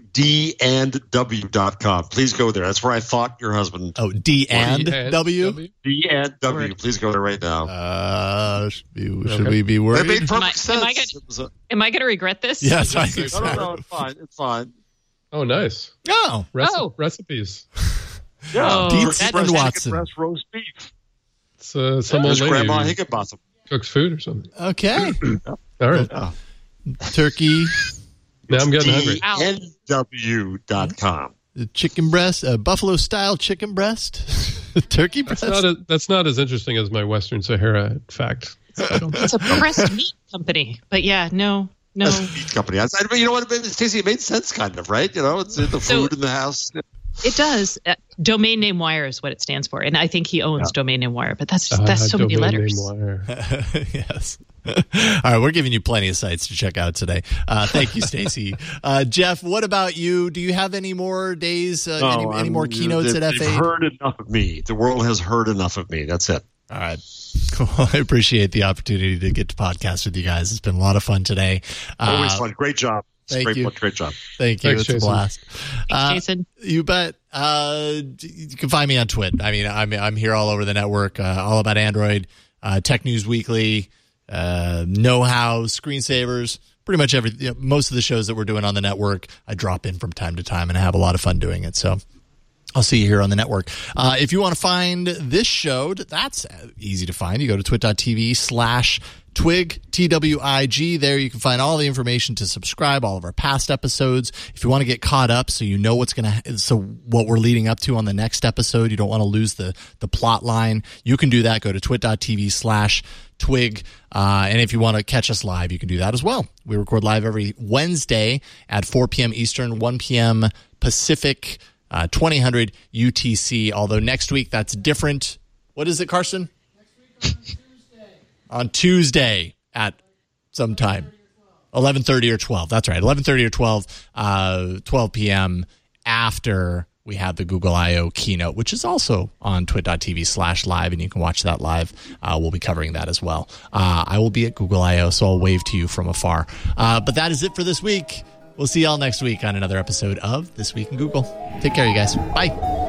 dandw.com. Please go there. That's where I thought your husband. Oh, D&W? D&W. Please go there right now. Should we be worried? It made perfect sense. Am I going to regret this? Yes, I think so. No, it's fine. It's fine. Oh, nice. Oh. Recipes. Yeah. Dietz and Watson. Roast beef. It's some old lady Grandma Higginbotham. Cooks food or something. Okay. All right. Turkey. Now I'm getting hungry. DNW.com. Chicken breast, Buffalo style chicken breast, turkey breast. That's not as interesting as my Western Sahara fact. It's a pressed meat company, but yeah, no. Meat company. But you know what, Stacey? It made sense, kind of, right? You know, it's the food in the house. It does. Domain name wire is what it stands for, and I think he owns Domain name wire. But that's so many letters. Yes. All right, we're giving you plenty of sites to check out today. Thank you, Stacey. Jeff, what about you? Do you have any more days? Any more keynotes at F8? They've heard enough of me. The world has heard enough of me. That's it. All right. Well, I appreciate the opportunity to get to podcast with you guys. It's been a lot of fun today. Always fun. Great job. Thank you. Great job. Thank you. Thanks, it's a blast. Thanks, Jason. You bet. You can find me on Twitter. I mean, I'm here all over the network, all about Android, Tech News Weekly, know-how, screensavers, pretty much most of the shows that we're doing on the network, I drop in from time to time, and I have a lot of fun doing it. So I'll see you here on the network. If you want to find this show, that's easy to find. You go to twit.tv/Twig, TWIG. There you can find all the information to subscribe, all of our past episodes. If you want to get caught up so you know what we're leading up to on the next episode, you don't want to lose the plot line, you can do that. Go to twit.tv/Twig. And if you want to catch us live, you can do that as well. We record live every Wednesday at 4 p.m. Eastern, 1 p.m. Pacific, 2000 UTC. Although next week that's different. What is it, Carson? Next week on Tuesday at some time, 11:30 or 12. That's right, 11:30 or 12 p.m. after we have the Google I/O keynote, which is also on twit.tv/live, and you can watch that live. We'll be covering that as well. I will be at Google I/O, so I'll wave to you from afar. But that is it for this week. We'll see y'all next week on another episode of This Week in Google. Take care, you guys. Bye.